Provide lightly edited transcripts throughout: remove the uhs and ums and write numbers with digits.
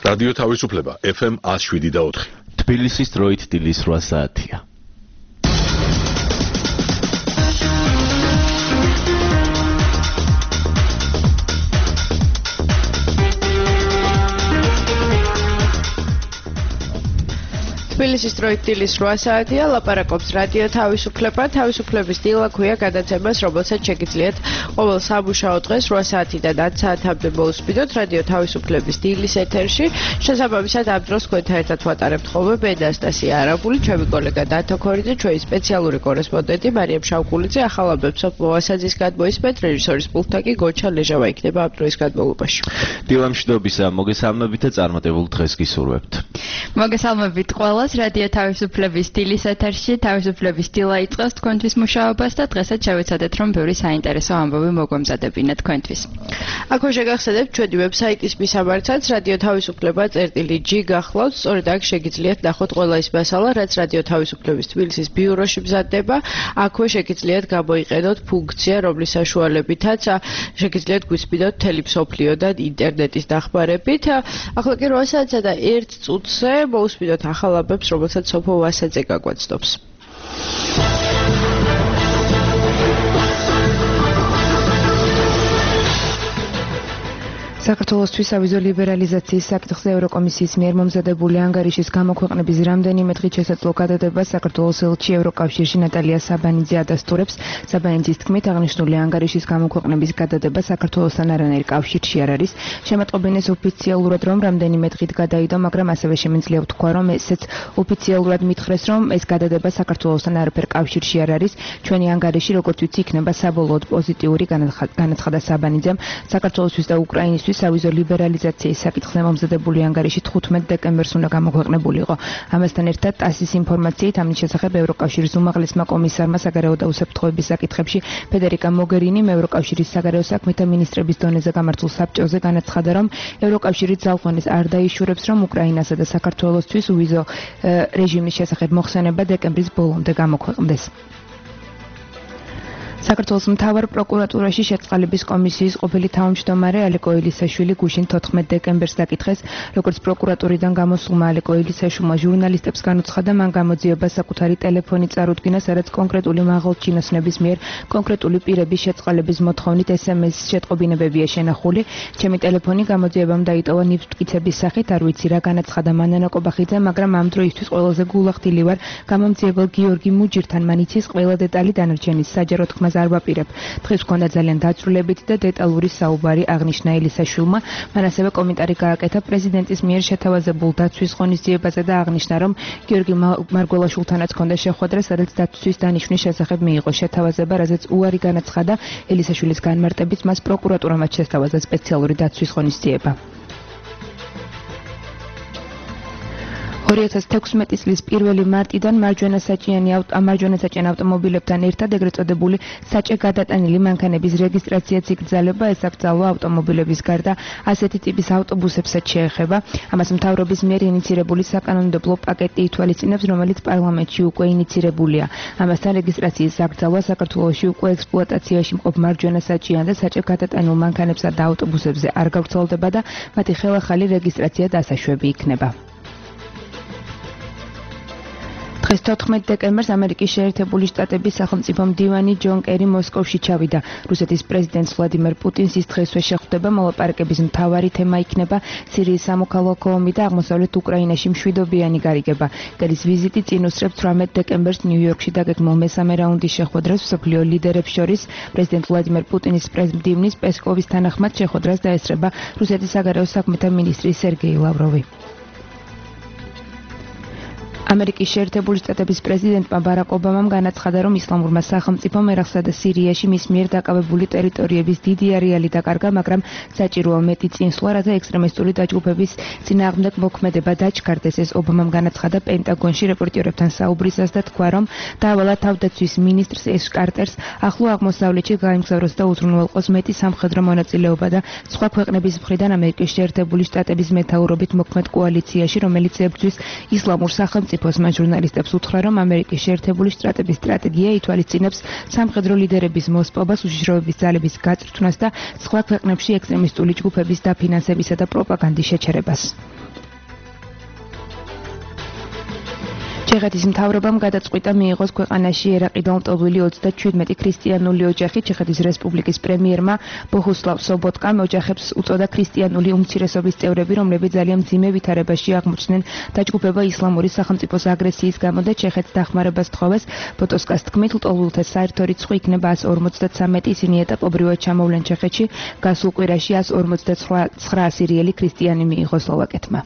რადიო თავისუფლება FM 107.4. თბილისის დროით დილის 8 საათია. თბილისის დროით დილის 8 საათია, ლაპარაკობს რადიო თავისუფლება. თავისუფლების დილა ქვია გადაცემას, რომელსაც შეგიძლიათ ყოველ სამუშაო დღეს 8 საათიდან 10 საათამდე მოусმინოთ რადიო თავისუფლების დილის ეთერში. შესაბამისად ამ დროს თქვენთან ერთად ვატარებთ ხოლმე მე და ანასტასია არაბული, ჩემი კოლეგა დათო ქორიძე, ჩვენი სპეციალური კორესპონდენტი მარიამ შავკულიძე. ახალ ამბებს მოასაძის გადმოისმენთ, რეჟისორის პულტთან კი გოჩა ლეჟავა იქნება ამ დროის განმავლობაში. დილა მშვიდობისა, მოგესალმებით და წარმატებულ დღეს გისურვებთ. მოგესალმებით ყველა. რადიო თავისუფლების დილის ეთერში თავისუფლების დილა იწყებს თქვენთვის მუშაობას და დღესაც შევეცადეთ რომ ბევრი საინტერესო ამბავი მოგვემზადებინა თქვენთვის. აქვე შეგახსენებთ ჩვენი ვებსაიტის მისამართაც რადიო თავისუფლება.g გახლავთ, სწორედ აქ შეგიძლიათ ნახოთ ყველა ის მასალა, რაც რადიო თავისუფლების თბილისის ბიუროში მზადდება. აქვე შეგიძლიათ გამოიყენოთ ფუნქცია, რომლის საშუალებითაც შეგიძლიათ გვისმინოთ მთელი მსოფლიო და ინტერნეტის დახმარებით. ახლა კი 8 საათსა და 1 წუთზე მოусმინოთ ახალ ამბებს, რომელსაც სოფო ვასაძე გაგვაცნობს. საქართველოსთვის ავიზო ლიბერალიზაციის საკითხზე ევროკომისიის მიერ მომზადებული ანგარიშის გამოქვეყნების რამდენიმე დღით შესაძლო გადადებას საქართველოს ელჩი ევროკავშირში ნატალია საბანიძე ადასტურებს. საბანიძის თქმით, აღნიშნული ანგარიშის გამოქვეყნების გადადება საქართველოსთან არანაირ კავშირში არ არის. შემატყობინეს ოფიციალურად, რომ რამდენიმე დღით გადაიდო, მაგრამ ასევე შემიძლია ვთქვა, რომ ესეც ოფიციალურად მითხრეს, რომ ეს გადადება საქართველოსთან არაფერ კავშირში არ არის. ჩვენი ანგარიში, როგორც ვიცი, იქნება საბოლოოდ პოზიტიური, განაცხადა საბანიძემ. საქართველოსთვის და უკრაინისთვის ავიზო ლიბერალიზაციის საკითხზე მომზადებული ანგარიში 15 დეკემბერს უნდა გამოქვეყნებული იყო. ამასთან ერთად ტასის ინფორმაციით ამის შესახებ ევროკავშირის უმაღლესმა კომისარმა საგარეო და უსაფრთხოების საკითხებში ფედერიკა მოგერინიმ ევროკავშირის საგარეო საქმეთა მინისტრების დონეზე გამართულ საბჭოზე განაცხადა, რომ ევროკავშირი ძალყვანეს არ დაიშურებს, რომ უკრაინასა და საქართველოსთვის უვიზო რეჟიმის შესახებ მოხსენება დეკემბრის ბოლომდე გამოქვეყნდეს. საქართველოს მთავარ პროკურატურაში შეწყალების კომისიის ყოფილი თავმჯდომარე ალეკო ელისაშვილი გუშინ 14 დეკემბერს დაკითხეს, როგორც პროკურატურიდან გამოსულმა ალეკო ელისაშვილმა ჟურნალისტებს განუცხადა, მან გამოძიება საკუთარი ტელეფონი წარუდგინა, სადაც კონკრეტული მაღალჩინოსნების მიერ კონკრეტული პირების შეწყალების მოთხოვნით SMS შეტყობინებებია შენახული. ჩემი ტელეფონი გამოძიებამ დაიტოვა ნიფტკიცების სახით, არ ვიცი რა განაცხადა მანანა კობახიძე, მაგრამ ამ დროისთვის ყველაზე გულახდილი ვარ გამომძიებელ გიორგი მუჯირთან, მან იცის ყველა დეტალი დანარჩენის საჯარო თქმას არ ვაპირებ. დღეს ჰქონდა ძალიან დაწვრილებითი და დეტალური საუბარი, აღნიშნა ელისაშვილმა. მან ასევე კომენტარი გააკეთა პრეზიდენტის მიერ შეთავაზებულ დაცვის ღონისძიებაზე და აღნიშნა, რომ გიორგი მარგველაშვილთანაც ჰქონდა შეხვედრა, სადაც დაცვის დანიშვნის შესახებ მიიღო შეთავაზება, რაზეც უარი განაცხადა. ელისაშვილის განმარტებით მას პროკურატურამ შესთავაზა სპეციალური დაცვის ღონისძიება. 2016 წლის 1 მარტიდან მარჯვენა საჭიან ავტომობილებთან ერთად ეგრეთ წოდებული საჭე გადატანილი მანქანების რეგისტრაციაც იკრძალება. ეს აკრძალვა ავტომობილების გარდა ასეთი ტიპის ავტობუსებსაც შეეხება. ამას მთავრობის მიერ ინიცირებული საკანონმდებლო პაკეტი ითვალისწინებს, რომელიც პარლამენტში უკვე ინიცირებულია. ამასთან რეგისტრაციის აკრძალვა საქართველოში უკვე ექსპლუატაციაში მყოფ მარჯვენა საჭიან და საჭე გადატანილ მანქანებსა და ავტობუსებზე არ გავრცელდება და მათი ხელახალი რეგისტრაცია დასაშვები იქნება. დღეს 14 დეკემბერს ამერიკის შეერთებული შტატების სახელმწიფო მდივანი ჯონ კერი მოსკოვში ჩავიდა. რუსეთის პრეზიდენტს ვლადიმერ პუტინს ის დღესვე შეხვდება. მოლაპარაკების მთავარი თემა იქნება სირიის სამოქალაქო ომი და აღმოსავლეთ უკრაინაში მშვიდობიანი გარიგება. კერის ვიზიტი წინ უსწრებს 18 დეკემბერს ნიუ-იორკში დაგეგმულ მესამე რაუნდის შეხვედრას მსოფლიო ლიდერებს შორის. პრეზიდენტ ვლადიმერ პუტინის პრეზმდივნის პესკოვის თანახმად შეხვედრას დაესწრება რუსეთის საგარეო საქმეთა მინისტრი სერგეი ლავროვი. ამერიკის შეერთებული შტატების პრეზიდენტმა ბარაკ ობამამ განაცხადა, რომ ისლამურმა სახელმწიფომ ერაყსა და სირიაში მის მიერ დაკავებული ტერიტორიების დიდი არეალი დაკარგა, მაგრამ საჭიროა მეტი წინსვლა, რათა ექსტრემისტული დაჯგუფების წინააღმდეგ მოქმედება დაჩქარდეს. ეს ობამამ განაცხადა პენტაგონში რეპორტიორებთან საუბრისას და თქვა, რომ დაავალა თავდაცვის მინისტრს ეშ კარტერს ახლო აღმოსავლეთში გაემგზავროს და უზრუნველყოს მეტი სამხედრო მონაწილეობა და სხვა ქვეყნების მხრიდან ამერიკის შეერთებული შტატების მეთაურობით მოქმედ კოალიციაში, რომელიც ებრძვის ისლამურ სახელმწიფოს სახელმწიფოს მან ჟურნალისტებს უთხრა, რომ ამერიკის შეერთებული შტატების სტრატეგია ითვალისწინებს სამხედრო ლიდერების მოსპობას, უშიშროების ძალების გაწვრთნას და სხვა ქვეყნებში ექსტრემისტული ჯგუფების დაფინანსებისა და პროპაგანდის შეჩერებას. ჩეხეთის მთავრობამ გადაწყვიტა მიიღოს ქვეყანაში ერაყიდან ლტოლვილი 37 ქრისტიანული ოჯახი. ჩეხეთის რესპუბლიკის პრემიერმა ბოჰუსლავ სობოტკამ ოჯახებს უწოდა ქრისტიანული უმცირესობის წევრები, რომლებიც ძალიან მძიმე ვითარებაში აღმოჩნდნენ დაჯგუფება ისლამური სახელმწიფოს აგრესიის გამო და ჩეხეთს დახმარებას თხოვეს. ბოტოსკას თქმით, ლტოლვილთა საერთო რიცხვი იქნება 153, ისინი ეტაპობრივად ჩამოვლენ ჩეხეთში. გასულ კვირაში 159 სირიელი ქრისტიანი მიიღო სლოვაკეთმა.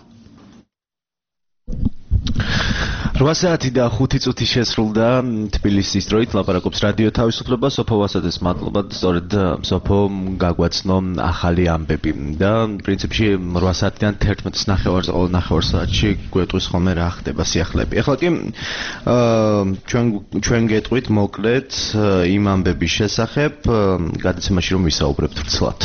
8 საათი და 5 წუთი შესრულდა თბილისის დროით ლაპარაკობს რადიო თავისუფლება. სოფო ვასაძეს მადლობა, სწორედ სოფო გაგვაცნო ახალი ამბები და პრინციპში 8 საათიდან 11-ს ნახევარზე ყოველ ნახევარ საათში გვეტყვის ხოლმე რა ხდება სიახლეები. ახლა კი ჩვენ გეტყვით მოკლედ იმ ამბების შესახებ, გადაცემაში რომ ვისაუბრებთ ვრცლად.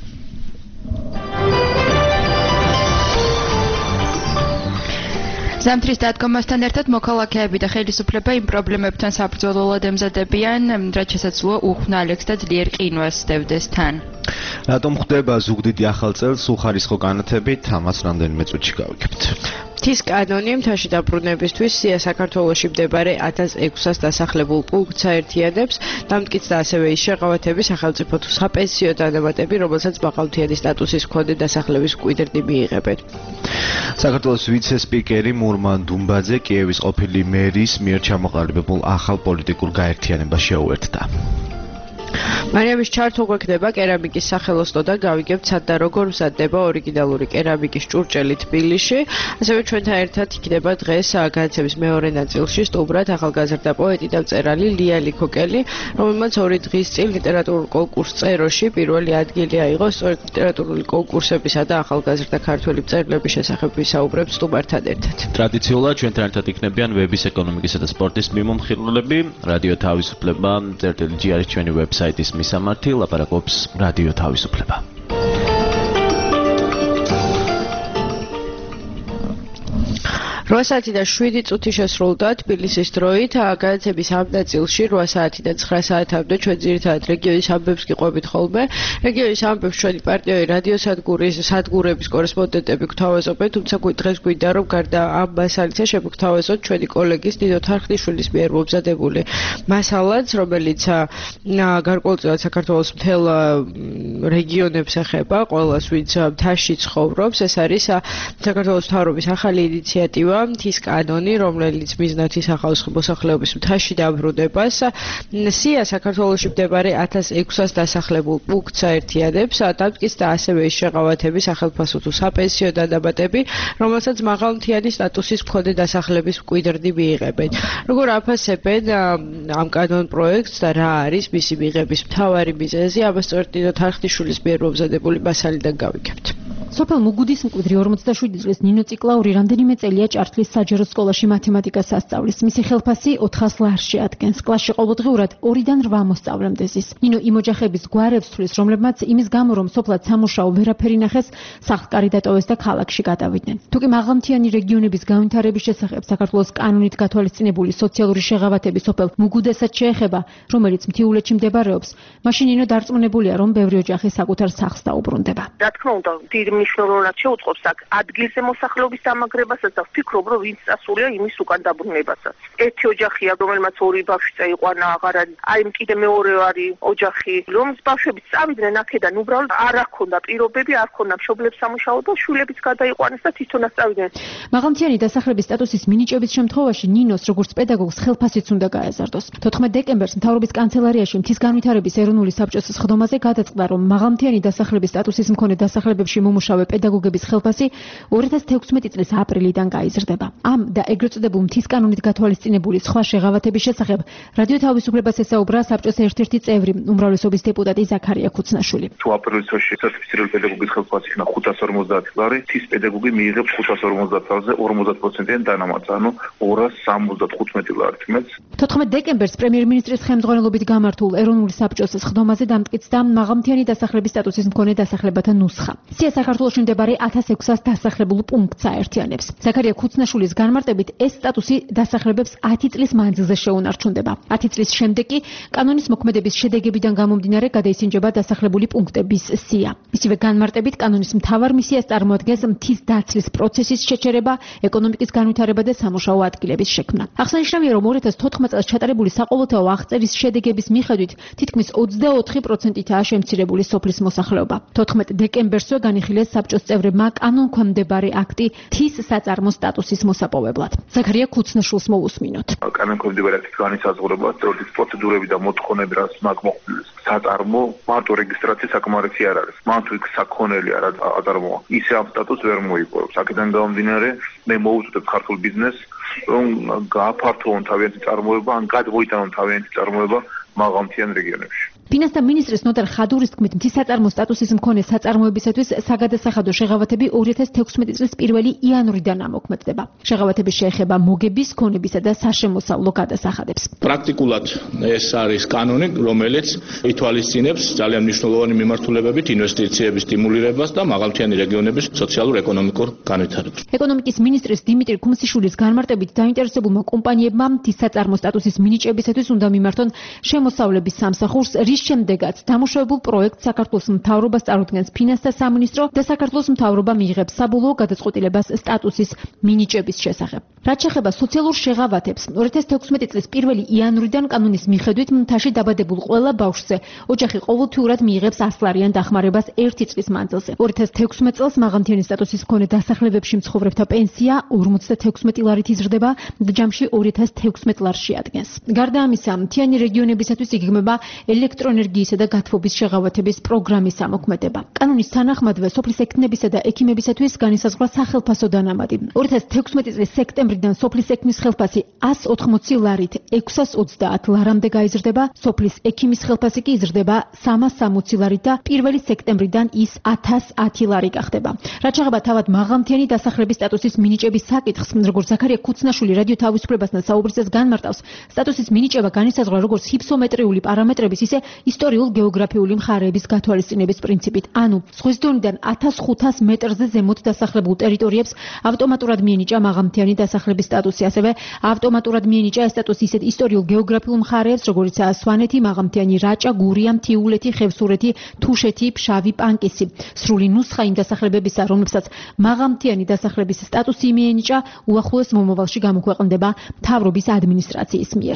ზამთრის დადგომასთან ერთად მოქალაქეები და ხელისუფლება იმ პრობლემებთან საბრძოლველად ემზადებიან, რაც შესაძლოა უხვნალექს და ძლიერ ყინვას სდევდეს თან. რატომ ხდება ზუგდიდი ახალ წელს უხარისხო განათებით? ამას რამდენიმე წუთში გავიგებთ. მთის კანონი მთაში დაბრუნებისთვის სია საქართველოში მდებარე 1600 დასახლებულ პუნქტს აერთიანებს. დამტკიცდა ასევე ის შეღავათების სახელმწიფო თუ საპენსიო დანამატები, რომელსაც მაღალმთიანი სტატუსის მქონე დასახლების მკვიდრნი მიიღებენ. საქართველოს ვიცე-სპიკერი მურმან დუმბაძე კიევის ყოფილი მერის მიერ ჩამოყალიბებულ ახალ პოლიტიკურ გაერთიანებას შეუერთდა. მარიამის ჩართვა გვექნება კერამიკის სახელოსნო და გავიგებთ სად და როგორ მზადდება ორიგინალური კერამიკის ჭურჭელი თბილისში. ასევე ჩვენთან ერთად იქნება დღეს განაცემის მეორე ნაწილში სტუმრად ახალგაზრდა პოეტი და მწერალი ლია ლიქოკელი, რომელმაც 2 დღის წინ ლიტერატურულ კონკურს წეროში პირველი ადგილი აიღო. სწორედ ლიტერატურული კონკურსებისა და ახალგაზრდა ქართველი მწერლების შესახებ ვისაუბრებთ სტუმართან ერთად. ტრადიციულად ჩვენთან ერთად იქნებიან ვების ეკონომიკისა და სპორტის მიმომხილველები, რადიო თავისუფლება, წერტილი არის ჩვენი ვებსაიტის მისამართი, ლაპარაკობს რადიო თავისუფლება. 8 საათი და 7 წუთი შესრულდა თბილისის დროით. განაცემის ამ ნაწილში 8 საათი და 9 საათამდე ჩვენ ძირითადად რეგიონის ამბებს გიყვებით ხოლმე. რეგიონის ამბებს ჩვენი პარტნიორი რადიოსადგურების კორესპონდენტები გვთავაზობენ, თუმცა დღეს გვინდა რომ გარდა ამ მასალისა შევგვთავაზოთ ჩვენი კოლეგის ნინო თარხნიშვილის მიერ მომზადებული მასალაც, რომელიც გარკვეულწილად საქართველოს მთელ რეგიონებს ეხება, ყველას ვინც მთაში ცხოვრობს. ეს არის საქართველოს მთავრობის ახალი ინიციატივა მთის კანონი, რომელიც მიზნად ისახავს მოსახლეობის მთაში დაბრუნებას. სია საქართველოში მდებარე 1600 დასახლებულ პუნქტს აერთიანებს. დამტკიცდა ასევე ის შეღავათები, სახელმწიფო თუ საპენსიო დანამატები, რომელსაც მაღალმთიანი სტატუსის მქონე დასახლების მკვიდრნი მიიღებენ. როგორ აფასებენ ამ კანონ პროექტს და რა არის მისი მიღების მთავარი მიზეზი, ამას სწორედ ნინო თარხნიშვილის მიერ მომზადებული მასალიდან გავიგებთ. სოფელ მუგუდის მკვიდრი 47 წლის ნინო ციკლაური რამდენიმე წელია ჭართლის საჯარო სკოლაში მათემატიკას ასწავლის. მისი ხელფასი 400 ლარს შეადგენს. კლასში ყოველდღიურად 2-დან 8 მოსწავლემდე ზის. ნინო იმ ოჯახების გვარებს თვლის, რომლებმაც იმის გამო, რომ სოფლად სამუშაო ვერაფერი ნახეს, სახლკარი დატოვეს და ქალაქში გადავიდნენ. თუკი მაღალმთიანი რეგიონების განვითარების შესახებ საქართველოს კანონით გათვალისწინებული სოციალური შეღავათები სოფელ მუგუდესაც შეეხება, რომელიც მთიულეთში მდებარეობს, მაშინ ნინო დარწმუნებულია, რომ ბევრი ოჯახი საკუთარ სახლს დაუბრუნდება. რა თქმა უნდა, დიდ მნიშვნელოვნად შეუწყობს აქ ადგილზე მოსახლეობის დამაგრებასაც და ვფიქრობ, რომ ვინც წასულია იმის უკან დაბრუნებასაც. ერთი ოჯახია, რომელმაც 2 ბავშვი წაიყვანა, აღარ არის. აი კიდე მეორე არის ოჯახი, რომლის ბავშვები წავიდნენ აქედან, უბრალოდ არ აქონდა პირობები, არ ქონდა მშობლებს სამუშაო და შვილებიც გადაიყვანეს და თვითონაც წავიდნენ. მაღალმთიანი დასახლებების სტატუსის მინიჭების შემთხვევაში ნინოს როგორც პედაგოგს ხელფასიც უნდა გაეზარდოს. 14 დეკემბერს მთავრობის კანცელარიაში მთის განვითარების ეროვნული საბჭოს სხდომაზე გადაწყდა, რომ მაღალმთიანი დასახლების სტატუსის მქონე დასახლებებში მომუშავე პედაგოგების ხელფასი 2016 წლის აპრილიდან გაიზრდება. ამ და ეგრეთ წოდებულ მთის კანონით გათვალისწინებული სხვა შეღავათების შესახებ რადიო თავისუფლებას ესაუბრა საბჭოს ერთ-ერთი წევრი, უმრავლესობის დეპუტატი ზაქარია ქუცნაშვილი. თუ აპრილის თვეში სერტიფიცირებული პედაგოგის ხელფასი იქნა 550 ლარი, მთის პედაგოგი მიიღებს 550 ლარზე 50%-იან დანამატს, ანუ 275 ლარით მეც. 14 დეკემბერს პრემიერ-მინისტრის ხელმძღვანელობით გამართულ ეროვნული საბჭოს სხდომაზე დამტკიცდა მაღალმთიანი დასახლების სტატუსის მქონე დასახლებათა ნუსხა. სია საქართველოს საქართველოში მდებარე 1600 დასახლებულ პუნქტს აერთიანებს. ზაქარია ქუცნაშვილის განმარტებით ეს სტატუსი დასახლებებს 10 წლის მანძილზე შეუნარჩუნდება. 10 წლის შემდეგ კი კანონის მოქმედების შედეგებიდან გამომდინარე გადაისინჯება დასახლებული პუნქტების სია. მისივე განმარტებით კანონის მთავარ მისიას წარმოადგენს მთის დაცლის პროცესის შეჩერება, ეკონომიკის განვითარება და სამუშაო ადგილების შექმნა. აღსანიშნავია, რომ 2014 წელს ჩატარებული საყოველთაო აღწერის შედეგების მიხედვით თითქმის 24%-ითაა შემცირებული სოფლის მოსახლეობა. 14 დეკემბერსვე განიხილეს საბჭოს წევრებმა კანონქვემ მდებარე აქტი მთის საწარმო სტატუსის მოსაპოვებლად. ზაქარია ქუცნაშვილს მოусმინოთ. კანონქვემ მდებარე აქტის განისაზღვრება სტროდის პროცედურები და მოთხოვნები, რაც მაგმოხილეს საწარმო მარტო რეგისტრაციის საკმარისი არ არის. მან თუ იქ საქონელი არ აწარმოა, ისე ამ სტატუსს ვერ მოიპოვებს. აქედან გამომდინარე, მე მოუწოდებ ქართულ ბიზნესს, რომ გააფართოვონ თავიანთი წარმოება, ან გადმოიტანონ თავიანთი წარმოება მაღალმთიან რეგიონებში. ფინანსთა მინისტრის ნოტარ ხადურის თქმით, მთის საწარმო სტატუსის მქონე საწარმოებისათვის საგადასახადო შეღავათები 2016 წლის 1 იანვრიდან ამოქმედდება. შეღავათები შეეხება მოგების, ქონებისა და საშემოსავლო გადასახადებს. პრაქტიკულად ეს არის კანონი, რომელიც ითვალისწინებს ძალიან მნიშვნელოვანი მიმართულებებით ინვესტიციების სტიმულირებას და მაღალმთიანი რეგიონების სოციალურ-ეკონომიკურ განვითარებას. ეკონომიკის მინისტრის დიმიტრი ქუმსიშვილის განმარტებით დაინტერესებულმა კომპანიებმა მთის საწარმო სტატუსის მინიჭებისათვის უნდა მიმართონ შემოსავლების სამსახურს, რის შემდეგაც დამუშავებულ პროექტს საქართველოს მთავრობას წარუდგენს ფინანსთა სამინისტრო და საქართველოს მთავრობა მიიღებს საბოლოო გადაწყვეტილებას სტატუსის მინიჭების შესახებ. რაც შეეხება სოციალურ შეღავათებს, 2016 წლის 1 იანვრიდან კანონის მიხედვით მთაში დაბადებულ ყველა ბავშვზე ოჯახი ყოველთვიურად მიიღებს 100 ლარიან დახმარებას 1 წლის მანძილზე. 2016 წელს მაღალმთიანი სტატუსის მქონე დასახლებებში მცხოვრებთა პენსია 56 ლარით იზრდება და ჯამში 2016 ლარს შეადგენს. გარდა ამისა, მთიანი რეგიონებისათვის იგეგმება ელექტროენერგიისა და გათბობის შეღავათების პროგრამის ამოქმედება. კანონის თანახმადვე სოფლის ექიმებისა და ექიმებისათვის განისაზღვრა სახელფასო დანამატი. 2016 წლის სექტემბრიდან სოფლის ექიმის ხელფასი 180 ლარით 630 ლარამდე გაიზრდება, სოფლის ექიმის ხელფასი კი იზრდება 360 ლარით და 1 სექტემბრიდან ის 1010 ლარი გახდება. რაც შეეხება თავად მაღალმთიანი დასახლების სტატუსის მინიჭების საკითხს, როგორც ზაქარია ქუცნაშვილი რადიო თავისუფლებასთან საუბრისას განმარტავს, სტატუსის მინიჭება განისაზღვრა როგორც ჰიფსომეტრიული პარამეტრების, ისე ისტორიულ-გეოგრაფიული მხარეების გათვალისწინების პრინციპით. ანუ ზღვის დონიდან 1500 მეტრზე ზემოთ დასახლებულ ტერიტორიებს ავტომატურად მიენიჭა მაღალმთიანი დასახლების სტატუსი. ასევე ავტომატურად მიენიჭა ეს სტატუსი ისეთ ისტორიულ-გეოგრაფიულ მხარეებს, როგორიცაა სვანეთი, მაღალმთიანი რაჭა, გურია, მთიულეთი, ხევსურეთი, თუშეთი, ფშავი, პანკისი. სრული ნუსხა იმ დასახლებებისა, რომლებსაც მაღალმთიანი დასახლების სტატუსი მიენიჭა, უახლოეს მომავალში გამოქვეყნდება მთავრობის ადმინისტრაციის მიერ.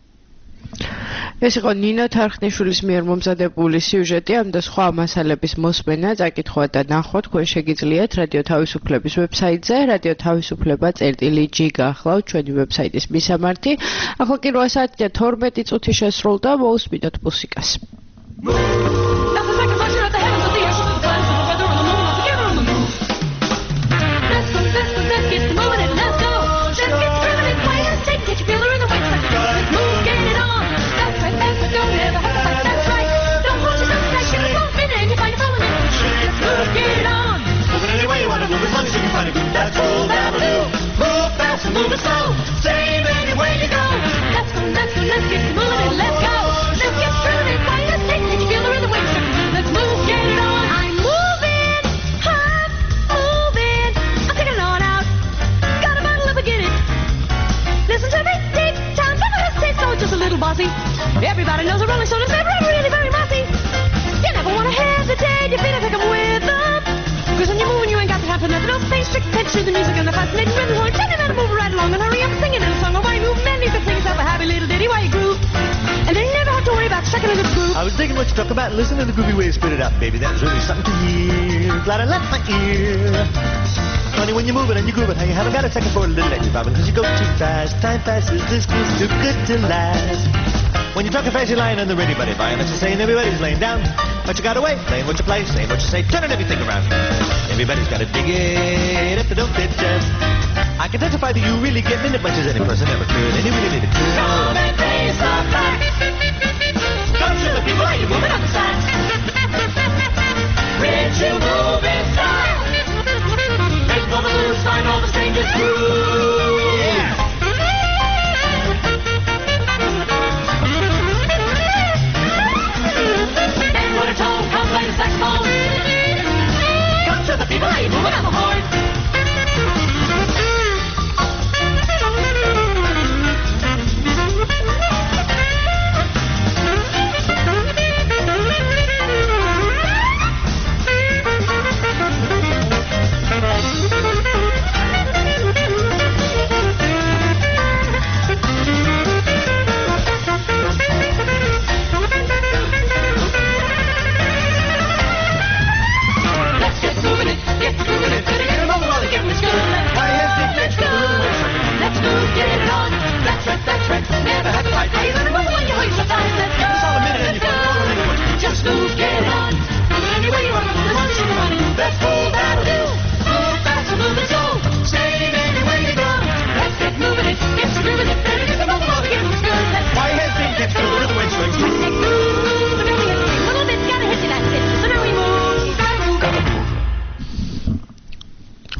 ეს იყო ნინო თარხნიშვილის მიერ მომზადებული სიუჟეტი, ამ და სხვა მასალების მოსმენა, წაკითხვა და ნახვა თქვენ შეგიძლიათ რადიო თავისუფლების ვებსაიტზე, რადიო თავისუფლება.g გახლავთ ჩვენი ვებსაიტის მისამართი. ახლა კი 8 საათი და 12 წუთი შესრულდა, მოусმინოთ მუსიკას. That's all that'll do. Move fast and move it slow. Save anywhere you go. Let's go, let's go, let's get moving and let's go. Let's get moving, why let's take it. You feel the rhythm, wait, let's move, get it on. I'm moving, hot, moving. I'm taking on out. Got a bottle of it. Listen to me, deep time, never hesitate, so just a little bossy. Everybody knows a Rolling Stone is never really very mossy. You never want to hesitate, you feel like I'm with them. Cause when you're moving, you ain't got to have nothing else. Pay strict attention to the music and the fascinating rhythm. Tell you how to move right along and hurry up and sing it in a song. Or why move many good things, have a happy little ditty while you groove. And then you never have to worry about striking into the groove. I was digging what you talk about. Listen to the groovy way you spit it up, baby. That was really something to hear. Glad I left my ear. Funny when you're moving and you groove it, how you haven't got a second for a little lady bobbing. Cause you go too fast. Time passes, this feels too good to last. When you're talking fast, you're lying on the ready, buddy. Buying what you're saying, everybody's laying down. But you got away, playing what you play, saying what you say, turning everything around. Everybody's got to dig it if they don't fit just. I can testify that you really get in it much as any person ever could. And you really need it too. Come and face the fact. Come to the people and you're moving on the side. Rich, you move in style. Make all the moves, find all the strangers groove. Yeah. Saxophone. Come to the people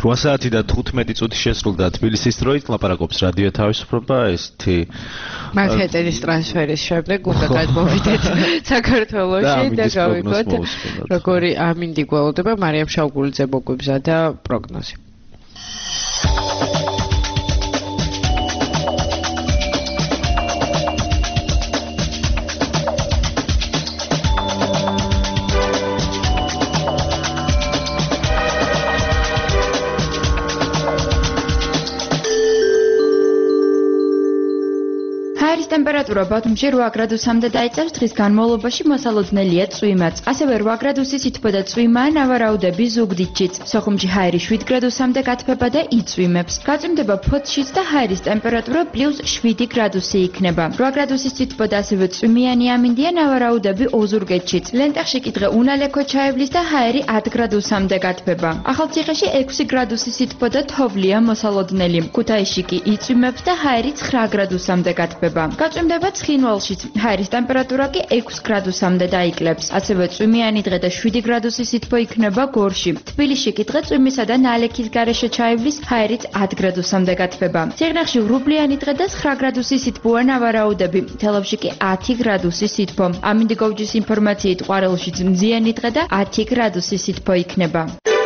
8 საათი და 15 წუთი შესრულდა თბილისის დროით, ლაპარაკობს რადიო თავისუფლება, ესეთი მათ ეტერის ტრანსფერის შემდეგ უნდა გადმოვიდეთ საქართველოში და გავიგოთ როგორი ამინდი გველოდება მარიამ შავგულიძე მოგვიბზადა პროგნოზი. ტემპერატურა ბათუმში 8 გრადუსამდე დაიწევს, დღის განმავლობაში მოსალოდნელია წვიმაც. ასევე 8 გრადუსი სითბო და წვიმაა, ნავარაუდები ზუგდიდშიც. სოხუმში ჰაერი 7 გრადუსამდე გათბება და იწვიმებს. გაწვიმდება ფოთშიც და ჰაერის ტემპერატურა +7 გრადუსი იქნება. 8 გრადუსის სითბო და ასევე წვიმიანი ამინდია, ნავარაუდები ოზურგეთშიც. ლენტახში კი დღე უნალექო ჩაივლის და ჰაერი 10 გრადუსამდე გათბება. ახალციხეში 6 გრადუსი სითბო და თოვლია მოსალოდნელი. ქუთაისში კი იწვიმებს და ჰაერი 9 გრადუსამდე გათბება. გაწვიმდება ცხინვალშიც, ჰაერის ტემპერატურა კი 6 გრადუსამდე დაიკლებს. ასევე წვიმიანი დღე და 7 გრადუსი სითბო იქნება გორში. თბილისში კი დღე წვიმისა და ნალექის გარეშე ჩაივლის, ჰაერიც 10 გრადუსამდე გათბება. ციხნახში ვრუბლიანი დღე და 9 გრადუსი სითბოა ნავარაუდები. თელავში კი 10 გრადუსი სითბო. ამინდი გოვჯის ინფორმაციით ყვარელშიც მზიანი დღე და 10 გრადუსი სითბო იქნება.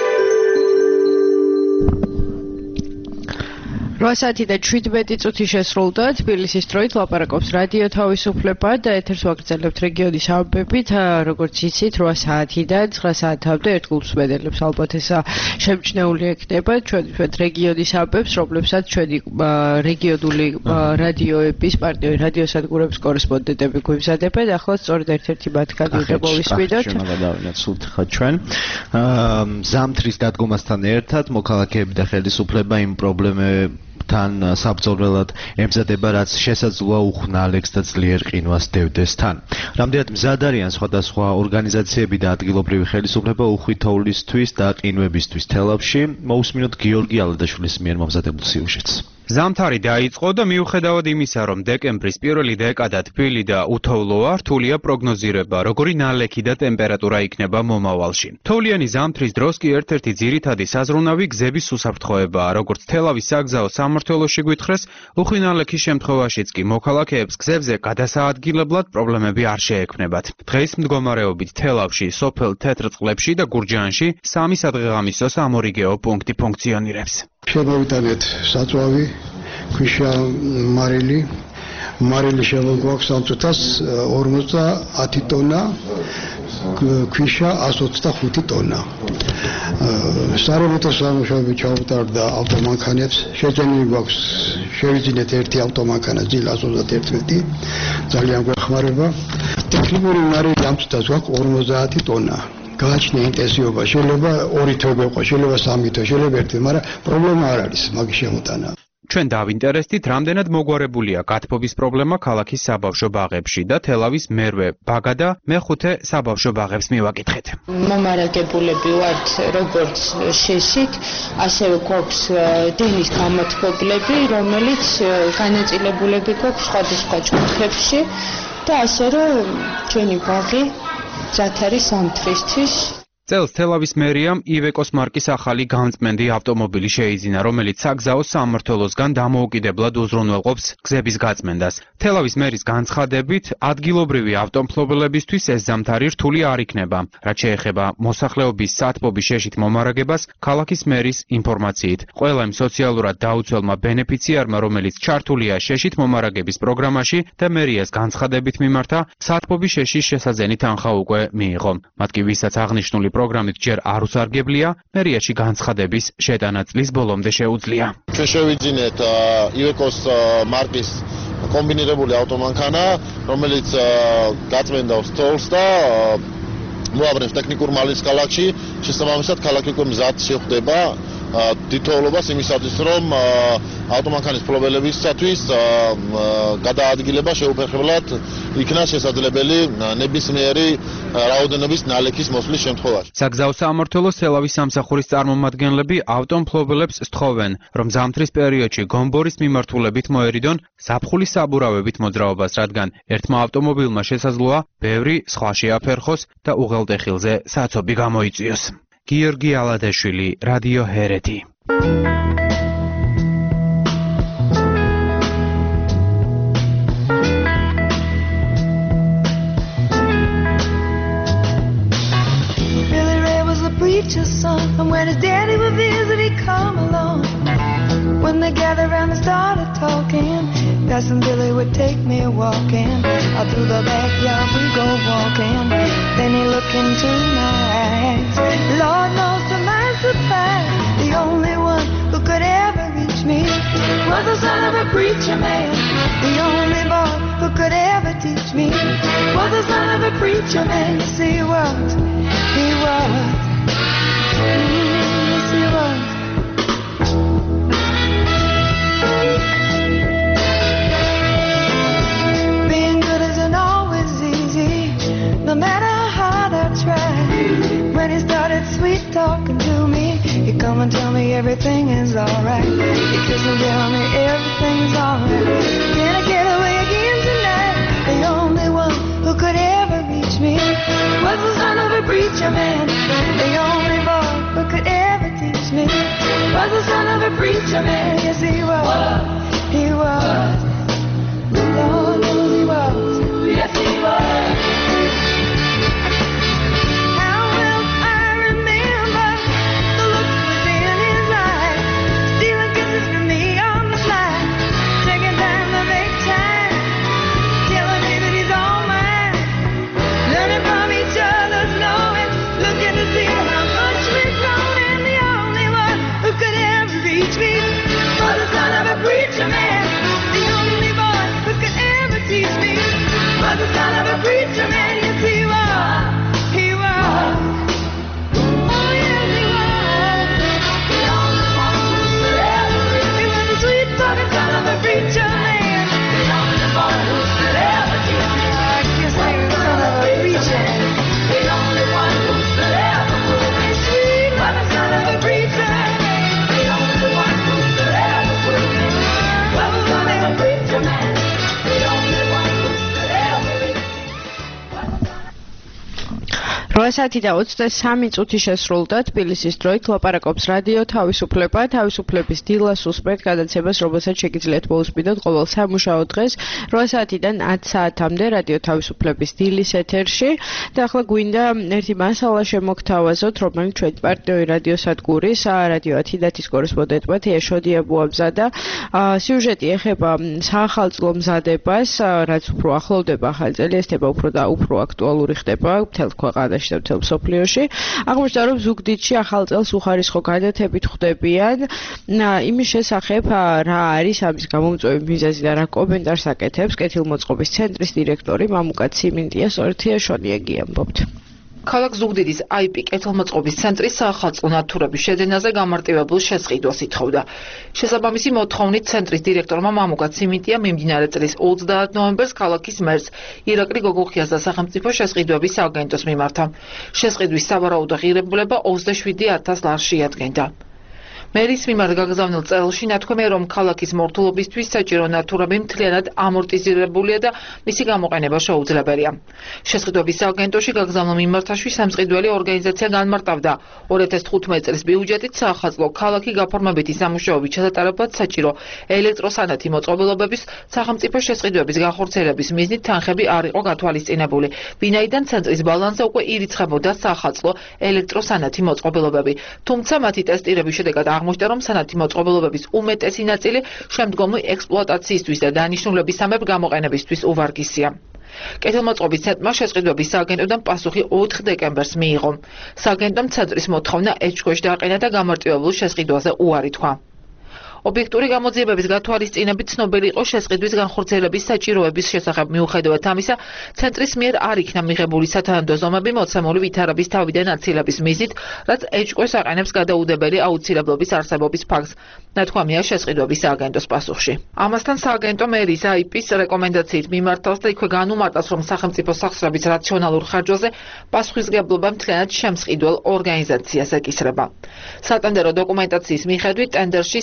8 საათი და 17 წუთი შესრულდა თბილისის დროით ლაპარაკობს რადიო თავისუფლება და ეთერს ვაგრძელებთ რეგიონის ამბებით, როგორც იცით 8 საათიდან 9 საათამდე ერთგულს ვედელებს ალბათ ეს შემჩნეული ექნება ჩვენ რეგიონის ამბებს, რომლებსაც ჩვენი რეგიონული რადიოების პარტნიორი რადიოსადგურების კორესპონდენტები გვიმზადებენ. ახლა სწორედ ერთ-ერთი მათგანი უნდა მოვისმინოთ. ჩვენ ზამთრის დადგომასთან ერთად მოქალაქეები და ხელისუფლება იმ პრობლემებს თან საბრძოლველად ემზადება, რაც შესაძლოა უხნალექს და ძლიერ ყინვას დევდეს თან. რამდენად მზად არიან სხვადასხვა ორგანიზაციები და ადგილობრივი ხელისუფლება უხვითოვლისთვის და ყინვებისთვის თელავში, მოусმინოთ გიორგი ალადაშვილის მიერ მომზადებულ სიუჟეტს. ზამთარი დაიწყო და მიუხედავად იმისა, რომ დეკემბრის პირველი დეკადა თბილი და უთოვლოა, რთულია პროგნოზირება, როგორი ნალექი და ტემპერატურა იქნება მომავალში. თოვლიანი ზამთრის დროს კი ერთ-ერთი ძირითადი საზრუნავი გზების უსაფრთხოებაა, როგორც თელავის საგზაო სამმართველოში გვითხრეს, უხვინალექის შემთხვევაშიც კი მოქალაქეებს გზებზე გადასაადგილებლად პრობლემები არ შეექმნებათ. დღეს მდგომარეობით თელავში, სოფელ თეთრწყლებში და გურჯაანში 3 სადღეღამისო სამორიგეო პუნქტი ფუნქციონირებს. შემოვიტანეთ საწვავი, ქვიშა მარილი შემოგვაქვს ამ წუთას 50 ტონა, ქვიშა 125 ტონა. სარემონტო სამუშაოები ჩაუტარდა ავტომანქანებს, შეძენილი გვაქვს შევიძინეთ ერთი ავტომანქანა ძილ 131, ძალიან გვეხმარება. ტექნიკური მარილი ამ წუთას გვაქვს 50 ტონა. გააჩნია ინტენსივობა, შეიძლება 2 თვე გვეყო, შეიძლება 3 თვე, შეიძლება 1 თვე, მაგრამ პრობლემა არ არის მაგის შემოტანა. ჩვენ დავინტერესდით, რამდენად მოგვარებულია გათბობის პრობლემა ქალაქის საბავშვო ბაღებში და თელავის მერვე ბაგა და მეხუთე საბავშვო ბაღებს მივაკითხეთ. მომარაგებულები ვართ როგორც შეშით, ასევე გვაქვს დენის გამოთქმულები, რომელიც განაწილებულები გვაქვს სხვადასხვა ჯგუფებში და ასე რომ ჩვენი ბაღი ძათ არის ზამთრისთვის. წელს თელავის მერიამ ივეკოს მარკის ახალი გამწმენდი ავტომობილი შეიძინა, რომელიც საგზაო სამმართველოსგან დამოუკიდებლად უზრუნველყოფს გზების გაწმენდას. თელავის მერის განცხადებით, ადგილობრივი ავტომფლობელებისთვის ეს ზამთარი რთული არ იქნება. რაც შეეხება მოსახლეობის სათბობის შეშით მომარაგებას, ქალაქის მერის ინფორმაციით, ყველა იმ სოციალურად დაუცველმა ბენეფიციარმა, რომელიც ჩართულია შეშით მომარაგების პროგრამაში და მერიას განცხადებით მიმართა, სათბობის შეშის შესაძენი თანხა უკვე მიიღო. მათ კი ვისაც აღნიშნული პროგრამით ჯერ არ უსარგებლია, მერიაში განცხადების შეტანა წლის ბოლომდე შეუძლია. ჩვენ შევიძინეთ ივეკოს მარკის კომბინირებული ავტომანქანა, რომელიც გაწმენდავს თოლს და მოაბრუნებს ტექნიკურ მალის ქალაქში, შესაბამისად ქალაქი უკვე მზად შეხვდება დიდთოვლობას იმისათვის, რომ ავტომანქანის ფლობელებისათვის გადაადგილება შეუფერხებლად იქნა შესაძლებელი ნებისმიერი რაოდენობის ნალექის მოსვლის შემთხვევაში. საგზაო სამმართველოს თელავის სამსახურის წარმომადგენლები ავტომფლობელებს სთხოვენ, რომ ზამთრის პერიოდში გომბორის მიმართულებით მოერიდონ ზაფხულის საბურავებით მოძრაობას, რადგან ერთმა ავტომობილმა შესაძლოა ბევრი სხვა შეაფერხოს და უღელტეხილზე საცობი გამოიწვიოს. გიორგი ალადაშვილი, რადიო ჰერეთი. Preacher's son, and when his daddy would visit, he'd come along. When they gathered around and started talking, Cousin Billy would take me walking. Out through the backyard we go walking. Then he looked into my eyes. Lord knows to my surprise, the only one who could ever reach me was the son of a preacher man. The only boy who could ever teach me was the son of a preacher man. Yes, he was. He was. Yes, he was. Being good isn't always easy, no matter how hard I try. When he started sweet talking to me, he'd come and tell me everything is alright. He'd kiss and tell me everything's alright. Can I get away again tonight? The only one who could ever reach me was the son of a preacher man. The only boy who could ever teach me was the son of a preacher man. Yes, he was. He was. Lord knows he was. Yes, he was. How will I remember the look within his eyes, stealing kisses from me on the slide, taking time to make time, telling me that he's all mine, learning from each other's knowing, looking to see how much we've grown, and the only one who could ever reach me was the son of a preacher man. The only boy who could ever teach me was the son of a preacher man. Yes, he was. He was. Oh, yes, he was. The only one who could ever reach me was the sweet talking son of a preacher man. The only boy who could ever teach me. I guess he was the son of a preacher. The only one who could ever move me sweet was the son of a preacher man. The only one who could ever move me was the son of a preacher man. The only one who could ever reach me. 8 საათი და 23 წუთი შესრულდა თბილისის დროით ლაპარაკობს რადიო თავისუფლება. თავისუფლების დილას უსმენთ გადაცემას, რომელსაც შეგიძლიათ მოусმინოთ ყოველ სამუშაო დღეს 8 საათიდან 10 საათამდე რადიო თავისუფლების დილის ეთერში. და ახლა გვინდა ერთი მასალა შემოგთავაზოთ, რომელიც ჩვენი პარტნიორი რადიოსადგურის რადიო 10-ის კორესპონდენტმა თეაშოდი აბუამზადა. სიუჟეტი ეხება საახალწლო მზადებას, რაც უფრო ახლოვდება ახალი წელი, ეს თემა უფრო და უფრო აქტუალური ხდება მთელ ქვეყანაში და მთელ მსოფლიოში. აღმოჩნდა, რომ ზუგდიდში ახალ წელს უხარისხო განათებით ხვდებიან. იმის შესახებ რა არის ამის გამომწვევი მიზეზი და რა კომენტარს აკეთებს კეთილმოწყობის ცენტრის დირექტორი მამუკა ციმინტია, სწორედ თეაშონიაგი ამბობთ. ქალაქ ზუგდიდის IP კეთილმოწყობის ცენტრის საახალწლო ნათურების შეძენაზე გამარტივებულ შესყიდვას ითხოვდა. შესაბამისი მოთხოვნით ცენტრის დირექტორმა მამუკა ციმინტია მიმდინარე წლის 30 ნოემბერს ქალაქის მერს ირაკლი გოგუხიას და სახელმწიფო შესყიდვების სააგენტოს მიმართა. შესყიდვის სავარაუდო ღირებულება 27,000 ლარს შეადგენდა. მერის მიმართ გაგზავნილ წელში ნათქვამია, რომ ქალაქის მორთულობისთვის საჭირო ნათურები მთლიანად ამორტიზირებულია და მისი გამოყენება შეუძლებელია. შესყიდვების სააგენტოში გაგზავნილ მიმართაში სამწყიდველი ორგანიზაცია განმარტავდა 2015 წლის ბიუჯეტით საახალწლო ქალაქი გაფორმებითი სამუშაოების ჩატარებად საჭირო ელექტროსანათი მოწყობილობების სახელმწიფო შესყიდვების განხორციელების მიზნით თანხები არ იყო გათვალისწინებული, ვინაიდან ცენტრის ბალანსზე უკვე ირიცხებოდა საახალწლო ელექტროსანათი მოწყობილობები. თუმცა მათი ტესტირების შედეგად აღმოჩნდა, რომ სანათი მოწყობილობების უმეტესი ნაწილი შემდგომი ექსპლუატაციისთვის და დანიშნულების სამებ გამოყენებისთვის უვარგისია. კეთილმოწყობის ცენტრმა შესყიდვების სააგენტოდან პასუხი 4 დეკემბერს მიიღო. სააგენტომ ცენტრის მოთხოვნა ეჭქვეშ დააყენა და გამარტივებულ შესყიდვაზე უარი თქვა. ობიექტური გამოძიებების გათვალისწინებით ცნობილი იყო შესყიდვის განხორციელების საჭიროების შესახებ. მიუხედავად ამისა, ცენტრის მიერ არ იქნა მიღებული სათანადო ზომები მოცემული ვითარების თავიდან აცილების მიზნით, რაც ეჭვს აყენებს გადაუდებელი აუცილებლობის არსებობის ფაქტს, ნათქვამია შესყიდვების სააგენტოს პასუხში. ამასთან სააგენტო მერის IP-ის რეკომენდაციით მიმართავს და იქვე განუმარტავს, რომ სახელმწიფო სახსრების რაციონალურ ხარჯვაზე პასუხისმგებლობა მთლიანად შემსყიდველ ორგანიზაციას ეკისრება. სატენდერო დოკუმენტაციის მიხედვით ტენდერში 3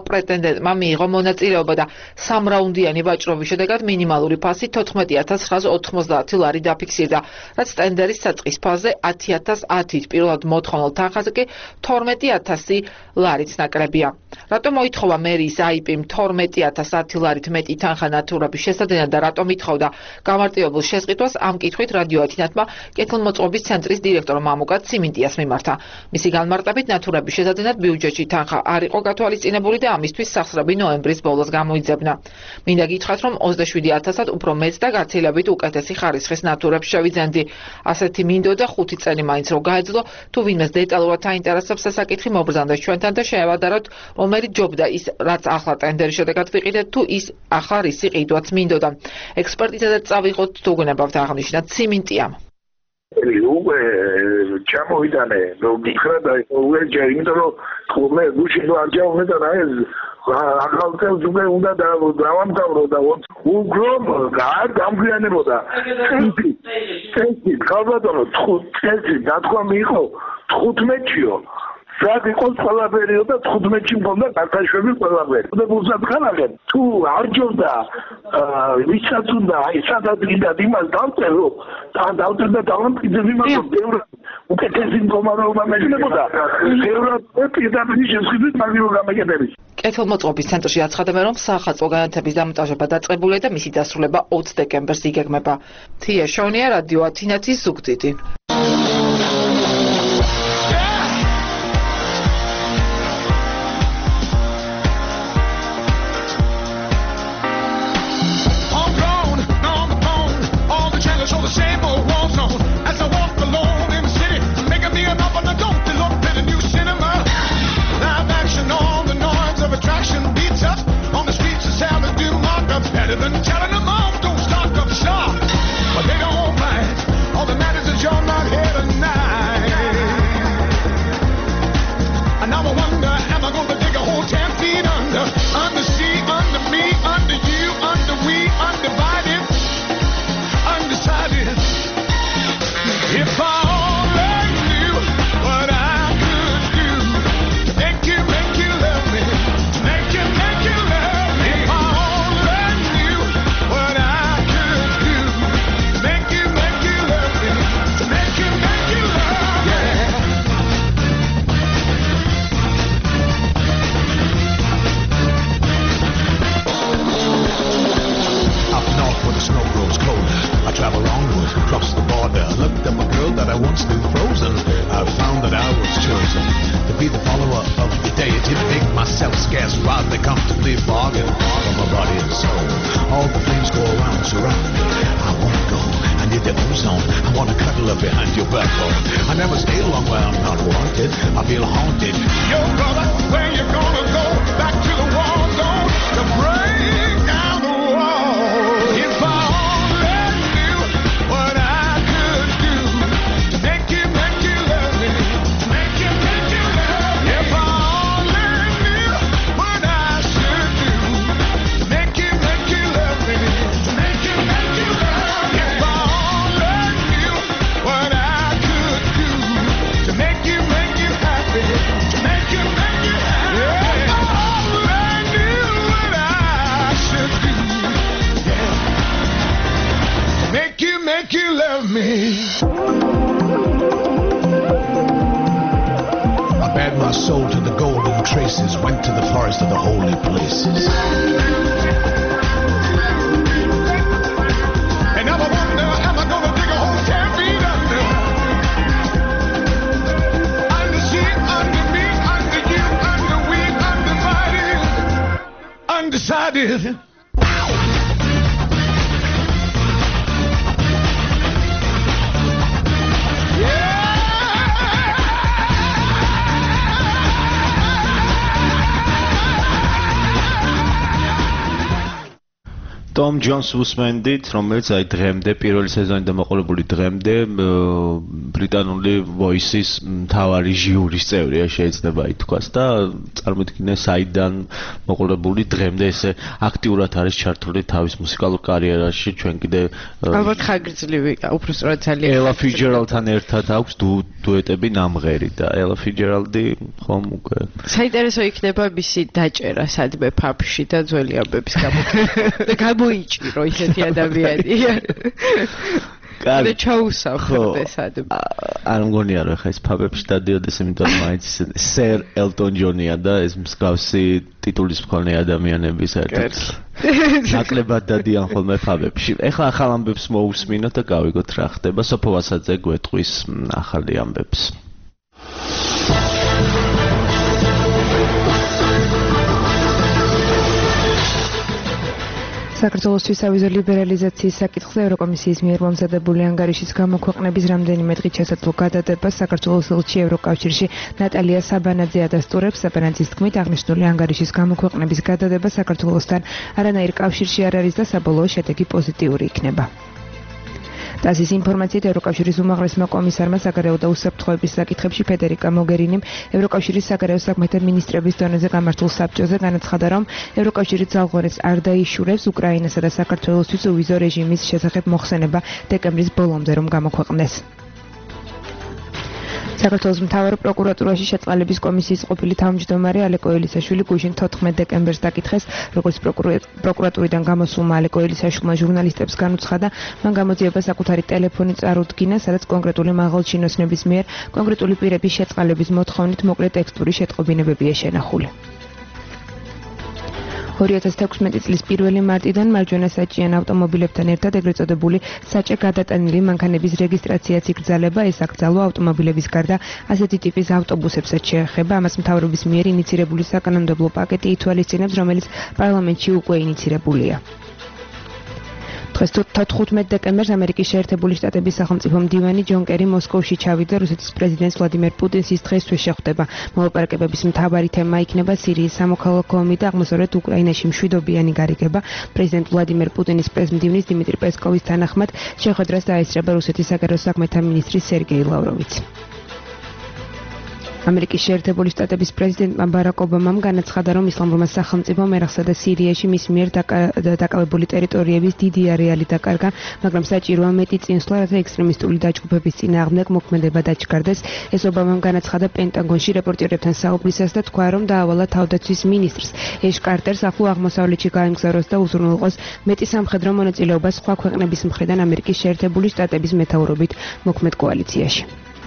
პრეტენდენტმა მიიღო მონაწილეობა და 3 რაუნდიანი ვაჭრობის შედეგად მინიმალური ფასი 14990 ლარი დაფიქსირდა, რაც ტენდერის საწყის ფაზზე 10010-ით, პირველად მოთხოვნილ თანხაზე კი 12000 ლარით ნაკლებია. Რატომ მოითხოვა მერიის IP-მ 12010 ლარით მეტი თანხა ნათურების შესადენად და რატომ ითხოვდა გამარტივებულ შესყიდვას, ამ კითხვით რადიო ათინათმა კეთილმოწყობის ცენტრის დირექტორმა მამუკა ციმინტიას მიმართა. მისი განმარტებით ნათურების შესადენად ბიუჯეტში თანხა არ იყო გათვალისწინებული და ამისთვის სახსრები ნოემბრის ბოლოს გამოიძებნა. მინდა გითხრათ, რომ 27000-ად უფრო მეც და გაცილებით უკეთესი ხარისხის ნათურებს შევიძენდი. ასეთი მინდოდა 5 წელი მაინც რო გაეძლო, თუ ვინმეს დეტალურად აინტერესებს ეს საკითხი, მობრძანდეს ჩვენთან და შეევადაროთ, რომელი ჯობდა ის, რაც ახლა ტენდერის შედეგად ვიყიდეთ, თუ ის ახლა რისი ყიდვაც მინდოდა. ექსპერტიზაზე წავიღოთ, თუ გნებავთ აღნიშნა ციმინტიამ. უკვე ჩამოვიდანე, გითხრა და უეჯა, იმიტომ რომ მე გუშინ არ ჩამოვიდა და ეს ახალ წელს უკვე უნდა დავამთავრო და უფრო გამგვიანებოდა. წესი, ხალბატონო, წესი დათქვამი იყო 15-იო. რაც იყოს ყველა პერიოდა 15-ში მქონდა გათაშვები ყველაფერი. დებულსაც ხანახენ, თუ არ ჯობდა ვისაც უნდა სადადრიდად იმას დავწერო, დავწერდა დავამტკიცები, მაგრამ ბევრად უკეთესი მდგომარეობა მექნებოდა. ბევრად პირდაპირ შესყიდვით მაგირო გამეკეთების. კეთილმოწყობის ცენტრში აცხადებენ, რომ სახალხო განათლების დამონტაჟება დაწყებულია და მისი დასრულება 20 დეკემბერს იგეგმება. თია შონია, რადიო ათინათის ზუგდიდი. Better than telling them off, don't stop up shop. But they don't mind. All that matters is you're not here tonight. And now I wonder, am I going to dig a hole 10 feet under? Under sea, under me, under you, under we, undivided, undecided. If I only knew what I could do to make you love me, to make you love me. If I travel onward, across the border, looked at my girl that I once knew frozen. I found that I was chosen to be the follower of the deity, to make myself scarce rather than comfortably bargain for my body and soul. All the flames go around, surround me. I wanna go, I need the ozone. I wanna cuddle up behind your backbone. I never stay long where I'm not wanted. I feel haunted. Yo, brother, where you gonna go? Back to the war zone to break down the wall. If I make you love me. I bared my soul to the golden traces, went to the forest of the holy places. And now I wonder, am I gonna dig a hole 10 feet under? Under sea, under me, under you, under we, undivided, undecided. Tom Jones უსმენდით, რომელიც აი დღემდე პირველი სეზონიდან მოყოლებული დღემდე ბრიტანული Voice-ის მთავარი ჟიურის წევრია, შეიძლება ითქვას და წარმოიდგინე საიდან მოყოლებული დღემდე ესე აქტიურად არის ჩართული თავის მუსიკალურ კარიერაში, ჩვენ კიდე ალბათ ხანგრძლივი, უბრალოდ ძალიან Ella Fitzgerald-თან ერთად აქვს დუეტები ნამღერი და Ella Fitzgerald-ი ხომ უკვე საინტერესო იქნება მისი დაჭერა სადმე ფაფში და ძველი ამბების გამოგება და გამოიჭირო ისეთი ადამიანი. და ჩაუსახურდეს სადმე. არ მგონია რომ ხა ეს ფაფებში დადიოდეს, იმიტომ რომ მაინც Sir Elton John-ია და ეს მსგავსი ტიტულის მქონე ადამიანები საერთოდ ნაკლებად დადიან ხოლმე ფაფებში. ეხლა ახალ ამბებს მოусმინოთ და გავიგოთ რა ხდება. სოფო ვასაძე გვეტყვის ახალი ამბებს. საქართველოსთვის ავიზო ლიბერალიზაციის საკითხზე ევროკომისიის მიერ მომზადებული ანგარიშის გამოქვეყნების რამდენიმე დღით შესაძლო გადადებას საქართველოს ელჩი ევროკავშირში ნატალია საბანაძე ადასტურებს. საბანაძის თქმით, აღნიშნული ანგარიშის გამოქვეყნების გადადება საქართველოსთან არანაირ კავშირში არ არის და საბოლოო შედეგი პოზიტიური იქნება. TASS-ის ინფორმაციით ევროკავშირის უმაღლესმა კომისარმა საგარეო და უსაფრთხოების საკითხებში ფედერიკა მოგერინიმ ევროკავშირის საგარეო საქმეთა მინისტრების დონეზე გამართულ საბჭოზე განაცხადა, რომ ევროკავშირი ძალღონეს არ დაიშურებს უკრაინასა და საქართველოსთვის უვიზო რეჟიმის შესახებ მოხსენება დეკემბრის ბოლომდე რომ გამოქვეყნდეს. საქართველოს მთავარ პროკურატურაში შეწყალების კომისიის ყოფილი თავმჯდომარე ალეკო ელისაშვილი გუშინ 14 დეკემბერს დაკითხეს, როგორც პროკურატურიდან გამოსულმა ალეკო ელისაშვილმა ჟურნალისტებს განუცხადა, მან გამოძიება საკუთარი ტელეფონი წარუდგინა, სადაც კონკრეტული მაღალჩინოსნების მიერ კონკრეტული პირების შეწყალების მოთხოვნით მოკლე ტექსტური შეტყობინებებია შენახული. 2016 წლის 1 მარტიდან მარჯვენა საჭიან ავტომობილებთან ერთად ეგრეთ წოდებული საჭე გადატანილი მანქანების რეგისტრაციაც იკრძალება. ეს აკრძალვა ავტომობილების გარდა ასეთი ტიპის ავტობუსებსაც შეეხება. ამას მთავრობის მიერ ინიცირებული საკანონმდებლო პაკეტი ითვალისწინებს, რომელიც პარლამენტში უკვე ინიცირებულია. დღეს 15 დეკემბერს ამერიკის შეერთებული შტატების სახელმწიფო მდივანი ჯონ კერი მოსკოვში ჩავიდა. რუსეთის პრეზიდენტს ვლადიმერ პუტინს ის დღესვე შეხვდება. მოლაპარაკებების მთავარი თემა იქნება სირიის სამოქალაქო ომი და აღმოსავლეთ უკრაინაში მშვიდობიანი გარიგება. პრეზიდენტ ვლადიმერ პუტინის პრესმდივნის დიმიტრი პესკოვის თანახმად შეხვედრას დაესწრება რუსეთის საგარეო საქმეთა მინისტრი სერგეი ლავროვიცი. ამერიკის შეერთებული შტატების პრეზიდენტმა ბარაკ ობამამ განაცხადა, რომ ისლამურმა სახელმწიფომ ერაყსა და სირიაში მის მიერ დაკავებული ტერიტორიების დიდი არეალი დაკარგა, მაგრამ საჭიროა მეტი წინსვლა, რათა ექსტრემისტული დაჯგუფების წინააღმდეგ მოქმედება დაჩქარდეს. ეს ობამამ განაცხადა პენტაგონში რეპორტერებთან საუბრისას და თქვა, რომ დაავალა თავდაცვის მინისტრს ეშ კარტერს ახლო აღმოსავლეთში გაემგზავროს და უზრუნველყოს მეტი სამხედრო მონაწილეობა სხვა ქვეყნების მხრიდან ამერიკის შეერთებული შტატების მეთაურობით მოქმედ კოალიციაში.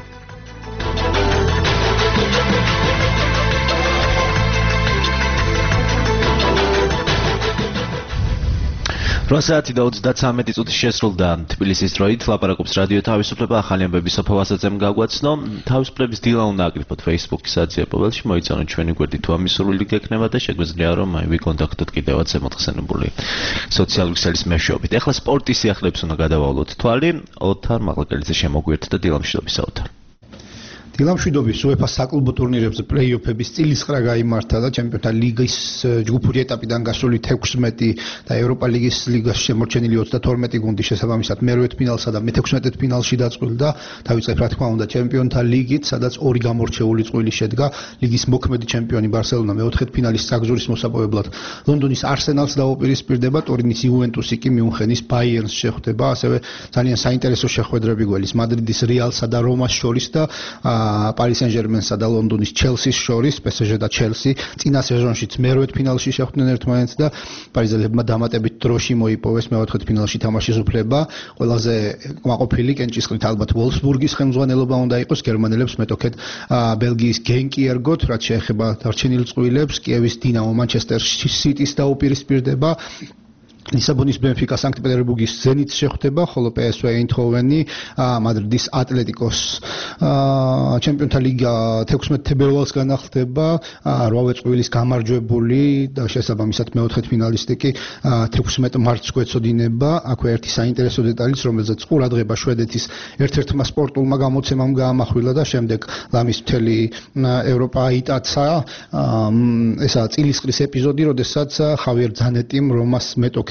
Რუსეთი და 33 წუთი შესრულდა თბილისის დროით. ლაპარაკობს რადიო თავისუფლება. ახალი ამბები სოფო ვასაძემ გაგვაცნო. თავისუფლების დილა უნდა აკრიფოთ Facebook-ის საძიებელში, მოიწონოთ ჩვენი გვერდი თუ ამის სურვილი გექნება და შეგვიძლია რომ ვიკონტაქტოთ კიდევაც ზემოთხსენებული სოციალური ქსელის მეშვეობით. ეხლა სპორტის სიახლეებს უნდა გადავავლოთ თვალი. ოთარ მაღლაკელიძე შემოგვიერთდა და დილამშვიდობის ოთარ. დილამშვიდობის UEFA საკლუბო ტურნირებზე პლეი-ოფების წილისყრა გაიმართა და ჩემპიონთა ლიგის ჯგუფური ეტაპიდან გასული 16 და ევროპა ლიგის ლიგაში შემორჩენილი 32 გუნდი შესაბამისად მე-8 ფინალსა და მე-16 ფინალში დაწყვილდა. დავიწყებ რა თქმა უნდა ჩემპიონთა ლიგით, სადაც ორი გამორჩეული წყვილი შედგა. ლიგის მოქმედი ჩემპიონი ბარსელონა მე-4 ფინალის წაგზურის მოსაპოვებლად ლონდონის არსენალს დაუპირისპირდება, ტორინის იუვენტუსი კი მიუნხენის ბაიერნს შეხვდება. ასევე ძალიან საინტერესო შეხვედრები გველის მადრიდის რეალსა და რომას შორის და Paris Saint-Germain-სა და ლონდონის ჩელსის შორის, PSG და ჩელსი წინა სეზონშიც მე-8 ფინალში შეხვდნენ ერთმანეთს და პარიზელებმა დამატებით დროში მოიპოვეს მე-4 ფინალში თამაშის უფლება. ყველაზე კმაყოფილი კენჭისყრით ალბათ ვოლფსბურგის ხელმძღვანელობა უნდა იყოს, გერმანელებს მეტოქედ ბელგიის გენკი ერგოთ, რაც შეეხება დარჩენილ წყვილებს, კიევის დინამო მანჩესტერ სიტის დაუპირისპირდება. ლისაბონის ბენფიკა სანქტ-პეტერბურგის ზენიტს შეხვდება, ხოლო PSV ეინდჰოვენი მადრიდის ატლეტიკოს ჩემპიონთა ლიგა 16 თებერვალს განახლდება, 8 წვილის გამარჯვებული და შესაბამისად მე-4 ფინალისტი კი 16 მარტს გვეცოდინება. აქვე ერთი საინტერესო დეტალიც, რომელზეც ყურადღება შვედეთის ერთ-ერთმა სპორტულმა გამოცემამ გაამახვილა და შემდეგ ლამის მთელი ევროპა იტაცა ესაა წილისყრის ეპიზოდი, როდესაც ხავიერ ზანეტიმ რომას მეტოქე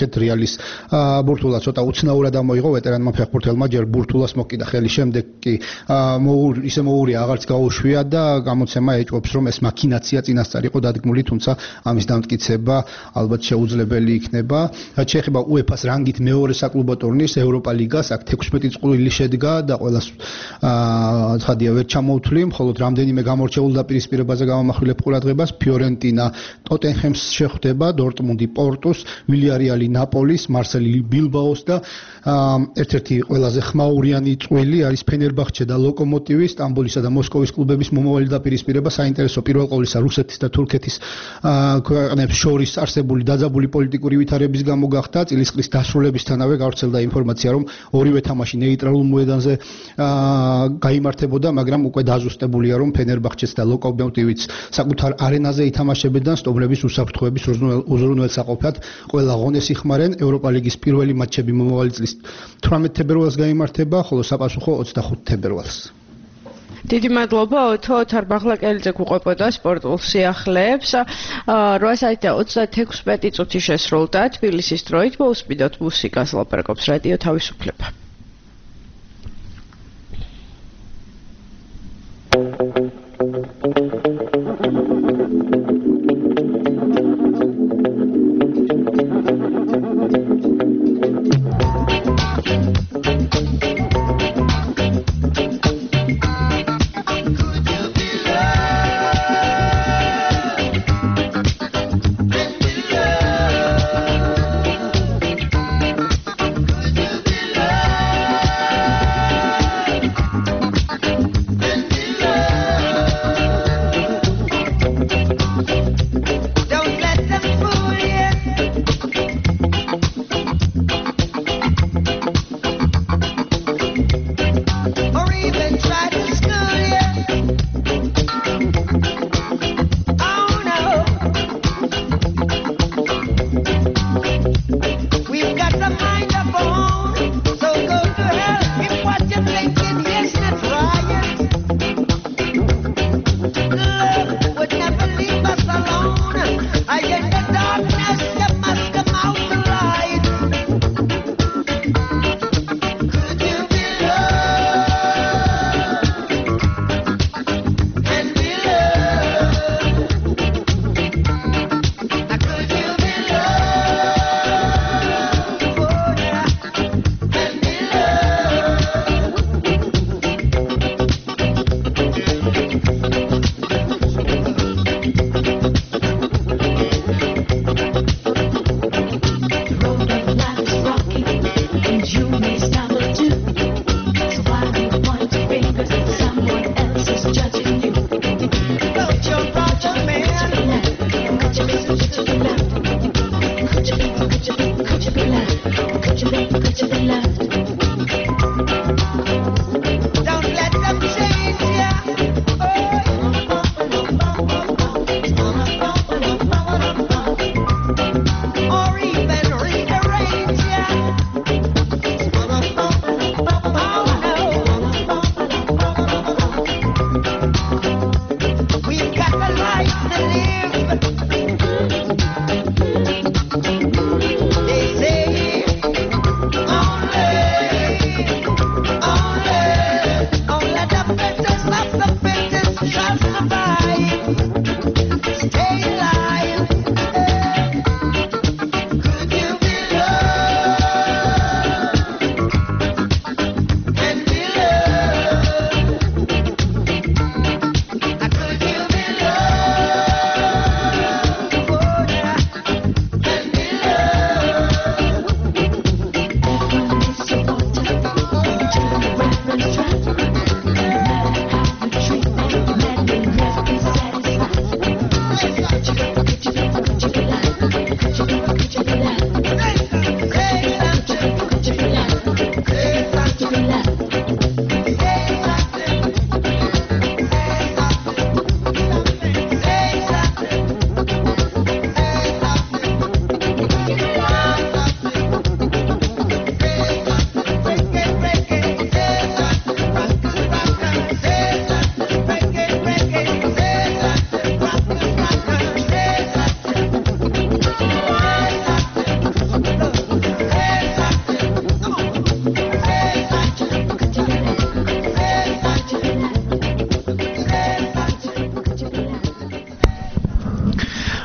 ნახეთ რეალის ბურთულა ცოტა უცნაურად ამოიღო ვეტერანმა ფეხბურთელმა, ჯერ ბურთულას მოკიდა ხელი, შემდეგ კი ისე მოურია აღარც გაუშვია და გამოცემა ეჭვობს რომ ეს მაქინაცია წინასწარ იყო დადგმული, თუმცა ამის დამტკიცება ალბათ შეუძლებელი იქნება. რაც შეეხება UEFA-ს რანგით მეორე საკლუბო ტურნირს, ევროპა ლიგას, აქ 16 წყვილი შედგა და ყველას ცხადია ვერ ჩამოუთვლი, მხოლოდ რამდენიმე გამორჩეულ დაპირისპირებაზე გამამახვილებ ყურადღებას. ფიორენტინა ტოტენჰემს შეხვდება, დორტმუნდი პორტუს, ვილიარეალი ნაპოლის, მარსელი ბილბაოს და ერთ-ერთი ყველაზე ხმაურიანი წყვილი არის ფენერბახჩე და ლოკომოტივი, სტამბოლისა და მოსკოვის კლუბების მომავალი დაპირისპირება. საინტერესო პირველ ყოვლისა რუსეთის და თურქეთის ქვეყნებს შორის არსებული დაძაბული პოლიტიკური ვითარების გამო გახდა. წილისყრის დასრულებისთანავე გავრცელდა ინფორმაცია, რომ ორივე თამაში ნეიტრალურ მოედანზე გაიმართებოდა, მაგრამ უკვე დაზუსტებულია, რომ ფენერბახჩეც და ლოკომოტივიც საკუთარ არენაზე ითამაშებენ, სტუმრების უსაფრთხოების უზრუნველსაყოფად ყველა ღონეს იხმარენ. ევროპა ლიგის პირველი მატჩები მომავალი წლის 18 თებერვალს გაიმართება, ხოლო საპასუხო 25 თებერვალს. დიდი მადლობა ოთო თარბაღლაკელიძე გვყვებოდა სპორტულ სიახლეებს. 8:36 წუთი შესრულდა თბილისის დროით. მოусმინოთ მუსიკას, ლაპარაკობს რადიო თავისუფლება.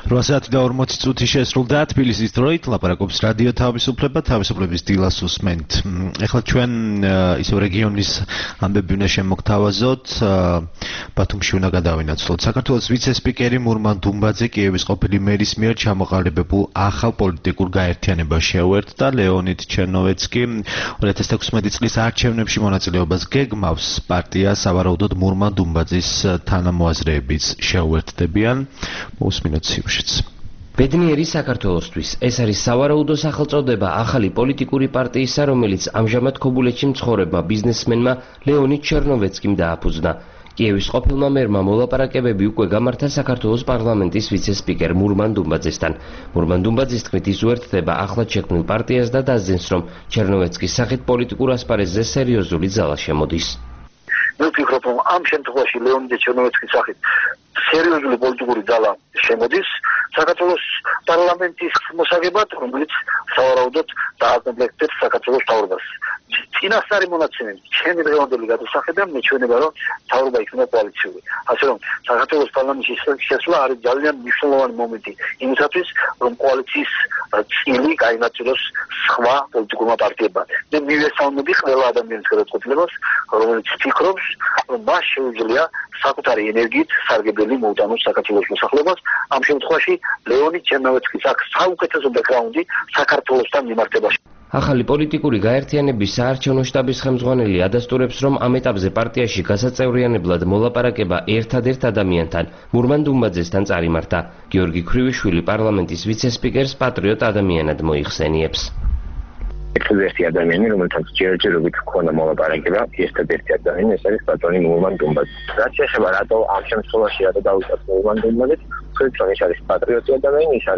8 საათი და 40 წუთი შესრულდა თბილისის დროით ლაპარაკობს რადიო თავისუფლება თავისუფლების დილას უსმენთ. ეხლა ჩვენ ისევ რეგიონის ამბები უნდა შემოგთავაზოთ. ბათუმში უნდა გადავინაცვლოთ. საქართველოს ვიცე-სპიკერი მურმან დუმბაძე კიევის ყოფილი მერის მიერ ჩამოყალიბებულ ახალ პოლიტიკურ გაერთიანებას შეუერთდა. ლეონიდ ჩერნოვეცკი 2016 წლის არჩევნებში მონაწილეობას გეგმავს. პარტია სავარაუდოდ მურმან დუმბაძის თანამოაზრეებიც შეუერთდებიან. მოусმინოთ სიუჟეტს. ბედნიერი საქართველოსთვის ეს არის სავარაუდო სახელწოდება ახალი პოლიტიკური პარტიისა, რომელიც ამჟამად ქობულეთში მცხოვრებმა ბიზნესმენმა ლეონიდ ჩერნოვეცკიმ დააფუძნა. კიევის ყოფილმა მერმა მოლაპარაკებები უკვე გამართა საქართველოს პარლამენტის ვიცე-სპიკერ მურმან დუმბაძესთან. მურმან დუმბაძის თქმით ის უერთდება ახლად შექმნილ პარტიას და დაძენს, რომ ჩერნოვეცკის სახით პოლიტიკურ ასპარეზზე სერიოზული ძალა შემოდის. მე ვფიქრობ, რომ ამ შემთხვევაში ლეონიდ ჩერნოვეცკის სახით სერიოზული პოლიტიკური ძალა შემოდის საქართველოს პარლამენტის მოსაგებად, რომელიც სავარაუდოდ დააკომპლექტებს საქართველოს მთავრობას. წინასწარი მონაცემები, ჩემი დღევანდელი გადასახედა მეჩვენება, რომ მთავრობა იქნება კოალიციური. ასე რომ საქართველოს პარლამენტში შესვლა არის ძალიან მნიშვნელოვანი მომენტი იმისათვის, რომ კოალიციის წილი გაინაწილოს სხვა პოლიტიკურმა პარტიებმა. მე მივესალმები ყველა ადამიანის გადაწყვეტილებას, რომელიც ფიქრობს, რომ მას შეუძლია საკუთარი ენერგიით სარგებელი მოუტანოს საქართველოს მოსახლეობას. ამ შემთხვევაში ლეონიდ ჩერნოვეცკის აქვს საუკეთესო ბექგრაუნდი საქართველოსთან მიმართებაში. ახალი პოლიტიკური გაერთიანების საარჩევნო შტაბის ხელმძღვანელი ადასტურებს, რომ ამ ეტაპზე პარტიაში გასაწევრიანებლად მოლაპარაკება ერთადერთ ადამიანთან, მურმან დუმბაძესთან წარიმართა. გიორგი ქრივიშვილი პარლამენტის ვიცე-სპიკერს პატრიოტ ადამიანად მოიხსენიებს. ერთადერთი ადამიანი, რომელთაც ჯერჯერობით ჰქონდა მოლაპარაკება, ერთადერთი ადამიანი ეს არის პატრონი მურმან დუმბაძე. რაც შეეხება რატო ამ შემთხვევაში რატო დავიწყოთ მურმან დუმბაძეს, ვთქვით, რომ ის არის პატრიოტი ადამიანი, ის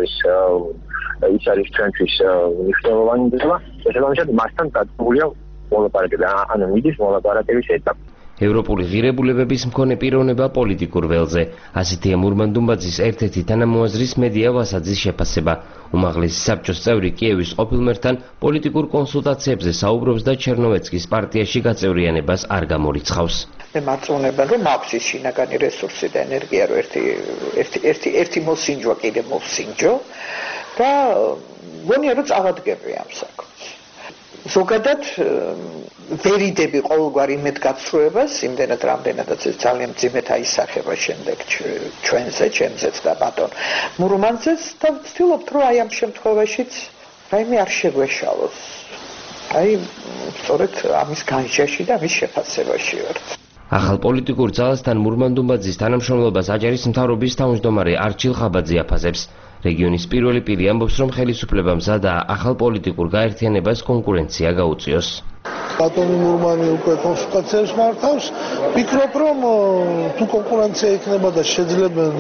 არის ჩვენთვის მნიშვნელოვანი ძმა, შესაბამისად მასთან დადგმულია მოლაპარაკება, ანუ მიდის მოლაპარაკების ეტაპი. ევროპული ღირებულებების მქონე პიროვნება პოლიტიკურ ველზე. ასეთია მურმან დუმბაძის ერთ-ერთი თანამოაზრის მედია ვასაძის შეფასება. უმაღლესი საბჭოს წევრი კიევის ყოფილ მერთან პოლიტიკურ კონსულტაციებზე საუბრობს და ჩერნოვეცკის პარტიაში გაწევრიანებას არ გამორიცხავს. მე მარწმუნებენ, რომ აქვს ის შინაგანი რესურსი და ენერგია, რომ ერთი მოსინჯვა კიდე მოსინჯო და გონია რომ წავადგები ამ საქმეს. ზოგადად ვერიდები ყოველგვარ იმედგაცრუებას, იმდენად რამდენადაც ეს ძალიან მძიმედ აისახება შემდეგ ჩემზეც და ბატონ მურმანძეც და ვცდილობთ, რომ აი ამ შემთხვევაშიც რაიმე არ შეგვეშალოს. აი სწორედ ამის განჯაში და ამის შეფასებაში ვართ. ახალ პოლიტიკურ ძალასთან მურმან დუმბაძის თანამშრომლობას აჯარის მთავრობის თავმჯდომარე არჩილ ხაბაძე აფასებს. რეგიონის პირველი პირი ამბობს, რომ ხელისუფლებამ მზადაა ახალ პოლიტიკურ გაერთიანებას კონკურენცია გაუწიოს. ბატონი მურმანი უკვე კონსულტაციებს მართავს. ვფიქრობ, რომ თუ კონკურენცია იქნება და შეძლებენ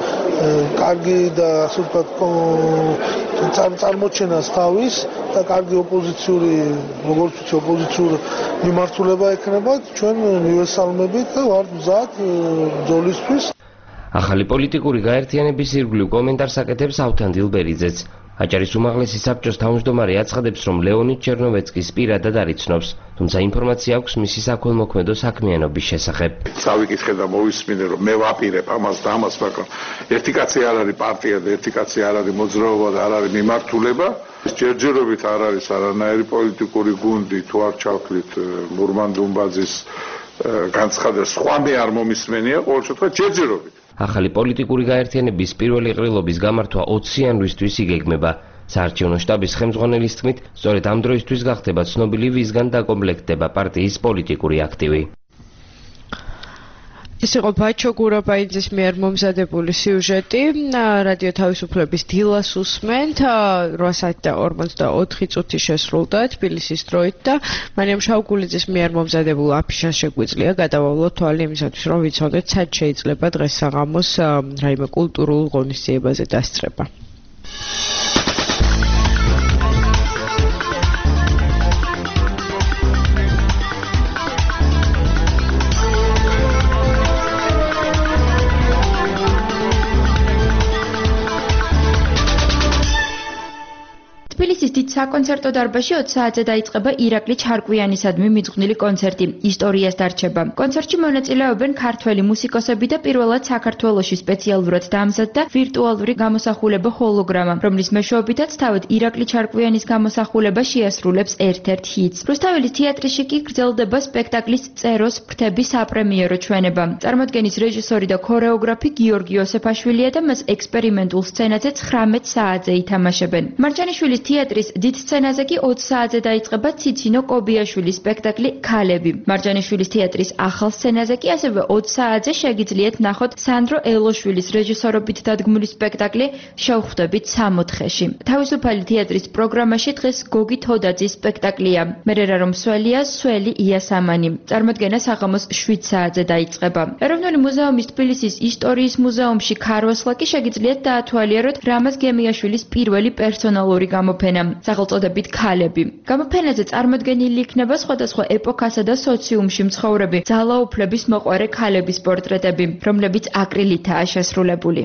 კარგი და ასე ვთქვათ წარმოჩენას თავის და კარგი ოპოზიციური, როგორც ვთქვი, ოპოზიციური მიმართულება ექნება, ჩვენ მივესალმებით და ვართ მზად ბრძოლისთვის. ახალი პოლიტიკური გაერთიანების ირგვლივ კომენტარს აკეთებს ავთანდილ ბერიძეც. აჭარის უმაღლესი საბჭოს თავმჯდომარე აცხადებს, რომ ლეონიდ ჩერნოვეცკის პირადად არ იცნობს, თუმცა ინფორმაცია აქვს მისი საქველმოქმედო საქმიანობის შესახებ. წავიკითხე და მოვისმინე, რომ მე ვაპირებ ამას და ამას, მაგრამ ერთი კაცი არ არის პარტია და ერთი კაცი არ არის მოძრაობა და არ არის მიმართულება. ჯერჯერობით არ არის არანაირი პოლიტიკური გუნდი, თუ არ ჩავქლით მურმან დუმბაძის განცხადებას, სხვა მე არ მომისმენია, ყოველ შემთხვევაში ჯერჯერობით. ახალი პოლიტიკური გაერთიანების პირველი ყრილობის გამართვა 20 იანვრისთვის იგეგმება. საარჩევნო შტაბის ხელმძღვანელის თქმით, სწორედ ამ დროისთვის გახდება ცნობილი ვისგან დაკომპლექტდება პარტიის პოლიტიკური აქტივი. ეს იყო ბაჩო გურაბაიძის მიერ მომზადებული სიუჟეტი. რადიო თავისუფლების დილას უსმენთ. 8 საათი და 44 წუთი შესრულდა თბილისის დროით და მარიამ შავგულიძის მიერ მომზადებულ აფიშას შეგვიძლია გადავავლოთ თვალი იმისათვის, რომ ვიცოდეთ, სად შეიძლება დღეს საღამოს რაიმე კულტურულ ღონისძიებაზე დასწრება. დიდ საკონცერტო დარბაზში 20 საათზე დაიწყება ირაკლი ჩარკვიანისადმი მიძღვნილი კონცერტი ისტორიას დარჩება. კონცერტში მონაწილეობენ ქართველი მუსიკოსები და პირველად საქართველოში სპეციალურად დამზადდა ვირტუალური გამოსახულება ჰოლოგრამა, რომლის მეშვეობითაც თავად ირაკლი ჩარკვიანის გამოსახულება შეასრულებს ერთ-ერთ ჰიტს. რუსთაველის თეატრში კი გრძელდება სპექტაკლის წეროს ფრთები საპრემიერო ჩვენება. წარმოდგენის რეჟისორი და ქორეოგრაფი გიორგი იოსეფაშვილია და მას ექსპერიმენტულ სცენაზე 19 საათზე ითამაშებენ. მარჯანიშვილის თეატრის დიდ სცენაზე კი 20 საათზე დაიწყება ციცინო კობიაშვილის სპექტაკლი ქალები. მარჯანიშვილის თეატრის ახალ სცენაზე კი ასევე 20 საათზე შეგიძლიათ ნახოთ სანდრო ელოშვილის რეჟისორობით დადგმული სპექტაკლი შევხვდებით 64-ში. თავისუფალი თეატრის პროგრამაში დღეს გოგი თოდაძის სპექტაკლია. მერერა რომ სველია, სველი იასამანი. წარმოდგენა საღამოს 7 საათზე დაიწყება. ეროვნული მუზეუმის თბილისის ისტორიის მუზეუმში ქარვასლა კი შეგიძლიათ დაათვალიეროთ რამაზ გემიაშვილის პირველი პერსონალური გამოფენა, სახელწოდებით ქალები. გამოფენაზე წარმოდგენილი იქნება სხვადასხვა ეპოქასა და სოციუმში მცხოვრები ძალაუფლების მოყვარე ქალების პორტრეტები, რომლებიც აკრილითაა შესრულებული.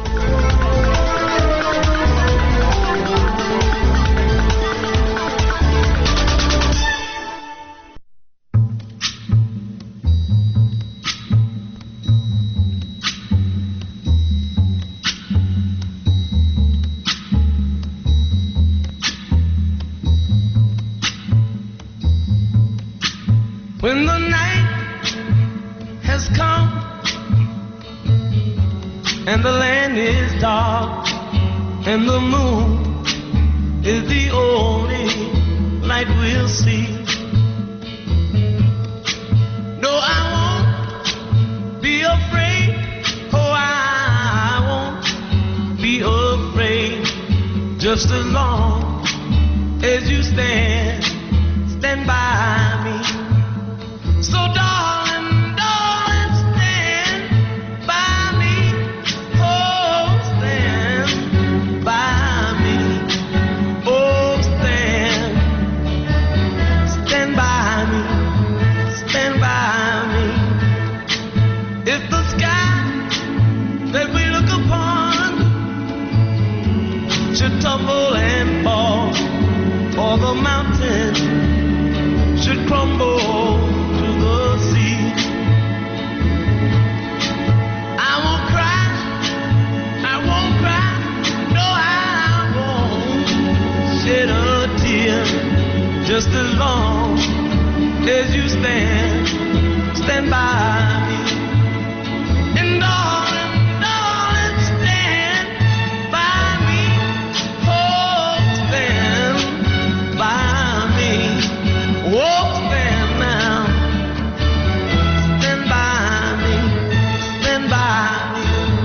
When the night has come and the land is dark and the moon is the only light we'll see. No, I won't be afraid. Oh, I won't be afraid. Just as long as you stand by me. So darling, darling, stand by me. Oh, stand by me. Oh, stand by me. Stand by me. If the sky that we look upon should tumble and fall, or the mountain should crumble to the sea, I won't cry, no, I won't shed a tear, just as long as you stand by me. And darling, darling, stand by me. Oh, stand by me. Oh, stand now. Stand by me. Stand by me.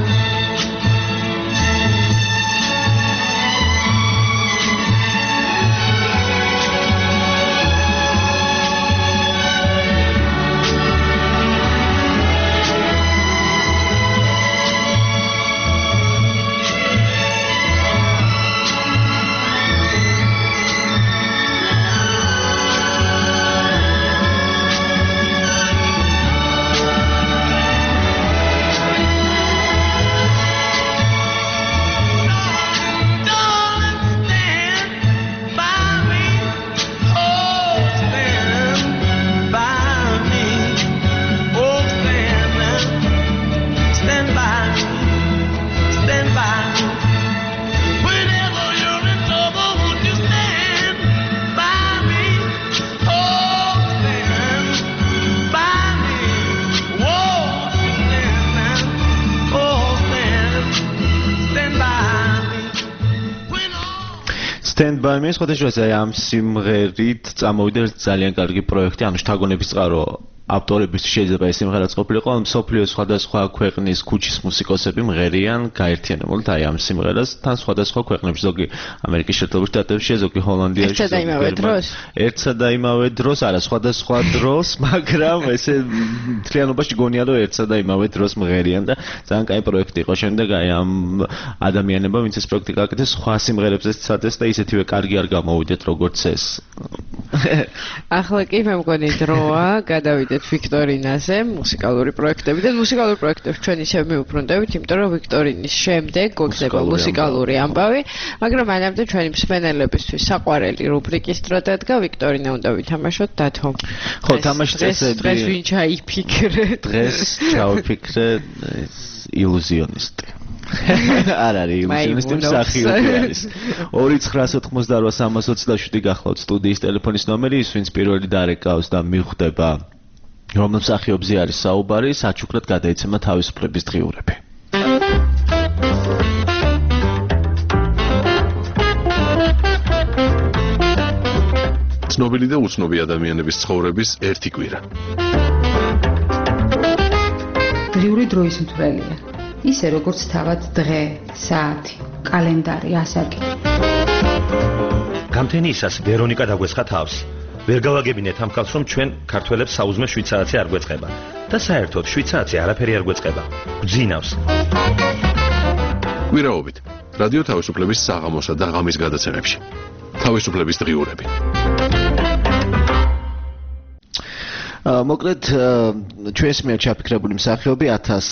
Stand by me, სხვადასხვა ამ სიმღერით წამოვიდა ძალიან კარგი პროექტი, ანუ შთაგონების წყარო ავტორების შეიძლება ეს სიმღერაც ყოფილიყო, ან მსოფლიოს სხვადასხვა ქვეყნის ქუჩის მუსიკოსები მღერიან გაერთიანებულად აი ამ სიმღერას, თან სხვადასხვა ქვეყნებში, ზოგი ამერიკის შეერთებულ შტატებში, ზოგი ჰოლანდიაში, ერთსა და იმავე დროს. ერთსა და იმავე დროს, არა, სხვადასხვა დროს, მაგრამ ესე მთლიანობაში გონია რომ ერთსა და იმავე დროს მღერიან და ძალიან კაი პროექტი იყო. შემდეგ აი ამ ადამიანებმა, ვინც ეს პროექტი გააკეთეს, სხვა სიმღერებზეც ცადეს და ისეთივე კარგი არ გამოვიდეთ როგორც ეს. ახლა კი მე მგონი დროა გადავიდეთ ვიქტორინაზე, მუსიკალური პროექტებიდან. მუსიკალურ პროექტებს ჩვენ ისევ მივუბრუნდებით, იმიტომ რომ ვიქტორინის შემდეგ გვექნება მუსიკალური ამბავი, მაგრამ მანამდე ჩვენი მსმენელებისთვის საყვარელი რუბრიკის დრო დადგა. ვიქტორინა უნდა ვითამაშოთ დათო. ხო, თამაში წესები. დღეს ვინ ჩაიფიქრე? დღეს ჩავიფიქრე ილუზიონისტი. არ არის ილუზიონისტი, მსახიობი არის. 2988327 გახლავთ სტუდიის ტელეფონის ნომერი, ის ვინც პირველი დარეკავს და მიხვდება რომ მსახიობზე არის საუბარი, საჩუქრად გადაეცემა თავისუფლების დღიურები. ცნობილი და უცნობი ადამიანების ცხოვრების ერთი კვირა. დღიური დროის მთვრელია. ისე როგორც თავად დღე, საათი, კალენდარი, ასაკი. გამთენიისას ვერონიკა დაგვესხა თავს. ვერ გავაგებინეთ ამ ხალხს, რომ ჩვენ ქართველებს საუზმე შვიცარიცი არ გვეწყება და საერთოდ შვიცარიცი არაფერი არ გვეწყება. გძინავს. კვირაობით რადიო თავისუფლების საღამოსა და ღამის გადაცემებში. თავისუფლების დღიურები. მოკლედ ჩვენს მიერ ჩაფიქრებული მსახიობი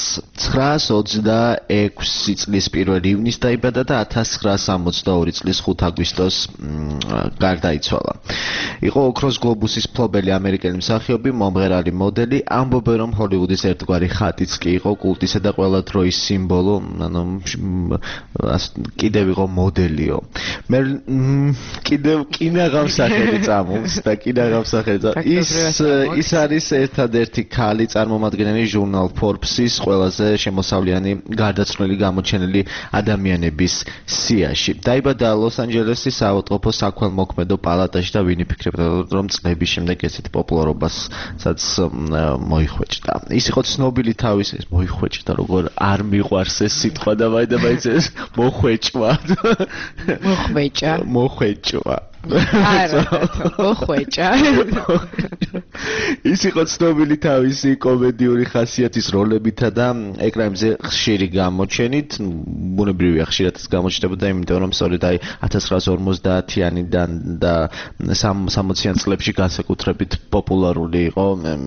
1926 წლის 1 ივნისს დაიბადა და 1962 წლის 5 აგვისტოს გარდაიცვალა. იყო ოქროს გლობუსის მფლობელი ამერიკელი მსახიობი, მომღერალი, მოდელი. ამბობენ რომ ჰოლივუდის ერთგვარი ხატიც კი იყო კულტისა და ყველა დროის სიმბოლო, ანუ კიდევ იყო მოდელიო. მე კიდევ კინაღამსახელი წამოს და კინაღამსახელი ის არის ერთადერთი ქალი წარმომადგენელი ჟურნალ Forbes-ის ყველაზე შემოსავლიანი გარდაცვლილი გამოჩენილი ადამიანების სიაში. დაიბადა ლოს-ანჯელესის საავადმყოფო საქველმოქმედო პალატაში და ვინ იფიქრებდა რომ წლების შემდეგ ესეთი პოპულარობასაც მოიხვეჭდა. ის იყო ცნობილი თავის მოიხვეჭდა, როგორ არ მიყვარს ეს სიტყვა და მაინც ეს მოხვეჭვა. მოხვეჭვა. არა, მოხვეჭა. ის იყო ცნობილი თავისი კომედიური ხასიათის როლებითა და ეკრანებზე ხშირი გამოჩენით. ბუნებრივია ხშირად გამოჩნდებოდა, იმიტომ რომ სწორედ აი 1950-იანიდან და 60-იან წლებში განსაკუთრებით პოპულარული იყო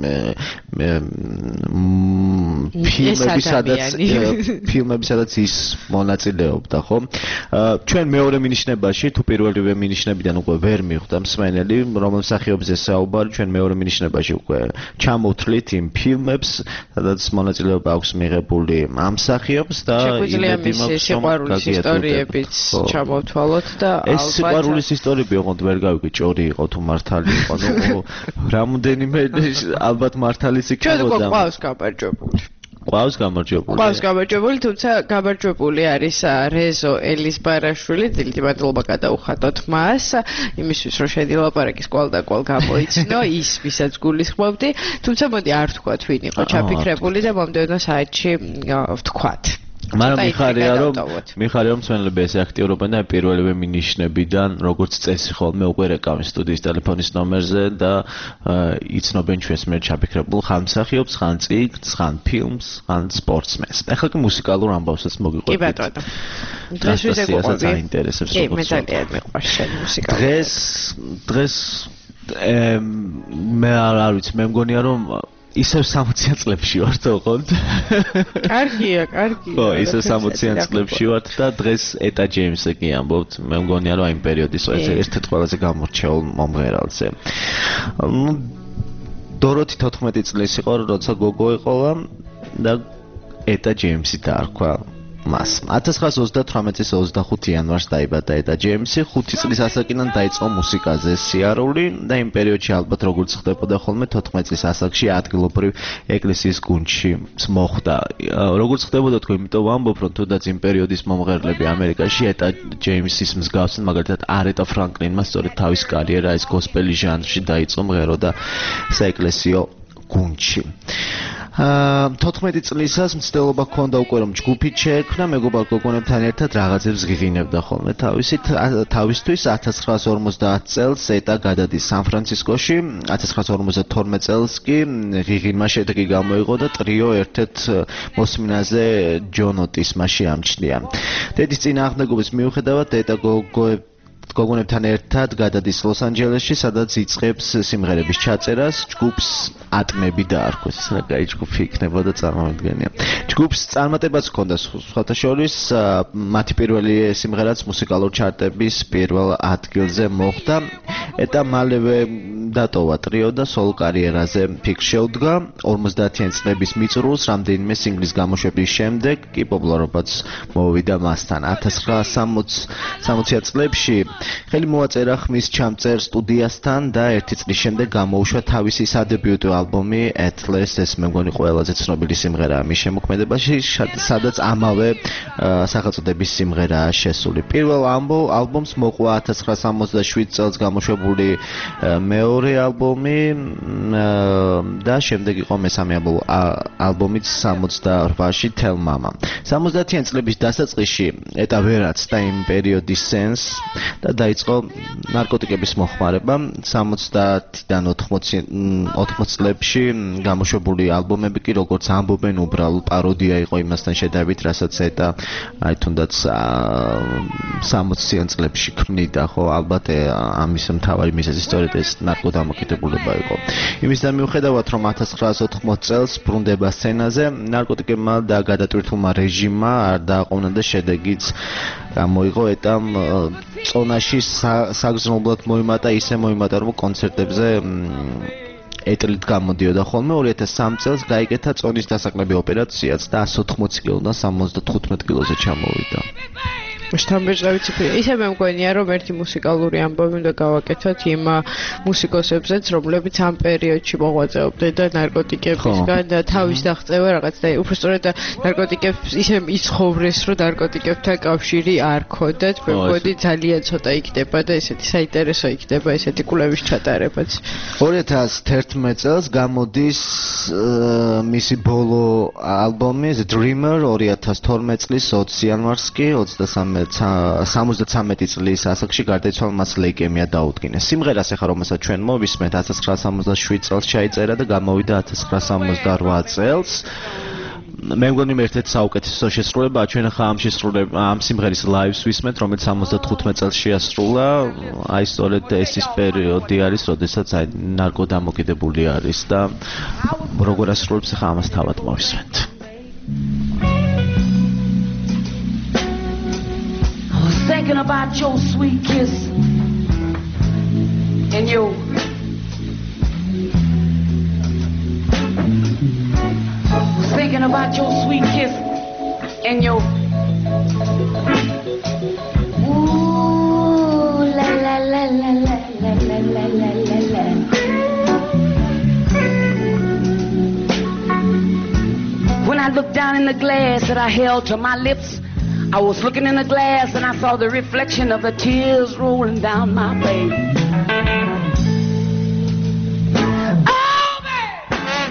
ფილმები, სადაც ის მონაწილეობდა, ხო? ჩვენ მეორე მინიშნებაში თუ პირველივე მინიშნებიდან უკვე ვერ მიხვდა მსმენელი, რომ მსახიობზე საუბარი, ჩვენ მეორე მინიშნებაში უკვე ჩამოვთვლით იმ ფილმებს, სადაც მონაწილეობა აქვს მიღებული ამ მსახიობს და იმედი მაქვს, რომ სიყვარულის ისტორიებიც ჩამოვთვალოთ და ალბათ ეს სიყვარულის ისტორიები ოღონდ ვერ გავიგე, ჭორი იყო თუ მართალი იყო, ნუ რამოდენიმე ალბათ მართალიც იქნებოდა. ჩვენ უკვე ყავს გამარჯვებული. ყავს გამარჯვებული, თუმცა გამარჯვებული არის რეზო ელისბარაშვილი. დილით მადლობა გადაუხადოთ მას იმისთვის, რომ შედილაპარაკის კვალ და კვალ გამოიცნო ის, ვისაც გულისხმობდი. თუმცა მოდი არ ვთქვათ, ვინ იყო ჩაფიქრებული და მომდევნო საათში ვთქვათ. მაგრამ მიხარია რომ მსმენელები ესე აქტიურობენ და პირველივე მინიშნებიდან როგორც წესი ხოლმე უკვე რეკავენ სტუდიის ტელეფონის ნომერზე და იცნობენ ჩვენს მიერ ჩაფიქრებულ ხან მსახიობს, ხან წიგნს, ხან ფილმს, ხან სპორტსმენს. ახლა კი მუსიკალურ ამბავსაც მოგიყვებით. კი ბატონო. დღეს ვიზე გვყვები. აინტერესებს როგორც. კი, მე ძალიან მიყვარს შენ მუსიკა. დღეს მე არ ვიცი, მე მგონია რომ ისევ 60-იან წლებში ვართ ოღონდ. კარგია. ხო, ისევ 60-იან წლებში ვართ და დღეს ეტა ჯეიმსი კი ამბობთ. მე მგონია რომ აი პერიოდის ერთ-ერთ ყველაზე გამორჩეულ მომღერალზე. დოროთი 14 წლის იყო, როცა გოგო ეყოლა და ეტა ჯეიმსი დაარქვა მას. 1938 წლის 25 იანვარს დაიბადა ეტა ჯეიმსი. 5 წლის ასაკიდან დაიწყო მუსიკაზე სიარული და იმ პერიოდში ალბათ როგორც ხდებოდა ხოლმე 14 წლის ასაკში ადგილობრივ ეკლესიის გუნდში მოხვდა. როგორც ხდებოდა თქო, იმიტომ ვამბობ, რომ თუნდაც იმ პერიოდის მომღერლები ამერიკაში ეტა ჯეიმსის მსგავსად, მაგალითად არეთა ფრანკლინმა სწორედ თავის კარიერა ეს გოსპელის ჟანრში დაიწყო, მღეროდა საეკლესიო გუნდში. 14 წლისას მცდელობა ჰქონდა უკვე რომ ჯგუფი შეექმნა, მეგობარ გოგონებთან ერთად რაღაცებს ღიღინებდა ხოლმე თავისთვის. 1950 წელს ეტა გადადის სან-ფრანცისკოში, 1952 წელს კი ღიღინმა შედეგი გამოიღო და ტრიო ერთ-ერთ მოსმინაზე ჯონ ოტისმა შეამჩნია. დედის წინააღმდეგობის მიუხედავად ეტა გოგონებთან ერთად გადადის ლოს-ანჯელესში, სადაც იწყებს სიმღერების ჩაწერას. ჯგუფს ატმები დაარქვეს. ეს რა კაი ჯგუფი იქნებოდა, წარმოვიდგენია. ჯგუფს წარმატებაც ჰქონდა სხვათა შორის, მათი პირველი სიმღერაც მუსიკალურ ჩარტების პირველ ადგილზე მოხვდა. და მალევე დატოვა ტრიო და სოლო კარიერაზე ფიქრ შეუდგა. 50-იან წლების მიწურულს რამდენიმე სინგლის გამოშვების შემდეგ კი პოპულარობაც მოვიდა მასთან. 1960-იან წლებში ხელი მოაწერა ხმის ჩამწერ სტუდიასთან და 1 წლის შემდეგ გამოუშვა თავისი სადებიუტო ალბომი Atlas, ეს მე მგონი ყველაზე ცნობილი სიმღერაა მის შემოქმედებაში, სადაც ამავე სახელწოდების სიმღერაა შესული. პირველ ალბომს მოყვა 1967 წელს გამოშვებული მეორე ალბომი და შემდეგ იყო მესამე ალბომიც 68-ში Tell Mama. 70-იან წლების დასაწყისში ეტა-ვერაც და იმ პერიოდის სენს და დაიწყო ნარკოტიკების მოხმარება. 70-დან 80 წლებში გამოშვებული ალბომები კი როგორც ამბობენ უბრალოდ პაროდია იყო იმასთან შედარებით, რასაც ეტა აი თუნდაც 60-იან წლებში ქმნიდა, ხო, ალბათ ამის მთავარი მიზეზი სწორედ ეს ნარკოდამოკიდებულება იყო. იმისთან მიუხედავად, რომ 1980 წელს ბრუნდება სცენაზე, ნარკოტიკებმა და გადატვირთულმა რეჟიმმა არ დააყოვნა და შედეგიც გამოიღო. ეტამ წონაში საგრძნობლად მოიმატა, ისე მოიმატა, რომ კონცერტებზე ეტლით გამოდიოდა ხოლმე. 2003 წელს გაიკეთა წონის დასაკლები ოპერაციაც და 180 კილოდან 75 კილოზე ჩამოვიდა. შთამბეჭდავით ისე მე მგონია, რომ ერთი მუსიკალური ამბავი უნდა გავაკეთოთ იმ მუსიკოსებზეც, რომლებიც ამ პერიოდში მოღვაწეობდნენ და ნარკოტიკებისგან და თავის დაღწევა რაღაც და უბრალოდ ნარკოტიკებს ისე იცხოვრეს, რომ ნარკოტიკებთან კავშირი არ ქონდათ. მე მგონი ძალიან ცოტა იქნება და ესეთი საინტერესო იქნება ესეთი კვლევის ჩატარებაც. 2011 წელს გამოდის მისი ბოლო ალბომი The Dreamer, 2012 წლის 20 იანვარს კი 73 წლის ასაკში გარდაიცვალა, მას ლეიკემია დაუდგინეს. სიმღერას ახლა რომელსაც ჩვენ მოვისმენთ 1977 წელს ჩაიწერა და გამოვიდა 1978 წელს. მე მგონი ერთ-ერთი საუკეთესო შესრულებაა. ჩვენ ახლა ამ სიმღერის ლაივს ვისმენთ, რომელიც 75 წელს შეასრულა. აი სწორედ ეს ის პერიოდი არის, როდესაც აი ნარკოდამოკიდებული არის და როგორ ასრულებს ახლა ამას თავად მოვისმენთ. Thinking about your sweet kiss and your thinking about your sweet kiss and your ooh la la la la la la la la la la. When I looked down in the glass that I held to my lips, I was looking in the glass and I saw the reflection of the tears rolling down my face. Oh, man!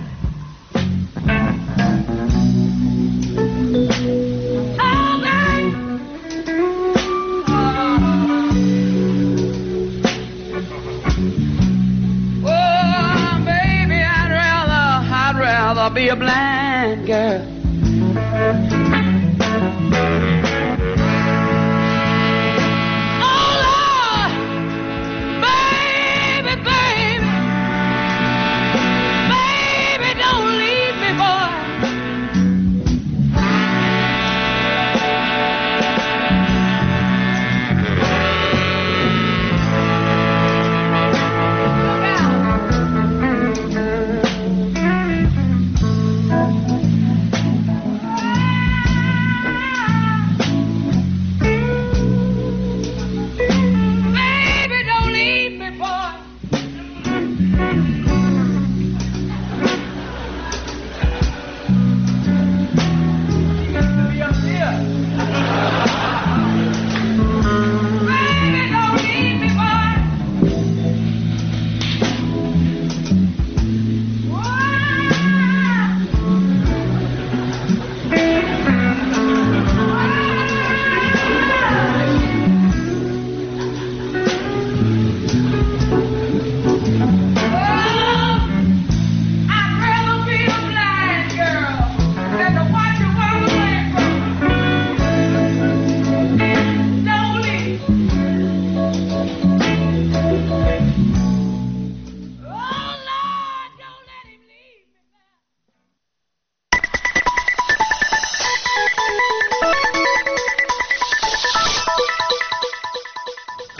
Oh, man! Oh, baby, I'd rather be a blind girl.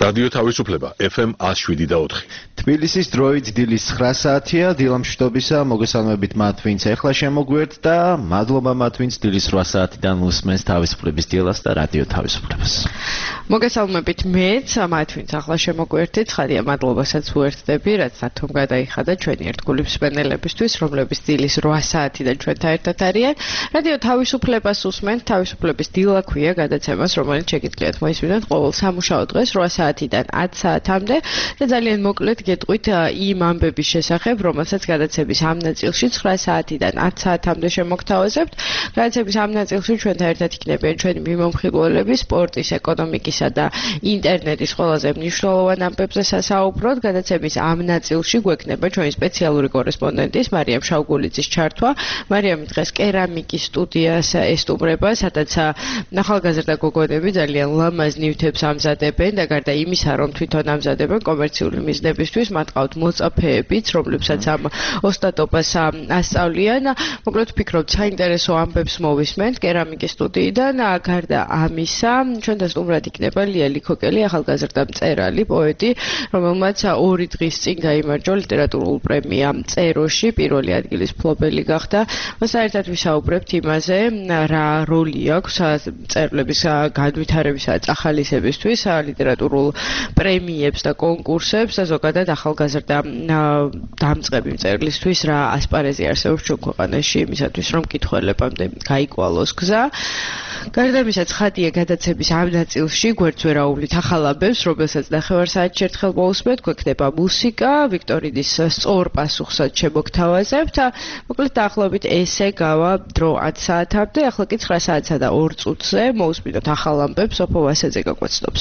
რადიო თავისუფლება FM 107.4. თბილისის დროით დილის 9 საათია, დილამშვიდობისა, მოგესალმებით მათ, ვინც ეხლა შემოგვერთ და მადლობა მათ, ვინც დილის 8 საათიდან უსმენს თავისუფლების დილას და რადიო თავისუფლებას. მოგესალმებით მეც, მათ, ვინც ახლა შემოგვერთით, ხარია მადლობასაც უერთდები, რაც ათომ გადაიხადა ჩვენი ერთგული მსმენელებისთვის, რომლებიც დილის 8 საათიდან ჩვენთან ერთად არიან. რადიო თავისუფლებას უსმენთ, თავისუფლების დილა ქვია გადაცემას, რომელიც შეგიძლიათ მოისმინოთ ყოველ სამუშაო დღეს 8 საათიდან 10 საათამდე და ძალიან მოკლედ გეტყვით იმ ამბების შესახებ, რომელსაც გადაცემის ამ ნაწილში 9 საათიდან 10 საათამდე შემოგთავაზებთ. გადაცემის ამ ნაწილში ჩვენთან ერთად იქნებიან ჩვენი მიმომხილველები სპორტის, ეკონომიკისა და ინტერნეტის ყველაზე მნიშვნელოვან ამბებზე სასაუბროდ. გადაცემის ამ ნაწილში გვექნება ჩვენი სპეციალური კორესპონდენტის მარიამ შავგულიძის ჩართვა. მარიამი დღეს კერამიკის სტუდიას ესტუმრება, სადაც ახალგაზრდა გოგონები ძალიან ლამაზ ნივთებს ამზადებენ და გარდა იმისა, რომ თვითონ ამზადებენ კომერციული მიზნებისთვის, მათ ყავთ მოწაფეებიც, რომლებსაც ამ ოსტატობას ასწავლიან. მოკლედ ვფიქრობთ, საინტერესო ამბებს მოვისმენთ კერამიკის სტუდიიდან. გარდა ამისა, ჩვენთან სტუმრად იქნება ლია ლიქოკელი, ახალგაზრდა მწერალი, პოეტი, რომელმაც 2 დღის წინ გაიმარჯვა ლიტერატურულ პრემია წეროში, პირველი ადგილის მფლობელი გახდა. საერთოდ ვისაუბრებთ იმაზე, რა როლი აქვს მწერლების განვითარებისა და წახალისებისთვის ლიტერატურულ პრემიებს და კონკურსებს და ზოგადად ახალგაზრდა დამწყები მწერლისთვის რა ასპარეზი არსებობს ჩვენ ქვეყანაში იმისათვის, რომ მკითხველებამდე გაიკვალოს გზა. გარდა ამისა, ცხადია გადაცემის ამ ნაწილში გვერდს ვერაუვლით ახალ ამბებს, რომელსაც ნახევარსაათში ერთხელ მოусმენთ, გვექნება მუსიკა, ვიქტორინის სწორ პასუხსაც შემოგთავაზებთ. მოკლედ დაახლოებით ესე გავა დრო 10 საათამდე, ახლა კი 9 საათსა და 2 წუთზე მოусმინოთ ახალ ამბებს, ოფო ვასაძე გაგვაცნობს.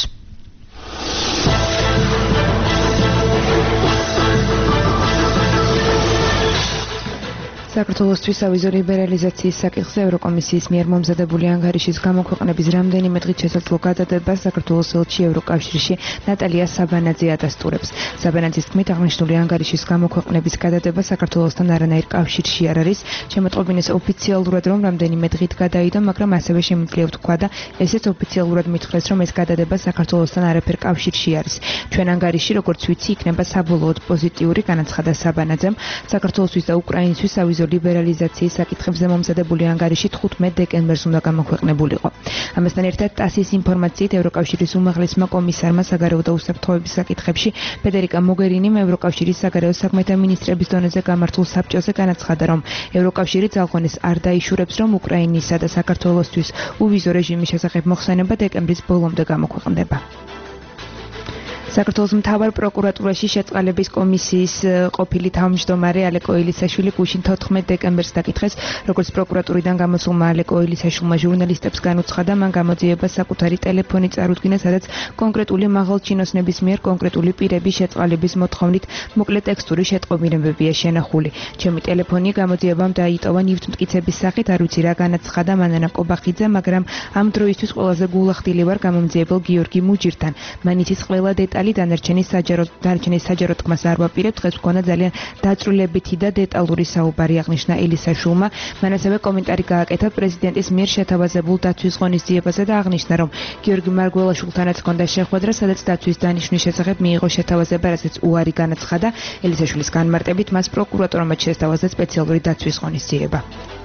საქართველოსთვის ავიზო ლიბერალიზაციის საკითხზე ევროკომისიის მიერ მომზადებული ანგარიშის გამოქვეყნების რამდენიმე დღით შესაძლო გადადებას საქართველოს ელჩი ევროკავშირში ნატალია საბანაძე ადასტურებს. საბანაძის თქმით, აღნიშნული ანგარიშის გამოქვეყნების გადადება საქართველოსთან არანაირ კავშირში არ არის. შემოტყობინეს ოფიციალურად, რომ რამდენიმე დღით გადაიდო, მაგრამ ასევე შემიძლია ვთქვა და ესეც ოფიციალურად მითხრეს, რომ ეს გადადება საქართველოსთან არაფერ კავშირში არის. ჩვენ ანგარიში, როგორც ვიცი, იქნება საბოლოოდ პოზიტიური, განაცხადა საბანაძემ. საქართველოსთვის და უკრაინისთვის ავიზო ლიბერალიზაციის საკითხებზე მომზადებული ანგარიში 15 დეკემბერს უნდა გამოქვეყნებულიყო. ამასთან ერთად ტასის ინფორმაციით ევროკავშირის უმაღლესმა კომისარმა საგარეო და უსაფრთხოების საკითხებში ფედერიკა მოგერინიმ ევროკავშირის საგარეო საქმეთა მინისტრების დონეზე გამართულ საბჭოზე განაცხადა, რომ ევროკავშირი ძალღონეს არ დაიშურებს, რომ უკრაინისა და საქართველოსთვის უვიზო რეჟიმის შესახებ მოხსენება დეკემბრის ბოლომდე გამოქვეყნდება. საქართველოს მთავარ პროკურატურაში შეწყალების კომისიის ყოფილი თავმჯდომარე ალეკო ელისაშვილი გუშინ 14 დეკემბერს დაკითხეს, როგორც პროკურატურიდან გამოსულმა ალეკო ელისაშვილმა ჟურნალისტებს განუცხადა, მან გამოძიებას საკუთარი ტელეფონი წარუდგინა, სადაც კონკრეტული მაღალჩინოსნების მიერ კონკრეტული პირების შეწყალების მოთხოვნით მოკლე ტექსტური შეტყობინებებია შენახული. ჩემი ტელეფონი გამოძიებამ დაიტოვა ნივთმტკიცების სახით, არ ვიცი რა განაცხადა მანანა კობახიძე, მაგრამ ამ დროისთვის ყველაზე გულახდილი ვარ გამომძიებელ გიორგი მუჯირთან. მან იცის ყველა დეტალი დანარჩენის საჯარო თქმას არ ვაპირებ. დღეს მქონდა ძალიან დაწვრილებითი და დეტალური საუბარი, აღნიშნა ელისაშვილმა. მან ასევე კომენტარი გააკეთა პრეზიდენტის მიერ შეთავაზებულ დაცვის ღონისძიებაზე და აღნიშნა, რომ გიორგი მარგველაშვილთანაც ჰქონდა შეხვედრა, სადაც დაცვის დანიშვნის შესახებ მიიღო შეთავაზება, რასაც უარი განაცხადა. ელისაშვილის განმარტებით მას პროკურატურამ შესთავაზა სპეციალური დაცვის ღონისძიება.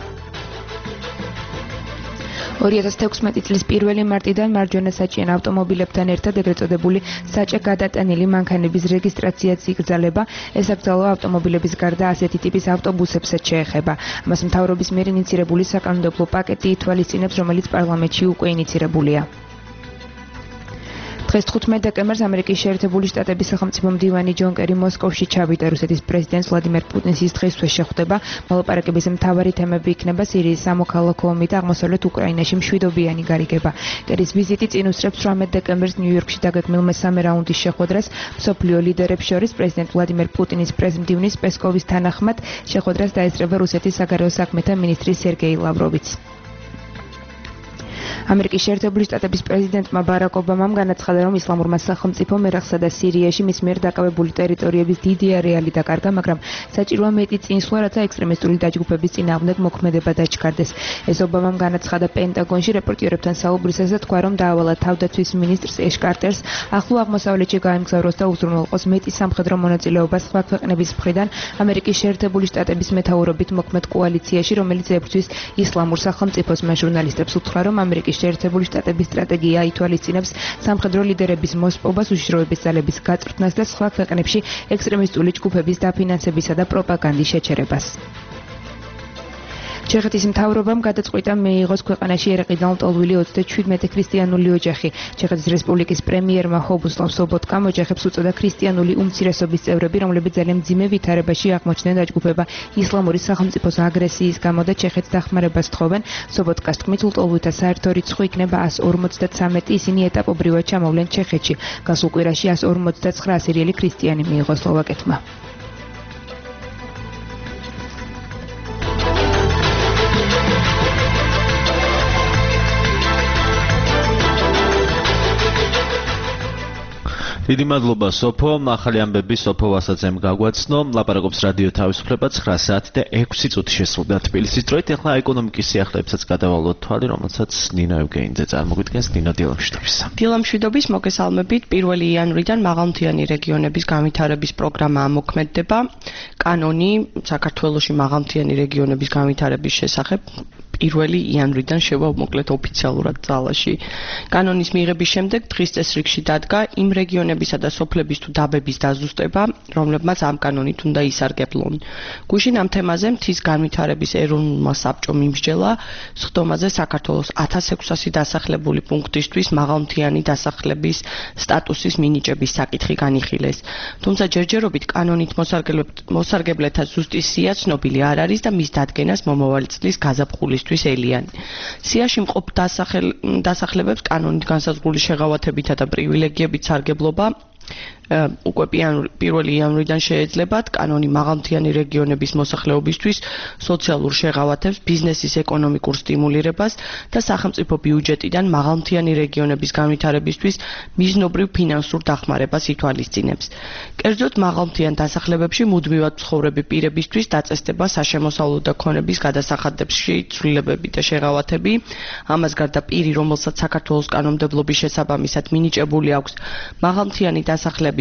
2016 წლის 1 მარტიდან მარჯვენა საჭიენ ავტომობილებთან ერთად ეგრეთ წოდებული საჭე გადატანილი მანქანების რეგისტრაციაც იკრძალება. ეს აკრძალვა ავტომობილების გარდა ასეთი ტიპის ავტობუსებსაც შეეხება. მას მთავრობის მიერ ინიცირებული საკანონმდებლო პაკეტი ითვალისწინებს, რომელიც პარლამენტში უკვე ინიცირებულია. დღეს 15 დეკემბერს ამერიკის შეერთებული შტატების სახელმწიფო მდივანი ჯონ კერი მოსკოვში ჩავიდა. რუსეთის პრეზიდენტს ვლადიმერ პუტინს ის დღესვე შეხვდება. მოლაპარაკების მთავარი თემები იქნება სირიის სამოქალაქო ომი და აღმოსავლეთ უკრაინაში მშვიდობიანი გარიგება. კერის ვიზიტი წინ უსწრებს 18 დეკემბერს ნიუ-იორკში დაგეგმილ მესამე რაუნდის შეხვედრას მსოფლიო ლიდერებს შორის. პრეზიდენტ ვლადიმერ პუტინის პრეზმდივნის პესკოვის თანახმად შეხვედრას დაესწრება რუსეთის საგარეო საქმეთა მინისტრი სერგეი ლავროვიც. ამერიკის შეერთებული შტატების პრეზიდენტმა ბარაკ ობამამ განაცხადა, რომ ისლამურმა სახელმწიფომ ერაყსა და სირიაში მის მიერ დაკავებული ტერიტორიების დიდი არეალი დაკარგა, მაგრამ საჭიროა მეტი წინსვლა, რათა ექსტრემისტული დაჯგუფების წინააღმდეგ მოქმედება დაჩქარდეს. ეს ობამამ განაცხადა პენტაგონში რეპორტიერებთან საუბრისას და თქვა, რომ დაავალა თავდაცვის მინისტრს ეშ კარტერს ახლო აღმოსავლეთში გაემგზავროს და უზრუნველყოს მეტი სამხედრო მონაწილეობა სხვა ქვეყნების მხრიდან ამერიკის შეერთებული შტატების მეთაურობით მოქმედ კოალიციაში, რომელიც ებრძვის ისლამურ სახელმწიფოს. მან ჟურნალისტებს უთხრა, რომ ამერიკის შეერთებული შტატების სტრატეგია ითვალისწინებს სამხედრო ლიდერების მოსპობას, უშიშროების ძალების გაწვრთნას და სხვა ქვეყნებში ექსტრემისტული ჯგუფების დაფინანსებისა და პროპაგანდის შეჩერებას. ჩეხეთის მთავრობამ გადაწყვიტა მიიღოს ქვეყანაში ერაყიდან ლტოლვილი 37 ქრისტიანული ოჯახი. ჩეხეთის რესპუბლიკის პრემიერმა ხობუსლავ სობოტკამ ოჯახებს უწოდა ქრისტიანული უმცირესობის წევრები, რომლებიც ძალიან მძიმე ვითარებაში აღმოჩნდნენ დაჯგუფება ისლამური სახელმწიფოს აგრესიის გამო და ჩეხეთს დახმარებას თხოვენ. სობოტკას თქმით, ლტოლვილთა საერთო რიცხვი იქნება 153, ისინი ეტაპობრივად ჩამოვლენ ჩეხეთში. გასულ კვირაში 159 ასირიელი ქრისტიანი მიიღო სლოვაკეთმა. დიდი მადლობა სოფო, ახალი ამბები სოფო ვასაძემ გაგვაცნო. ლაპარაკობს რადიო თავისუფლება 9 საათი და 6 წუთი შესრულდა თბილისის დროით. ახლა ეკონომიკის სიახლეებსაც გადავალოთ თვალი, რომელსაც ნინო ევგენიძე წარმოგვიდგენს. ნინო, დილამშვიდობისა. დილამშვიდობის მოგესალმებით. 1 იანვრიდან მაღალმთიანი რეგიონების განვითარების პროგრამა მოქმედდება. კანონი საქართველოში მაღალმთიანი რეგიონების განვითარების შესახებ 1 იანვრიდან შევა მოკლედ ოფიციალურად ძალაში. კანონის მიღების შემდეგ დღის წესრიგში დადგა იმ რეგიონებისა და სოფლების თუ დაბების დაზუსტება, რომლებმაც ამ კანონით უნდა ისარგებლონ. გუშინ ამ თემაზე მთის განვითარების ეროვნულმა საბჭომ იმსჯელა სხდომაზე საქართველოს 1600 დასახლებული პუნქტისთვის მაღალმთიანი დასახლების სტატუსის მინიჭების საკითხი განიხილეს. თუმცა ჯერჯერობით კანონით მოსარგებლეთა ზუსტი სია ცნობილი არ არის და მის დადგენას მომავალი წლის გაზაფხულის ელიანი. სიაში მყოფ დასახლებებს კანონით განსაზღვრული შეღავათებითა და პრივილეგიებით სარგებლობა უკვე 1 იანვრიდან შეეძლებათ. კანონი მაღალმთიანი რეგიონების მოსახლეობისთვის სოციალურ შეღავათებს, ბიზნესის ეკონომიკურ სტიმულირებას და სახელმწიფო ბიუჯეტიდან მაღალმთიანი რეგიონების განვითარებისთვის მიზნობრივ ფინანსურ დახმარებას ითვალისწინებს. კერძოდ მაღალმთიან დასახლებებში მუდმივად მცხოვრები პირებისთვის დაწესდება საშემოსავლო და ქონების გადასახადებში ცვლილებები და შეღავათები. ამას გარდა პირი, რომელსაც საქართველოს კანონმდებლობის შესაბამისად მინიჭებული აქვს მაღალმთიანი დასახლების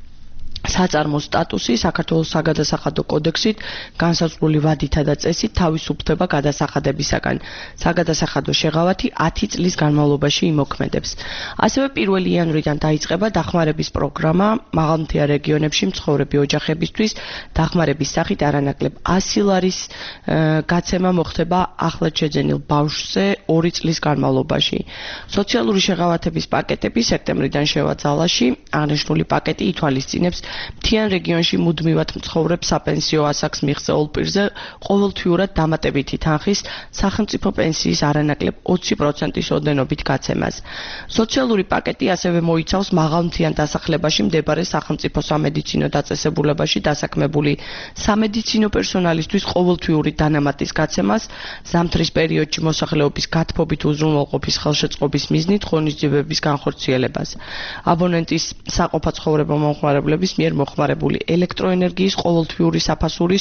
საწარმო სტატუსი, საქართველოს საგადასახადო კოდექსით განსაზღვრული ვადითა და წესით თავისუფლდება გადასახადებისაგან. საგადასახადო შეღავათი 10 წლის განმავლობაში იმოქმედებს. ასევე 1 იანვრიდან დაიწყება დახმარების პროგრამა მაღალმთიან რეგიონებში მცხოვრები ოჯახებისთვის. დახმარების სახით არანაკლებ 100 ლარის გაცემა მოხდება ახლად შეძენილ ბავშვზე 2 წლის განმავლობაში. სოციალური შეღავათების პაკეტები სექტემბრიდან შევა ძალაში. აღნიშნული პაკეტი ითვალისწინებს მთიან რეგიონში მუდმივად მცხოვრებს საპენსიო ასაკს მიღწეულ პირზე ყოველთვიურად დამატებითი თანხის სახელმწიფო პენსიის არანაკლებ 20%-ის ოდენობით გაცემას. სოციალური პაკეტი ასევე მოიცავს მაღალმთიან დასახლებაში მდებარე სახელმწიფო სამედიცინო დაწესებულებაში დასაქმებული სამედიცინო პერსონალისთვის ყოველთვიური დანამატის გაცემას, ზამთრის პერიოდში მოსახლეობის გათბობით უზრუნველყოფის ხელშეწყობის მიზნით ღონისძიებების განხორციელებას. აბონენტის საყოფა ცხოვრება მომხმარებლების მიერ მოხმარებული ელექტროენერგიის ყოველთვიური საფასურის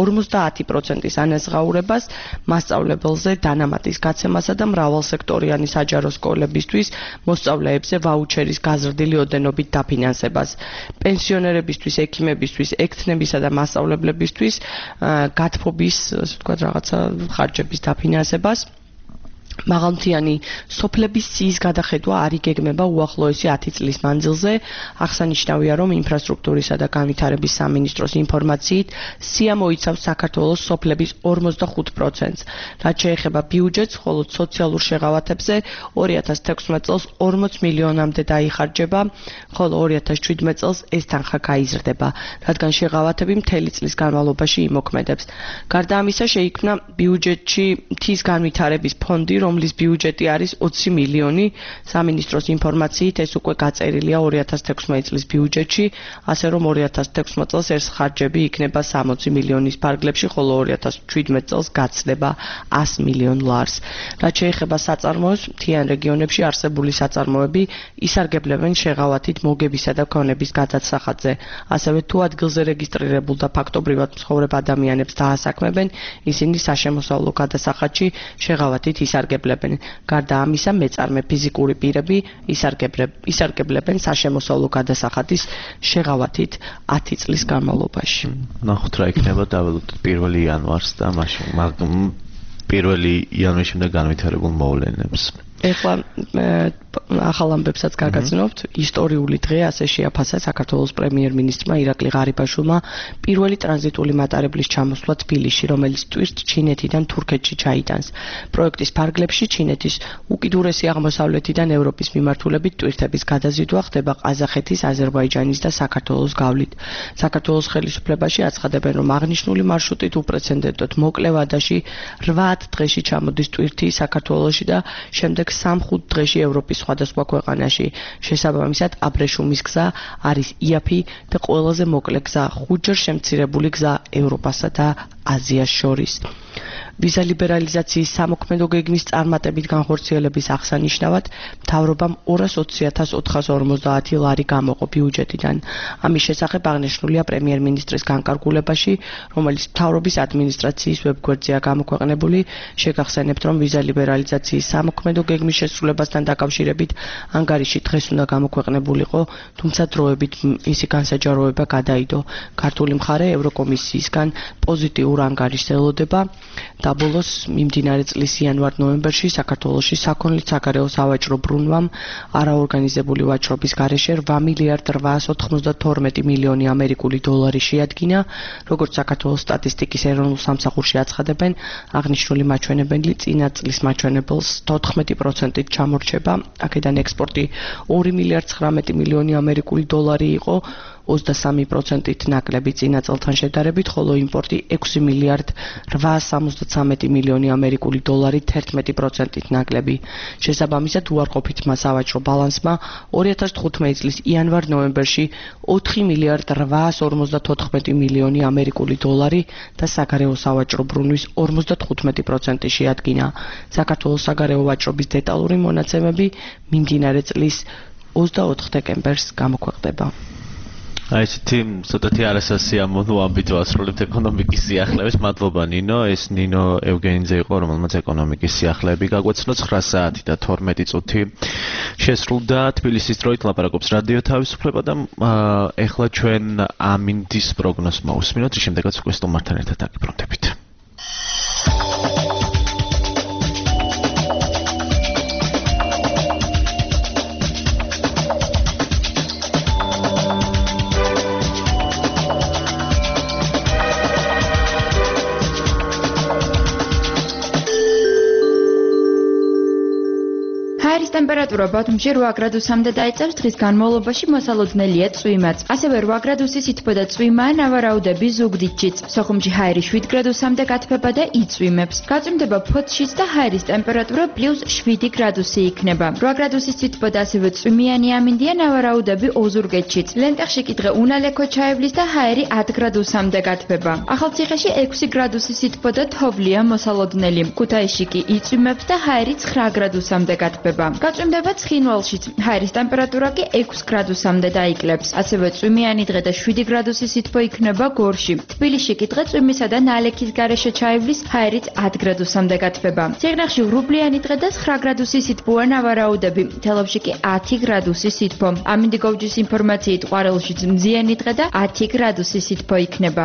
50%-ის ანაზღაურებას, მასწავლებელზე დანამატის გაცემასა და მრავალსექტორიანი საჯარო სკოლებისთვის მოსწავლეებზე ვაუჩერის გაზრდილი ოდენობით დაფინანსებას. პენსიონერებისთვის, ექიმებისთვის, ექთნებისა და მასწავლებლებისთვის გათბობის, ასე ვთქვათ, რაღაცა ხარჯების დაფინანსებას. მაღალმთიანი სოფლების სიის გადახედვა არ იგეგმება უახლოესი 10 წლის მანძილზე. აღსანიშნავია, რომ ინფრასტრუქტურისა და განვითარების სამინისტროს ინფორმაციით სია მოიცავს საქართველოს სოფლების 45%-ს. რაც შეეხება ბიუჯეტს, ხოლო სოციალურ შეღავათებზე 2016 წელს 40 მილიონამდე დაიხარჯება, ხოლო 2017 წელს ეს თანხა გაიზრდება, რადგან შეღავათები მთელი წლის განმავლობაში იმოქმედებს. გარდა ამისა, შეიქმნა ბიუჯეტში მთის განვითარების ფონდი, რომლის ბიუჯეტი არის 20 მილიონი. სამინისტროს ინფორმაციით ეს უკვე გაწერილია 2016 წლის ბიუჯეტში, ასე რომ 2016 წელს ეს ხარჯები იქნება 60 მილიონის ფარგლებში, ხოლო 2017 წელს გაცდება 100 მილიონ ლარს. რაც შეეხება საწარმოებს, მთიან რეგიონებში არსებული საწარმოები ისარგებლებენ შეღავათით მოგებისა და ქონების გადასახადზე. ასევე თუ ადგილზე რეგისტრირებულ და ფაქტობრივად მცხოვრებ ადამიანებს დაასაქმებენ, ისინი საშემოსავლო გადასახადში შეღავათით ისარგებლებენ. გარდა ამისა, მეწარმე ფიზიკური პირები ისარგებლებენ საშემოსავლო გადასახადის შეღავათით 10 წლის განმავლობაში. ნახოთ რა იქნება დაველოდოთ 1 იანვარს და მაშინ 1 იანვრის შემდეგ განვითარებულ მოვლენებს. ეხლა ახალ ამბებსაც გაგაცნობთ. ისტორიული დღე ასე შეაფასა საქართველოს პრემიერ-მინისტრმა ირაკლი ღარიბაშვილმა პირველი ტრანზიტული მატარებლის ჩამოსვლა თბილისში, რომელიც ტვირთს ჩინეთიდან თურქეთში ჩაიტანს. პროექტის ფარგლებში ჩინეთის უკიდურესი აღმოსავლეთიდან ევროპის მიმართულებით ტვირთების გადაზიდვა ხდება ყაზახეთის, აზერბაიჯანის და საქართველოს გავლით. საქართველოს ხელისუფლებაში აცხადებენ, რომ აღნიშნული მარშრუტით უპრეცედენტოდ მოკლე ვადაში 8 დღეში ჩამოდის ტვირთი საქართველოში და შემდეგ 3-5 დღეში ევროპის სხვადასხვა ქვეყანაში. შესაბამისად, აბრეშუმის გზა არის იაფი და ყველაზე მოკლე გზა, 5-ჯერ შემცირებული გზა ევროპასა და აზიას შორის. ვიზა ლიბერალიზაციის სამოქმედო გეგმის წარმატებით განხორციელების აღსანიშნავად მთავრობამ 220.450 ლარი გამოყო ბიუჯეტიდან. ამის შესახებ აღნიშნულია პრემიერ-მინისტრის განკარგულებაში, რომელიც მთავრობის ადმინისტრაციის ვებგვერდზეა გამოქვეყნებული. შეგახსენებთ, რომ ვიზა ლიბერალიზაციის სამოქმედო გეგმის შესრულებასთან დაკავშირებით ანგარიში დღეს უნდა გამოქვეყნებულიყო, თუმცა დროებით მისი განსაჯაროება გადაიდო. ქართული მხარე ევროკომისიისგან პოზიტიურ ანგარიშს ელოდება. და ბოლოს მიმდინარე წლის იანვარ-ნოემბერში საქართველოში საქონლის საგარეო სავაჭრო ბრუნვამ არაორგანიზებული ვაჭრობის გარეშე 8 მილიარდ 892 მილიონი ამერიკული დოლარი შეადგინა, როგორც საქართველოს სტატისტიკის ეროვნულ სამსახურში აცხადებენ, აღნიშნული მაჩვენებელი წინა წლის მაჩვენებელს 14%-ით ჩამორჩება. აქედან ექსპორტი 2 მილიარდ 19 მილიონი ამერიკული დოლარი იყო, 23%-ით ნაკლები წინა წელთან შედარებით, ხოლო იმპორტი 6 მილიარდ 873 მილიონი ამერიკული დოლარი 11%-ით ნაკლები. შესაბამისად, უარყოფითმა სავაჭრო ბალანსმა 2015 წლის იანვარ-ნოემბერში 4 მილიარდ 854 მილიონი ამერიკული დოლარი და საგარეო სავაჭრო ბრუნვის 55% შეადგინა. საქართველოს საგარეო ვაჭრობის დეტალური მონაცემები მიმდინარე წლის 24 დეკემბერს გამოქვეყნდება. აი ესეთი ცოტათი არასასიამოვნო ამბით ვასრულებთ ეკონომიკის სიახლეებს. მადლობა ნინო. ეს ნინო ევგენიძე იყო, რომელმაც ეკონომიკის სიახლეები გაგვეცნო. 9 საათი და 12 წუთი შესრულდა. თბილისის დროით ლაპარაკობს რადიო თავისუფლება და ეხლა ჩვენ ამინდის პროგნოზს მოვუსმინოთ, რის შემდეგაც უკვე სტუმართან ერთად დაგიბრუნდებით. ჰაერის ტემპერატურა ბათუმში 8 გრადუსამდე დაიწევს, დღის განმავლობაში მოსალოდნელია წვიმაც. ასევე 8 გრადუსი სითბო და წვიმა, ნავარაუდები ზუგდიდშიც. სოხუმში ჰაერი 7 გრადუსამდე გათბება და იწვიმებს. გაწვიმდება ფოთშიც და ჰაერის ტემპერატურა +7 გრადუსი იქნება. 8 გრადუსის სითბო და ასევე წვიმიანი ამინდია, ნავარაუდები ოზურგეთშიც. ლენტეხში კი დღე უნალე ქოჩაევლის და ჰაერი 10 გრადუსამდე გათბება. ახალციხეში 6 გრადუსი სითბო და თოვლია მოსალოდნელი. ქუთაისში კი იწვიმებს და ჰაერი 9 გრადუსამდე გათბება. გაწვიმდება ცხინვალშიც. ჰაერის ტემპერატურა კი 6 გრადუსამდე დაიკლებს. ასევე წვიმიანი დღე და 7 გრადუსი სითბო იქნება გორში. თბილისში კი დღე წვიმისა და ნალექის გარეშე ჩაივლის, ჰაერიც 10 გრადუსამდე გათბება. ციხნახში ღრუბლიანი დღე და 9 გრადუსი სითბოა, ნავარაუდები. თელავში კი 10 გრადუსი სითბო. ამინდი გოვჯის ინფორმაციით ყვარელშიც მზიანი დღე და 10 გრადუსი სითბო იქნება.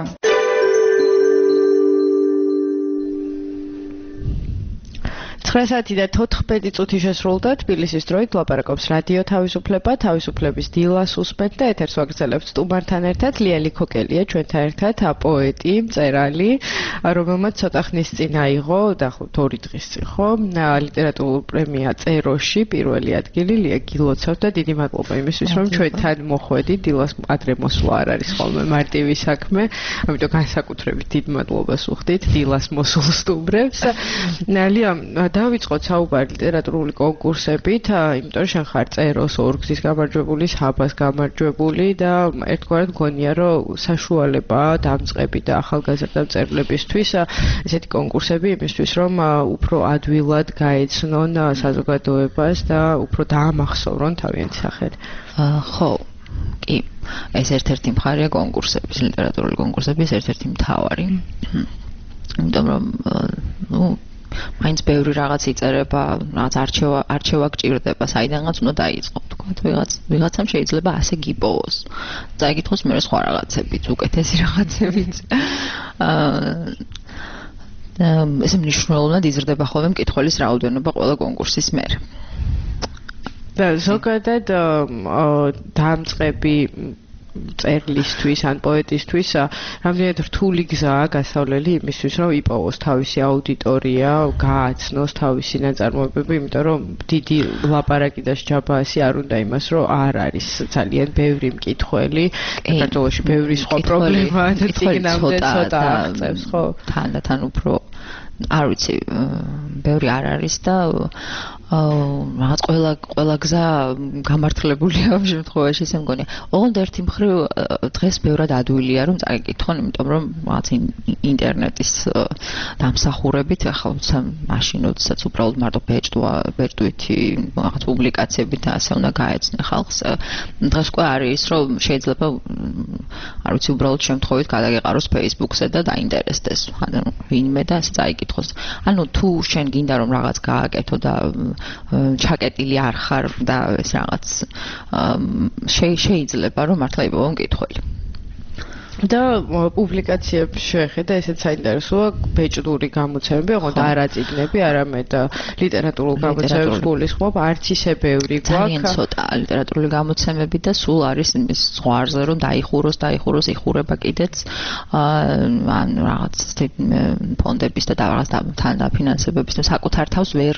9 საათი და 14 წუთი შესრულდა. თბილისის დროით ლაპარაკობს რადიო თავისუფლება, თავისუფლების დილას უსმენთ და ეთერს ვაგრძელებთ სტუმართან ერთად. ლიალი ქოკელია ჩვენთან ერთად, პოეტი, მწერალი, რომელმაც ცოტა ხნის წინ აიღო, დაახლოებით 2 დღის წინ, ხო, ლიტერატურული პრემია წეროში პირველი ადგილი. ლია, გილოცავთ და დიდი მადლობა იმისთვის, რომ ჩვენთან მოხვედით. დილას ადრე მოსვლა არ არის ხოლმე მარტივი საქმე, ამიტომ განსაკუთრებით დიდ მადლობას უხდით დილას მოსულ სტუმრებს. ლია, დავიწყოთ საუბარი ლიტერატურული კონკურსებით, იმიტომ რომ შენ ხარ წეროს ორგზის გამარჯვებული, საბას გამარჯვებული და ერთგვარად მგონია რომ საშუალებაა დამწყები და ახალგაზრდა მწერლებისთვის ესეთი კონკურსები იმისთვის რომ უფრო ადვილად გაეცნონ საზოგადოებას და უფრო დაამახსოვრონ თავიანთი სახელი. ხო, კი, ეს ერთ-ერთი მხარეა კონკურსების, ლიტერატურული კონკურსების ერთ-ერთი მთავარი. იმიტომ რომ მაინც ბევრი რაღაც იწერება, რაღაც არჩევა გჭირდება, საიდანაც უნდა დაიწყო, თქვათ, ვიღაცამ შეიძლება ასე გიპოვოს. წაიკითხოს მე სხვა რაღაცებიც, უკეთესი რაღაცებიც. ესე მნიშვნელოვნად იზრდება ხოლმე მკითხველის რაოდენობა ყველა კონკურსის მერე. და ზოგადად დამწყები წერლისთვის ან პოეტისთვის რამდენად რთული გზაა გასავლელი იმისთვის რომ იპოვოს თავისი აუდიტორია, გააცნოს თავისი ნაწარმოებები, იმიტომ რომ დიდი ლაპარაკი და სჯაბაასი არ უნდა იმას რომ არ არის ძალიან ბევრი მკითხველი, საქართველოში ბევრი სხვა პრობლემაა და წიგნამდე ცოტა აღწევს, ხო? თანდათან უფრო არ ვიცი, ბევრი არ არის და რაღაც ყველა გზა გამართლებულია ამ შემთხვევაში ესე მგონია. ოღონდ ერთი მხრივ დღეს ბევრად ადვილია რომ წაიკითხონ, იმიტომ რომ რაღაც ინტერნეტის დამსახურებით ახლა მაშინ როდესაც უბრალოდ მარტო ბეჭდვითი რაღაც პუბლიკაციებით და ასე უნდა გაეცნე ხალხს. დღეს უკვე არის რომ შეიძლება არ ვიცი უბრალოდ შემთხვევით გადაგეყაროს Facebook-ზე და დაინტერესდეს ვინმე და ასე წაიკითხოს. ანუ თუ შენ გინდა რომ რაღაც გააკეთო და ჩაკეტილი არ ხარ და ეს რაღაც შეიძლება რომ მართლა იპოვო მკითხველი. და პუბლიკაციებს შეხედა ესეც საინტერესოა ბეჭდური გამოცემები, ოღონდ არა წიგნები, არამედ ლიტერატურულ გამოცემებს გულისხმობ, არც ისე ბევრი გვაქვს. ძალიან ცოტა ლიტერატურული გამოცემები და სულ არის იმის ზღვარზე რომ დაიხუროს, იხურება კიდეც ან რაღაც ფონდების და რაღაც თან დაფინანსებების და საკუთარ თავს ვერ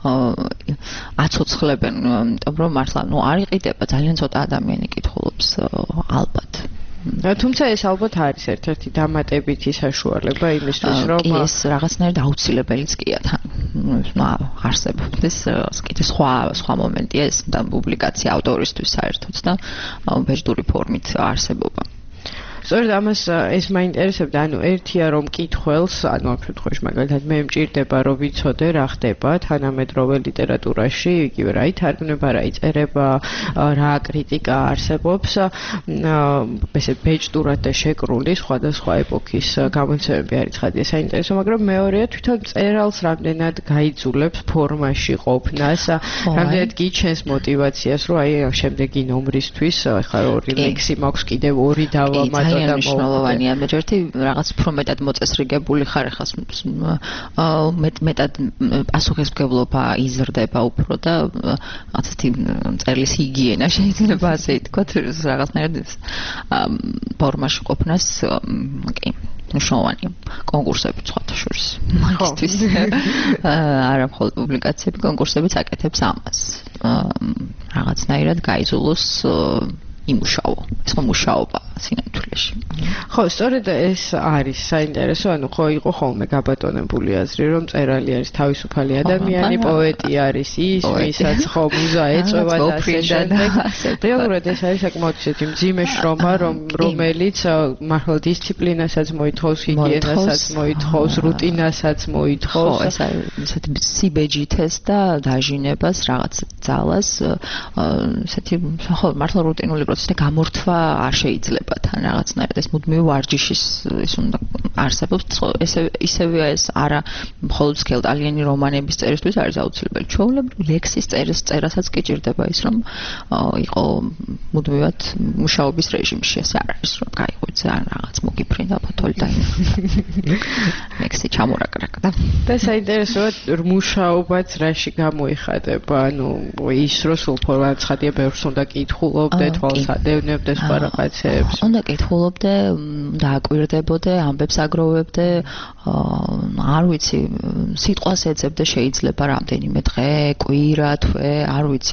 აცოცხლებენ, იმიტომ რომ მართლა არ იყიდება, ძალიან ცოტა ადამიანი კითხულობს ალბათ. თუმცა ეს ალბათ არის ერთ-ერთი დამატებითი საშუალება იმისთვის რომ ეს რაღაცნაირად აუცილებელიც კია თან არსებობს კიდე სხვა მომენტია ეს პუბლიკაცია ავტორისთვის საერთოდ და ბეჭდური ფორმით არსებობა. სწორედ ამას ეს მაინტერესებდა, ანუ ერთია რომ მკითხველს, ანუ ამ შემთხვევაში მაგალითად მე მჭირდება რომ ვიცოდე რა ხდება თანამედროვე ლიტერატურაში, იგივე რა ითარგმნება, რა იწერება, რა კრიტიკა არსებობს, ესე ბეჭდურად და შეკრული სხვადასხვა ეპოქის გამოცემები არის ხადია საინტერესო, მაგრამ მეორეა თვითონ მწერალს რამდენად გაიძულებს ფორმაში ყოფნას, რამდენად გიჩენს мотиваციას, რომ აი შემდეგი ნომრისთვის ხარ ორი ლექსი მაქვს, კიდევ ორი დავამატო. ძალიან მნიშვნელოვანია, მე ერთი რაღაც უფრო მეტად მოწესრიგებული ხარ ახლა მეტად პასუხისმგებლობა იზრდება უფრო და რაღაცეთი წერლის ჰიგიენა შეიძლება ასე ითქვათ, რაღაცნაირად ფორმაში ყოფნას კი მნიშვნელოვანია კონკურსები სხვათა შორის მაგისთვის არა მხოლოდ პუბლიკაციები, კონკურსებიც აკეთებს ამას რაღაცნაირად გაიზულოს იმუშაო, ეს მუშაობა სინამდვილეში. ხო, სწორედ ეს არის საინტერესო, ანუ ხო იყო ხოლმე გაბატონებული აზრი, რომ მწერალი არის თავისუფალი ადამიანი, პოეტი არის ის, ვისაც ხო მუზა ეწევა და ასე შემდეგ. რეალურად ეს არის საკმაოდ ისეთი მძიმე შრომა, რომელიც მართლა დისციპლინასაც მოითხოვს, ჰიგიენასაც მოითხოვს, რუტინასაც მოითხოვს. ხო, ეს არის ისეთი სიბეჯითეს და დაჟინებას, რაღაც ძალას, ისეთი ხო, მართლა რუტინული და გამორთვა არ შეიძლება თან რაღაცნაირად ეს მუდმივი ვარჯიშის ის უნდა არსებობს ისევე ეს არა მხოლოდ სქელტალიანი რომანების წერისთვის არის აუცილებელი ჩვეულებრივ ლექსის წერასაც კი ჭირდება ის რომ იყო მუდმივად მუშაობის რეჟიმში ეს არ არის რომ გაიღვიძე ან რაღაც მოგიფრინდა ფოთოლი და ლექსი ჩამორაკრაკდა და საინტერესოა მუშაობაც რაში გამოიხატება ანუ ის რომ სულ ფორმაცხადია ბევრს უნდა კითხულობდე თვალსადევნებდე სხვა რაღაცებს უნდა კითხულობდე და აკვირდებოდე ამბებს აგროვებდე არ ვიცი სიტყვას ეძებდე შეიძლება რამდენიმე დღე კვირა თვე არ ვიცი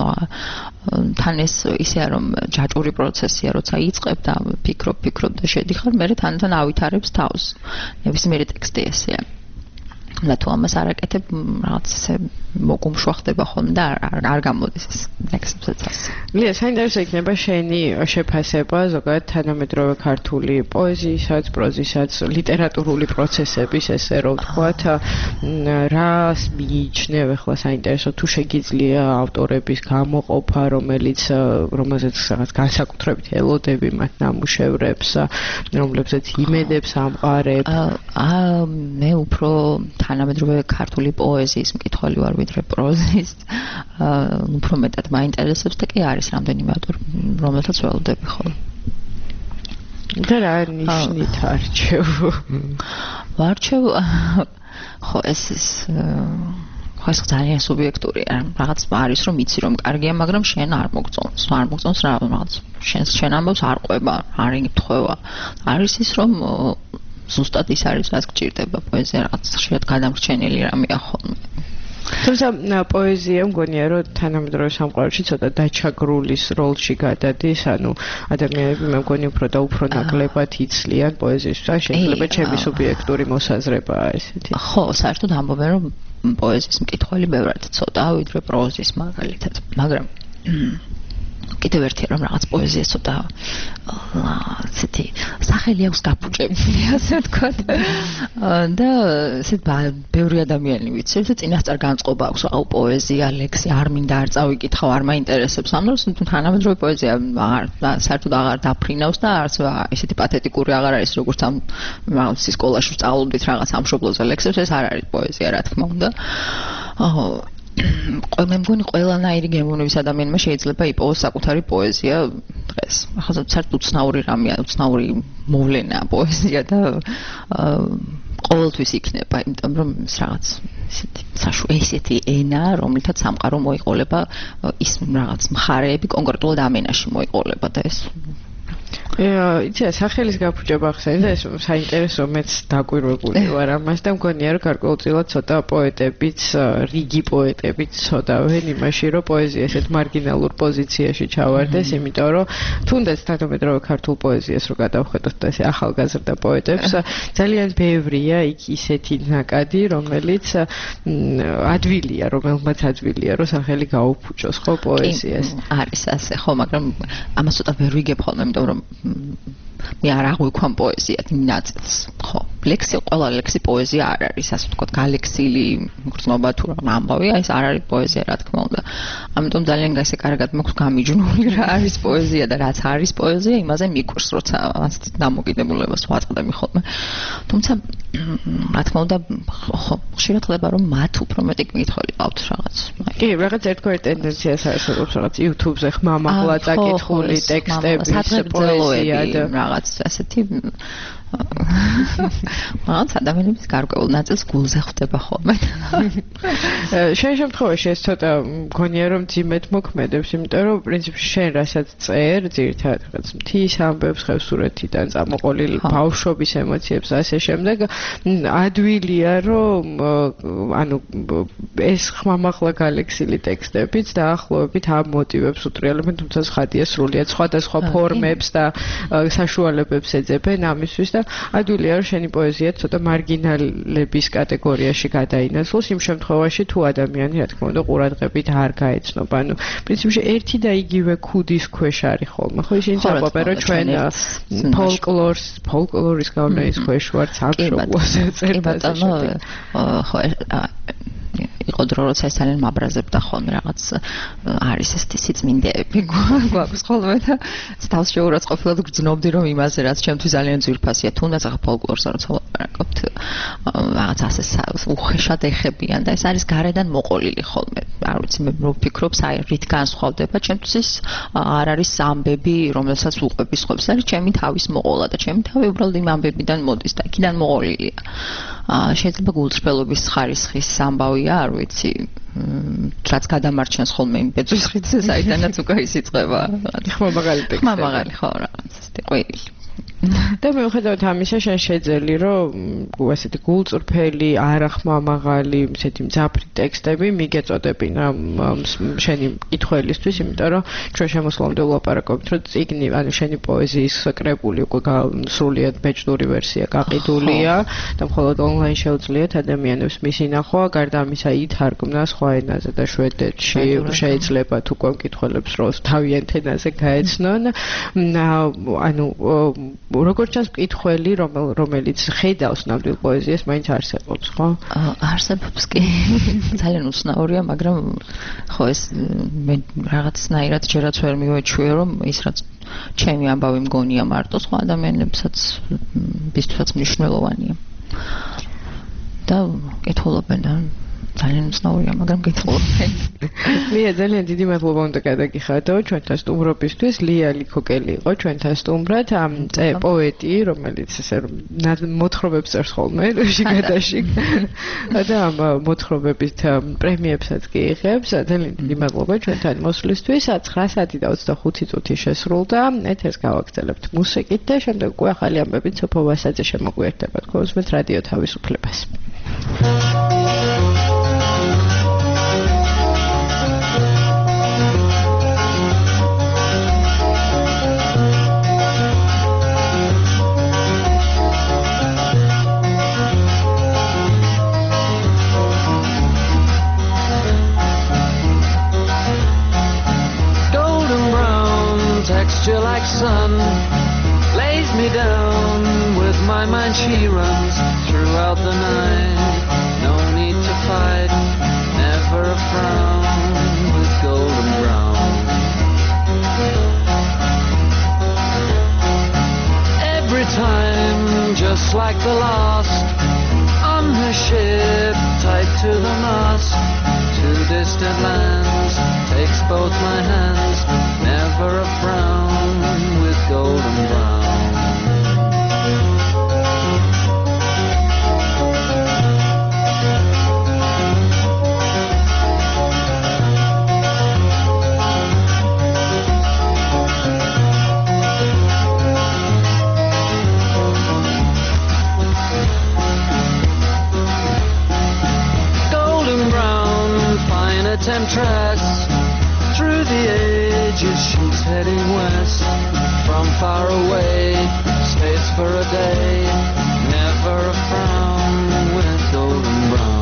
თან ეს ისეა რომ ჯაჭვური პროცესია როცა იწყებ და ფიქრობ და შედიხარ მე თანდათან ავითარებს თავს ნებისმიერი ტექსტი ესეა და თუ ამას არ აკეთებ, რაღაც ესე მოგუმშვა ხდება ხოლმე და არ გამოდის ეს ლექსებსაც. ლია, საინტერესო იქნება შენი შეფასება ზოგადად თანამედროვე ქართული პოეზიისაც, პროზისაც, ლიტერატურული პროცესების ესე რომ ვთქვათ, რას მიიჩნევ ახლა საინტერესო თუ შეგიძლია ავტორების გამოყოფა, რომელზეც რაღაც განსაკუთრებით ელოდები მათ ნამუშევრებს, რომლებსაც იმედებს ამყარებ. მე უფრო თანამედროვე ქართული პოეზიის მკითხველი ვარ ვიდრე პროზის. უფრო მეტად მაინტერესებს და კი არის რამდენიმე ავტორი, რომელსაც ველოდები ხოლმე. და რა ნიშნით არჩევ? ვარჩევ ხო ეს ხოს ძალიან სუბიექტურია. რაღაც არის რომ იცი რომ კარგია, მაგრამ შენ არ მოგწონს. არ მოგწონს რაღაც შენ ამბავს არ ყვება, არ იგთხოვა. არის ის რომ ზუსტად ის არის რაც გჭირდება პოეზია რაღაც ხშირად გადამრჩენილი რამეა ხოლმე. თუმცა პოეზია მგონია რომ თანამედროვე სამყაროში ცოტა დაჩაგრულის როლში გადადის, ანუ ადამიანები მე მგონი უფრო და უფრო ნაკლებად იცლიან პოეზიისთვის. შეიძლება ჩემი სუბიექტური მოსაზრებაა ესეთი. ხო, საერთოდ ამბობენ რომ პოეზიის მკითხველი ბევრად ცოტა ვიდრე პროზის მაგალითად, მაგრამ კიდევ ერთი რომ რაღაც პოეზია ცოტა ასეთი სახელი აქვს გაფუჭებული, ასე ვთქვათ. და ესეთ ბევრი ადამიანი ვიცი, რომ წინასწარ განწყობა აქვს, აუ პოეზია, ლექსი არ მინდა არ წავიკითხავ, არ მაინტერესებს. ამ დროს თანამედროვე პოეზია საერთოდ აღარ დაფრინავს და არც ესეთი პათეტიკური აღარ არის, როგორც ამ სკოლაში სწავლობდით რაღაც სამშობლოზე ლექსებს, ეს არ არის პოეზია, რა თქმა უნდა. მე მგონი ყველანაირი გემოვნების ადამიანმა შეიძლება იპოვოს საკუთარი პოეზია დღეს. ახლა საერთოდ უცნაური რამეა, უცნაური მოვლენაა პოეზია და ყოველთვის იქნება, იმიტომ რომ ეს რაღაც ესეთი ენა, რომლითაც სამყარო მოიყოლება, ის რაღაც მხარეები კონკრეტულად ამ ენაში მოიყოლება და ეს იცი, სახელის გაფუჭება ახსენე და ეს საინტერესო მეც დაკვირვებული ვარ ამას და მგონია რომ გარკვეულწილად ცოტა პოეტებიც, რიგი პოეტებიც ცოტავენ იმაში, რომ პოეზია ესეთ მარგინალურ პოზიციაში ჩავარდეს, იმიტომ რომ თუნდაც თანამედროვე ქართულ პოეზიას რო გადავხედოთ და ესე ახალგაზრდა პოეტებს, ძალიან ბევრია იქ ისეთი ნაკადი, რომელიც ადვილია, რომელმაც ადვილია, რომ სახელი გაუფუჭოს ხო პოეზიას. არის ასე ხო, მაგრამ ამას ცოტა ვერ ვიგებ ხოლმე, იმიტომ რომ მე არ აღვიქვამ პოეზიად იმ ნაწილს. ხო, ყველა ლექსი პოეზია არ არის, ასე ვთქვათ, გალექსილი გრძნობა თუ რა ამბავია, ეს არ არის პოეზია, რა თქმა უნდა. ამიტომ ძალიან ესე კარგად მაქვს გამიჯნული რა არის პოეზია და რაც არის პოეზია, იმაზე მიკვირს, როცა ასეთ დამოკიდებულებას ვაწყდები ხოლმე. თუმცა, რა თქმა უნდა, ხო, ხშირად ხდება, რომ მათ უფრო მეტი მკითხველი ყავთ რაღაც. კი, რაღაც ერთგვარი ტენდენციას არსებობს რაღაც YouTube-ზე ხმამაღლა წაკითხული ტექსტების პოეზია და რაღაც ასეთი მაგრამ ადამიანების გარკვეულ ნაწილს გულზე ხვდება ხოლმე. შენ შემთხვევაში ეს ცოტა მგონია რომ ძიმედ მოქმედებს, იმიტომ რომ პრინციპში შენ რასაც წერ, ძირითადად რაღაც მთის ამბებს, ხევსურეთიდან წამოყოლილი ბავშვობის ემოციებს ასე შემდეგ, ადვილია რომ ანუ ეს ხმამაღლა გალექსილი ტექსტებიც დაახლოებით ამ მოტივებს უტრიალებენ, თუმცა ხადია სრულიად სხვადასხვა ფორმებს და საშუალებებს ეძებენ ამისთვის და ადვილია რომ შენი პოეზია ცოტა მარგინალების კატეგორიაში გადაინაცვლოს იმ შემთხვევაში თუ ადამიანი რა თქმა უნდა ყურადღებით არ გაეცნობა. ანუ პრინციპში ერთი და იგივე ქუდის ქვეშ არის ხოლმე. ხო ისინი ამბობენ რომ ჩვენ ფოლკლორის გავლენის ქვეშ ვართ სამშობლოზე წერდა. ხო იყო დრო როცა ეს ძალიან მაბრაზებდა ხოლმე რაღაც არის ეს სიწმინდეები გვაქვს ხოლმე და თავს შეურაცხყოფილად გრძნობდი რომ იმაზე რაც ჩემთვის ძალიან ძვირფასია თუნდაც ახლა ფოლკლორს როცა ვაპარაკობთ რაღაც ასე უხეშად ეხებიან და ეს არის გარედან მოყოლილი ხოლმე არ ვიცი მე ვფიქრობ რით განსხვავდება ჩემთვის ეს არ არის ამბები რომელსაც უყვების ხობს არის ჩემი თავის მოყოლა და ჩემი თავი უბრალოდ იმ ამბებიდან მოდის და იქიდან მოყოლილია შეიძლება გულწრფელობის ხარისხის ამბავია არ ვიცი რაც გადამარჩენს ხოლმე იმ ბეძვის ხიდზე საიდანაც უკვე ის იწყება ხმამაღალი ტექსტები ხო რაღაც ეს ყვირილი და მიუხედავად ამისა, შენ შეძელი, რომ ასეთი გულწრფელი, არახმამაღალი, ესეთი მძაფრი ტექსტები მიგეწოდებინა შენი კითხველისთვის, იმიტომ რომ ჩვენ შემოსვლამდე ვლაპარაკობთ, რომ წიგნი, ანუ შენი პოეზიის კრებული უკვე სრულიად ბეჭდური ვერსია გაყიდულია და მხოლოდ ონლაინ შეუძლიათ ადამიანებს მისი ნახვა, გარდა ამისა ითარგმნა სხვა ენაზე და შვედეთში შეიძლება თუ მკითხველებს რომ თავიანთ ენაზე გაეცნონ. ანუ როგორც ჩანს მკითხველი რომელიც ხედავს ნამდვილ პოეზიას მაინც არსებობს, ხო? არსებობს კი. ძალიან უცნაურია, მაგრამ ხო ეს მე რაღაცნაირად ჯერაც ვერ მივეჩვიე რომ ის რაც ჩემი ამბავი მგონია მარტო სხვა ადამიანებსაც ბისთვის მნიშვნელოვანია. და კითხულობენ ძალიან უცნაურია, მაგრამ კითხულობენ. ლია, ძალიან დიდი მადლობა უნდა გადაგიხადო ჩვენთან სტუმრობისთვის. ლია ლიქოკელი იყო ჩვენთან სტუმრად, პოეტი, რომელიც ესე რომ მოთხრობებს წერს ხოლმე შიგადაშიგ და ამ მოთხრობებით პრემიებსაც კი იღებს. ძალიან დიდი მადლობა ჩვენთან მოსვლისთვის. 9 საათი და 25 წუთი შესრულდა. ეთერს გავაგრძელებთ მუსიკით და შემდეგ უკვე ახალი ამბებით სოფო ვასაძე შემოგვიერთდება თქვენს მე რადიო თავისუფლებას. Texture like sun lays me down. With my mind she runs throughout the night. No need to fight, never a frown. With golden brown, every time just like the last. On her ship tied to the mast, to distant lands takes both my hands. Never a frown with golden brown. Golden brown, fine a temptress. Through the ages she's heading west. From far away, stays for a day. Never a frown with golden brown.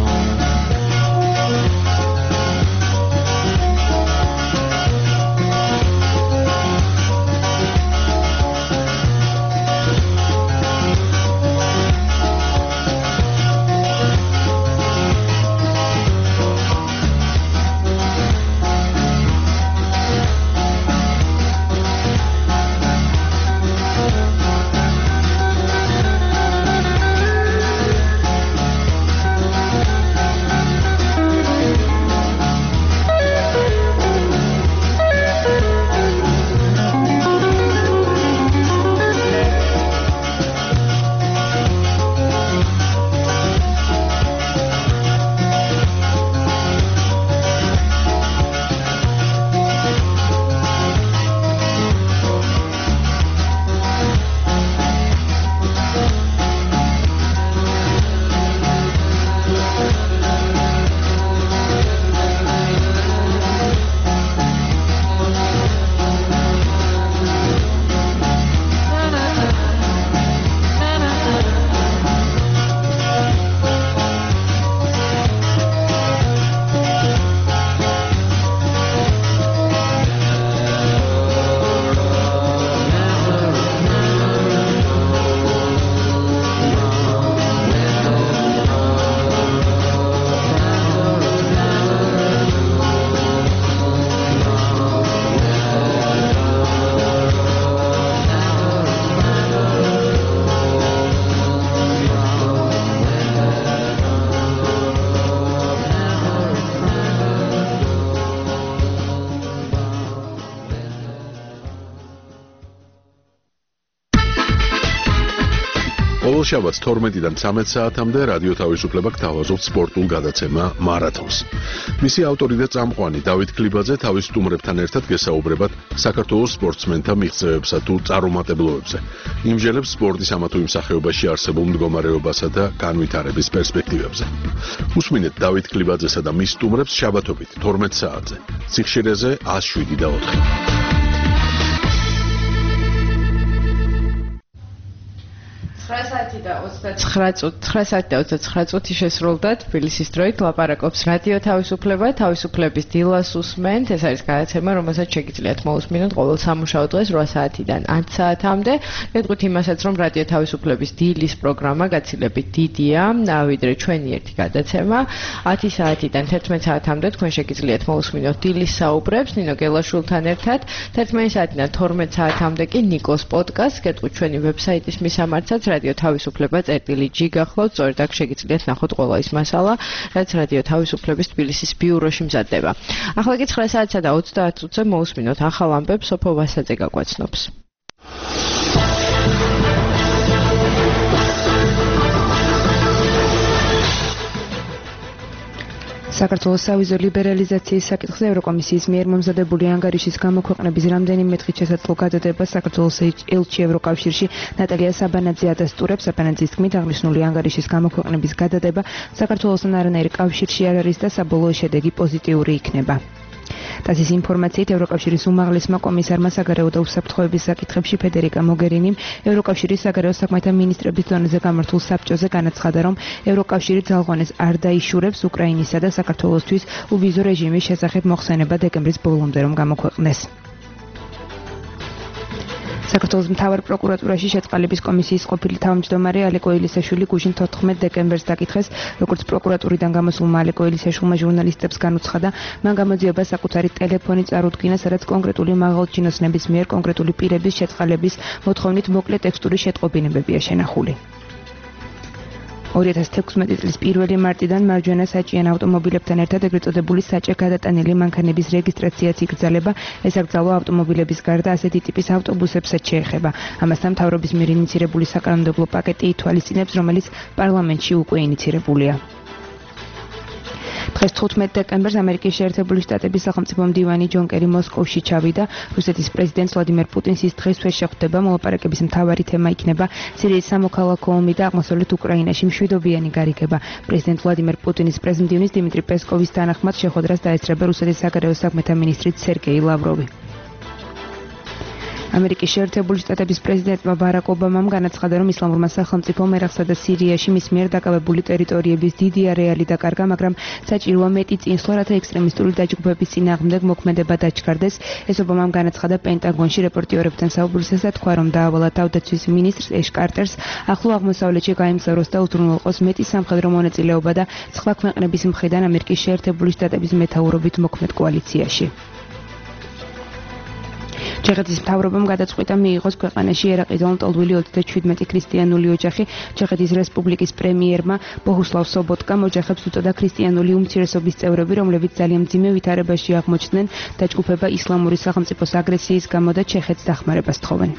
ყოველშაბათს 12-დან 13 საათამდე რადიო თავისუფლება გთავაზობთ სპორტულ გადაცემა მარათონს. მისი ავტორი და წამყვანი დავით ქლიბაძე თავის სტუმრებთან ერთად გესაუბრებათ საქართველოს სპორტსმენთა მიღწევებსა თუ წარუმატებლობებზე. იმჟელებს სპორტის ამა თუ იმ სახეობაში არსებულ მდგომარეობასა და განვითარების პერსპექტივებზე. უსმინეთ დავით ქლიბაძესა და მის სტუმრებს შაბათობით 12 საათზე. სიხშირეზე 107 და 4. საათი და 29 წუთი შესრულდა თბილისის დროით ლაპარაკობს რადიო თავისუფლება, თავისუფლების დილას უსმენთ. ეს არის გადაცემა, რომელსაც შეგიძლიათ მოусმინოთ ყოველ სამუშაო დღეს 8 საათიდან 10 საათამდე. გეტყვით იმასაც, რომ რადიო თავისუფლების დილის პროგრამა გაცილებით დიდია, ვიდრე ჩვენი ერთი გადაცემა. 10 საათიდან 11 საათამდე თქვენ შეგიძლიათ მოусმინოთ დილის საუბრებს ნინო გელაშვილთან ერთად. 11 საათიდან 12 საათამდე კი ნიკოს პოდკასტს გეტყვით ჩვენი ვებსაიტის მისამართსაც რადიო თავისუფლება.g გახლავთ, სწორედ აქ შეგიძლიათ ნახოთ ყველა ის მასალა, რაც რადიო თავისუფლების თბილისის ბიუროში მზადდება. ახლა კი 9 საათსა და 30 წუთზე მოусმინოთ ახალ ამბებს, სოფო ვასაძე გაგვაცნობს. საქართველოს სავიზო ლიბერალიზაციის საკითხზე ევროკომისიის მიერ მომზადებული ანგარიშის გამოქვეყნების რამდენიმე დღით შესაძლო გადადება საქართველოს ელჩი ევროკავშირში ნატალია საბანაძე ადასტურებს. საბანაძის თქმით, აღნიშნული ანგარიშის გამოქვეყნების გადადება საქართველოსთან არანაირ კავშირში არ არის და საბოლოო შედეგი პოზიტიური იქნება. ტასის ინფორმაციით ევროკავშირის უმაღლესმა კომისარმა საგარეო და უსაფრთხოების საკითხებში ფედერიკა მოგერინიმ ევროკავშირის საგარეო საქმეთა მინისტრების დონეზე გამართულ საბჭოზე განაცხადა, რომ ევროკავშირი ძალღვანეს არ დაიშურებს უკრაინისა და საქართველოსთვის uvizო რეჟიმის შესახებ მოხსენება დეკემბრის ბოლომდე რომ გამოქვეყნდეს. საქართველოს მთავარ პროკურატურაში შეწყალების კომისიის ყოფილი თავმჯდომარე ალეკო ელისაშვილი გუშინ 14 დეკემბერს დაკითხეს, როგორც პროკურატურიდან გამოსულმა ალეკო ელისაშვილმა ჟურნალისტებს განუცხადა, მან გამოძიება საკუთარი ტელეფონი წარუდგინა, სადაც კონკრეტული მაღალჩინოსნების მიერ კონკრეტული პირების შეწყალების მოთხოვნით მოკლე ტექსტური შეტყობინებებია შენახული. 2016 წლის 1 მარტიდან მარჯვენა საჭიენ ავტომობილებთან ერთად ეგრეთ წოდებული საჭე გადატანილი მანქანების რეგისტრაციაც იკრძალება. ეს აკრძალვა ავტომობილების გარდა ასეთი ტიპის ავტობუსებსაც შეეხება. ამასთან მთავრობის მიერ ინიცირებული საკანონმდებლო პაკეტი ითვალისწინებს, რომელიც პარლამენტში უკვე ინიცირებულია. დღეს 15 დეკემბერს ამერიკის შეერთებული შტატების სახელმწიფო მდივანი ჯონ კერი მოსკოვში ჩავიდა. რუსეთის პრეზიდენტ ვლადიმერ პუტინს ის დღესვე შეხვდება. მოლაპარაკების მთავარი თემა იქნება სირიის სამოქალაქო ომი და აღმოსავლეთ უკრაინაში მშვიდობიანი გარიგება. პრეზიდენტ ვლადიმერ პუტინის პრეზიდენტის დიმიტრი პესკოვის თანახმად შეხვედრას დაესწრება რუსეთის საგარეო საქმეთა მინისტრი სერგეი ლავროვი. ამერიკის შეერთებული შტატების პრეზიდენტმა ბარაკ ობამამ განაცხადა, რომ ისლამურმა სახელმწიფომ ერაყსა და სირიაში მის მიერ დაკავებული ტერიტორიების დიდი არეალი დაკარგა, მაგრამ საჭიროა მეტი წინსვლა, რათა ექსტრემისტული დაჯგუფების წინააღმდეგ მოქმედება დაჩქარდეს. ეს ობამამ განაცხადა პენტაგონში რეპორტიორებთან საუბრისას და თქვა, რომ დაავალა თავდაცვის მინისტრს ეშ კარტერს ახლო აღმოსავლეთში გაემგზავროს და უზრუნველყოს მეტი სამხედრო მონაწილეობა და სხვა ქვეყნების მხრიდან ამერიკის შეერთებული შტატების მეთაურობით მოქმედ კოალიციაში. ჩეხეთის მთავრობამ გადაწყვიტა მიიღოს ქვეყანაში ერაყიდან ლტოლვილი 37 ქრისტიანული ოჯახი. ჩეხეთის რესპუბლიკის პრემიერმა ბოჰუსლავ სობოტკამ ოჯახებს უწოდა ქრისტიანული უმცირესობის წევრები, რომლებიც ძალიან მძიმე ვითარებაში აღმოჩნდნენ დაჯგუფება ისლამური სახელმწიფოს აგრესიის გამო და ჩეხეთს დახმარებას თხოვენ.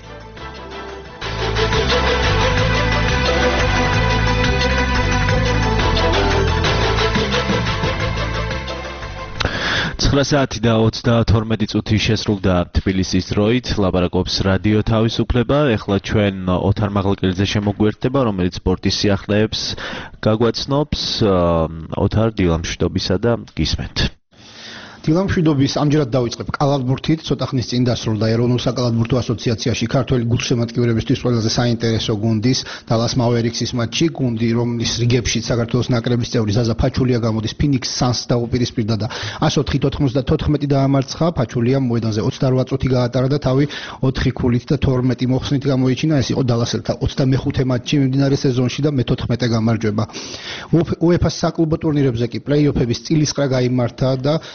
საათი და 32 წუთი შესრულდა თბილისის დროით, ლაპარაკობს რადიო თავისუფლება. ეხლა ჩვენ ოთარ მაღალკელიძე შემოგვიერთდება, რომელიც სპორტის სიახლეებს გაგვაცნობს. ოთარ, დილამშვიდობისა და გისმენთ. დილამშვიდობის ამჯერად დავიწყებ კალათბურთით, ცოტა ხნის წინ დასრულდა ეროვნულ საკალათბურთო ასოციაციაში ქართველი გულშემატკივრებისთვის ყველაზე საინტერესო გუნდის დალას მავერიქსის მატჩი. გუნდი, რომლის რიგებში საქართველოს ნაკრების წევრი ზაზა ფაჩულია გამოდის, ფინიქს სანს დაუპირისპირდა და 104-94 დაამარცხა. ფაჩულიამ მოედანზე 28 წუთი გაატარა და თავი 4 ქულით და 12 მოხსნით გამოიჩინა. ეს იყო დალასელთა 25 მატჩი მიმდინარე სეზონში და მე-14 გამარჯვება. UEFA საკლუბო ტურნირებზე კი პლეი-ოფების წილისყრა გაიმართა და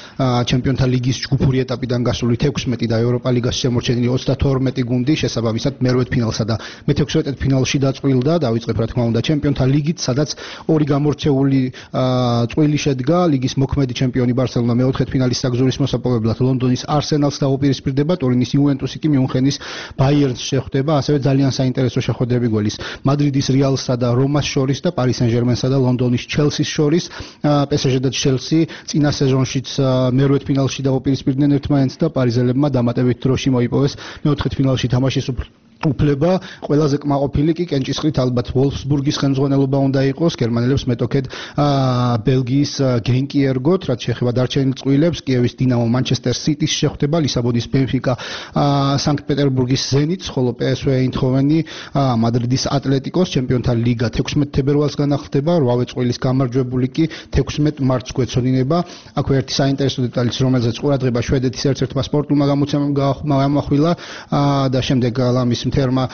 ჩემპიონთა ლიგის ჯგუფური ეტაპიდან გასული 16 და ევროპა ლიგას შემორჩენილი 32 გუნდი შესაბამისად მერვედ ფინალსა და მე-16 ფინალში დაწყვილდა. დავიწყებ რა თქმა უნდა ჩემპიონთა ლიგით, სადაც ორი გამორჩეული წყვილი შედგა. ლიგის მოქმედი ჩემპიონი ბარსელონა მეოთხედ ფინალის საგზურის მოსაპოვებლად ლონდონის არსენალს დაუპირისპირდება, ტორინის იუვენტუსი კი მიუნხენის ბაიერნს შეხვდება. ასევე ძალიან საინტერესო შეხვედრები გველის მადრიდის რეალსა და რომას შორის და პარი სენ-ჟერმენსა და ლონდონის ჩელსის შორის. PSG და ჩელსი წინა სეზონშიც მერვედ ფინალში დაუპირისპირდნენ ერთმანეთს და პარიზელებმა დამატებით დროში მოიპოვეს მეოთხედ ფინალში თამაშის უფლება. ყველაზე კმაყოფილი კი კენჭისყრით ალბათ ვოლფსბურგის ხელმძღვანელობა უნდა იყოს. გერმანელებს მეტოქედ ბელგიის გენკი ერგოთ, რაც შეეხება დარჩენილ წყვილებს. კიევის დინამო მანჩესტერ სიტის შეხვდება, ლისაბონის ბენფიკა სანქტ-პეტერბურგის ზენიტს, ხოლო PSV ეინდჰოვენი მადრიდის ატლეტიკოს. ჩემპიონთა ლიგა 16 თებერვალს განახლდება, 8 წყვილის გამარჯვებული კი 16 მარტს გვეცოდინება. აქვე ერთი საინტერესო დეტალიც, რომელზეც ყურადღება შვედეთის ერთ-ერთმა სპორტულმა გამოცემამ გამახვილა და შემდეგ ლამის თერმა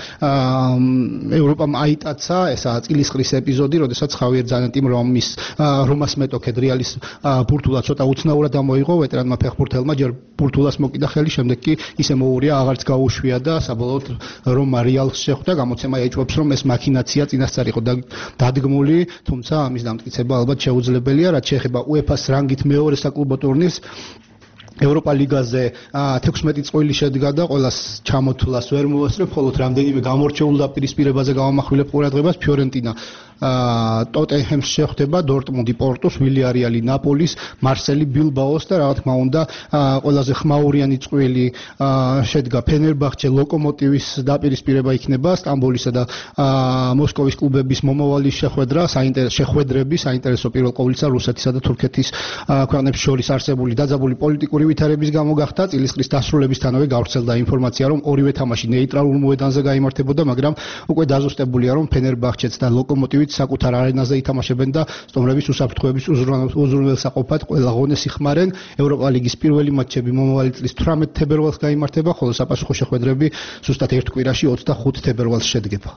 ევროპამ აიტაცა ესაა წილისყრის ეპიზოდი, როდესაც ხავიერ ზანეტიმ რომას მეტოქედ რეალის ბურთულა ცოტა უცნაურად ამოიღო, ვეტერანმა ფეხბურთელმა ჯერ ბურთულას მოკიდა ხელი, შემდეგ კი ისე მოურია, აღარც გაუშვია და საბოლოოდ რომა რეალს შეხვდა. გამოცემა ეჭვობს, რომ ეს მაქინაცია წინასწარ იყო დადგმული, თუმცა ამის დამტკიცება ალბათ შეუძლებელია, რაც შეეხება UEFA-ს რანგით მეორე საკლუბო ტურნირს. ევროპა ლიგაზე 16 წყვილი შედგა და ყველას ჩამოთვლას ვერ მოასწრებ, ხოლო რამდენიმე გამორჩეულ დაპირისპირებაზე გავამახვილებ ყურადღებას. ფიორენტინა ტოტენჰემს შეხვდება, დორტმუნდი პორტოს, ვილიარეალი ნაპოლის, მარსელი ბილბაოს და რა თქმა უნდა ყველაზე ხმაურიანი წყვილი შედგა ფენერბახჩე ლოკომოტივის დაპირისპირება იქნება, სტამბოლისა და მოსკოვის კლუბების მომავალი შეხვედრები საინტერესო პირველ ყოვლისა რუსეთისა და თურქეთის ქვეყნებს შორის არსებული დაძაბული პოლიტიკური ვითარების გამო გახდა. წილისყრის დასრულებისთანავე გავრცელდა ინფორმაცია, რომ ორივე თამაში ნეიტრალურ მოედანზე გაიმართებოდა, მაგრამ უკვე დაზუსტებულია, რომ ფენერბახჩეც და ლოკომოტივი საკუთარ არენაზე ითამაშებენ და სტუმრების უსაფრთხოების უზრუნველსაყოფად ყველა ღონეს იხმარენ. ევროპა ლიგის პირველი მატჩები მომავალი წლის 18 თებერვალს გაიმართება, ხოლო საპასუხო შეხვედრები ზუსტად ერთ კვირაში 25 თებერვალს შედგება.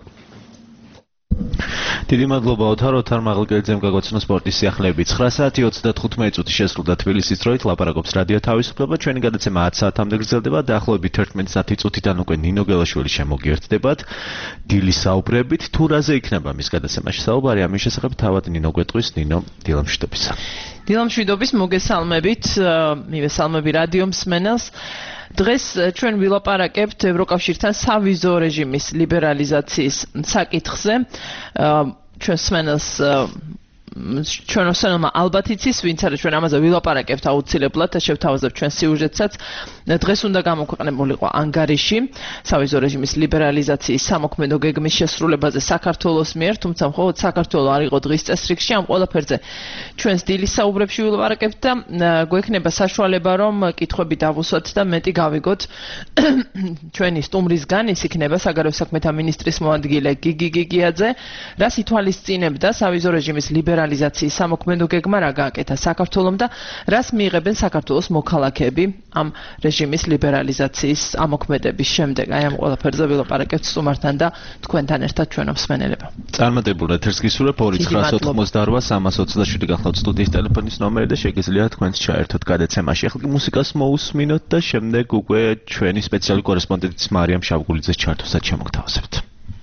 დიდი მადლობა ოთარ მაღლგელიძემ გაგვაცნო სპორტის სიახლეები. 9 საათი 35 წუთი შესრულდა თბილისის დროით, ლაპარაკობს რადიო თავისუფლება. ჩვენი გადაცემა 10 საათამდე გრძელდება. დაახლოებით 11 წუთიდან უკვე ნინო გელაშვილი შემოგიერთდებათ დილის საუბრებით. თუ რაზე იქნება მის გადაცემაში საუბარი, ამის შესახებ თავად ნინო გვეტყვის. ნინო, დილამშვიდობისა. დილამშვიდობის, მოგესალმებით, მივესალმები რადიო მსმენელს. დღეს ჩვენ ვილაპარაკებთ ევროკავშირთან სავიზო რეჟიმის ლიბერალიზაციის საკითხზე. ჩვენ მსმენელს ჩვენ მოსწონმა ალბათ იცის, ვინც არის ჩვენ ამაზე ვილაპარაკებთ აუცილებლად და შევთავაზებთ ჩვენ სიუჟეტსაც. დღეს უნდა გამოქვეყნებულიყო ანგარიში სავიზო რეჟიმის ლიბერალიზაციის სამოქმედო გეგმის შესრულებაზე საქართველოს მიერ, თუმცა მხოლოდ საქართველო არ იყო დღის წესრიგში. ამ ყველაფერზე ჩვენ დილის საუბრებში ვილაპარაკებთ და გვექნება საშუალება, რომ კითხვები დავუსვათ და მეტი გავიგოთ. ჩვენი სტუმრისგან ის იქნება საგარეო საქმეთა მინისტრის მოადგილე გიგი გიგიაძე, რას ითვალისწინებდა სავიზო რეჟიმის ლიბერალიზაციის სამოქმედო გეგმა, რა გააკეთა საქართველომ და რას მიიღებენ საქართველოს მოქალაქეები ამ რეჟიმის ლიბერალიზაციის ამოქმედების შემდეგ. აი ამ ყველაფერზე ვილაპარაკებთ სტუმართან და თქვენთან ერთად ჩვენო მსმენელებო. წარმატებულ ეთერს გისურვებ 2988327 გახლავთ სტუდიის ტელეფონის ნომერი და შეგიძლიათ თქვენც ჩაერთოთ გადაცემაში. ახლა კი მუსიკას მოусმინოთ და შემდეგ უკვე ჩვენი სპეციალური კორესპონდენტის მარიამ შავგულიძეს ჩართვასაც შემოგთავაზებთ.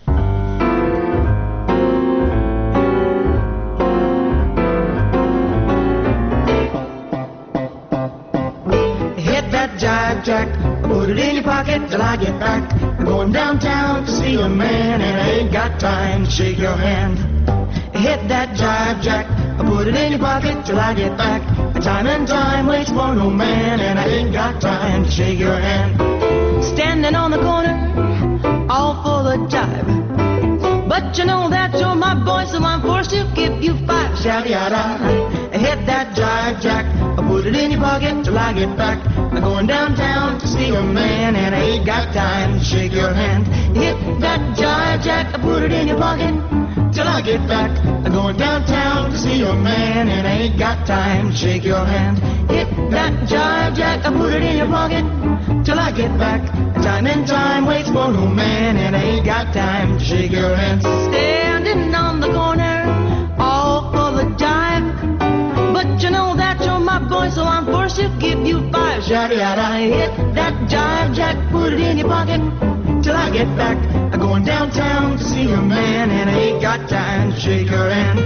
Jack, put it in your pocket till I get back. I'm going downtown to see a man and I ain't got time to shake your hand. Hit that jive, Jack, put it in your pocket till I get back. Time and time waits for no man and I ain't got time to shake your hand. Standing on the corner, all full of jive. But you know that you're my boy, so I'm forced to give you 5. Shabby-yada. Hit that jive, Jack, put it in your pocket till I get back. I'm going downtown to see a man and I ain't got time to shake your hand. Hit that jive, Jack, put it in your pocket till I get back. I'm going downtown to see a man and I ain't got time to shake your hand. Hit that jive, Jack, put it in your pocket till I get back. Time and time waits for no man and I ain't got time to shake your hand. Standing on the corner, all full of jive. But you know that you're my voice, so I'm forced to give you five. Shawty, I hit that jive jack, put it in your pocket till I get back. I'm going downtown to see a man, and I ain't got time to shake your hand.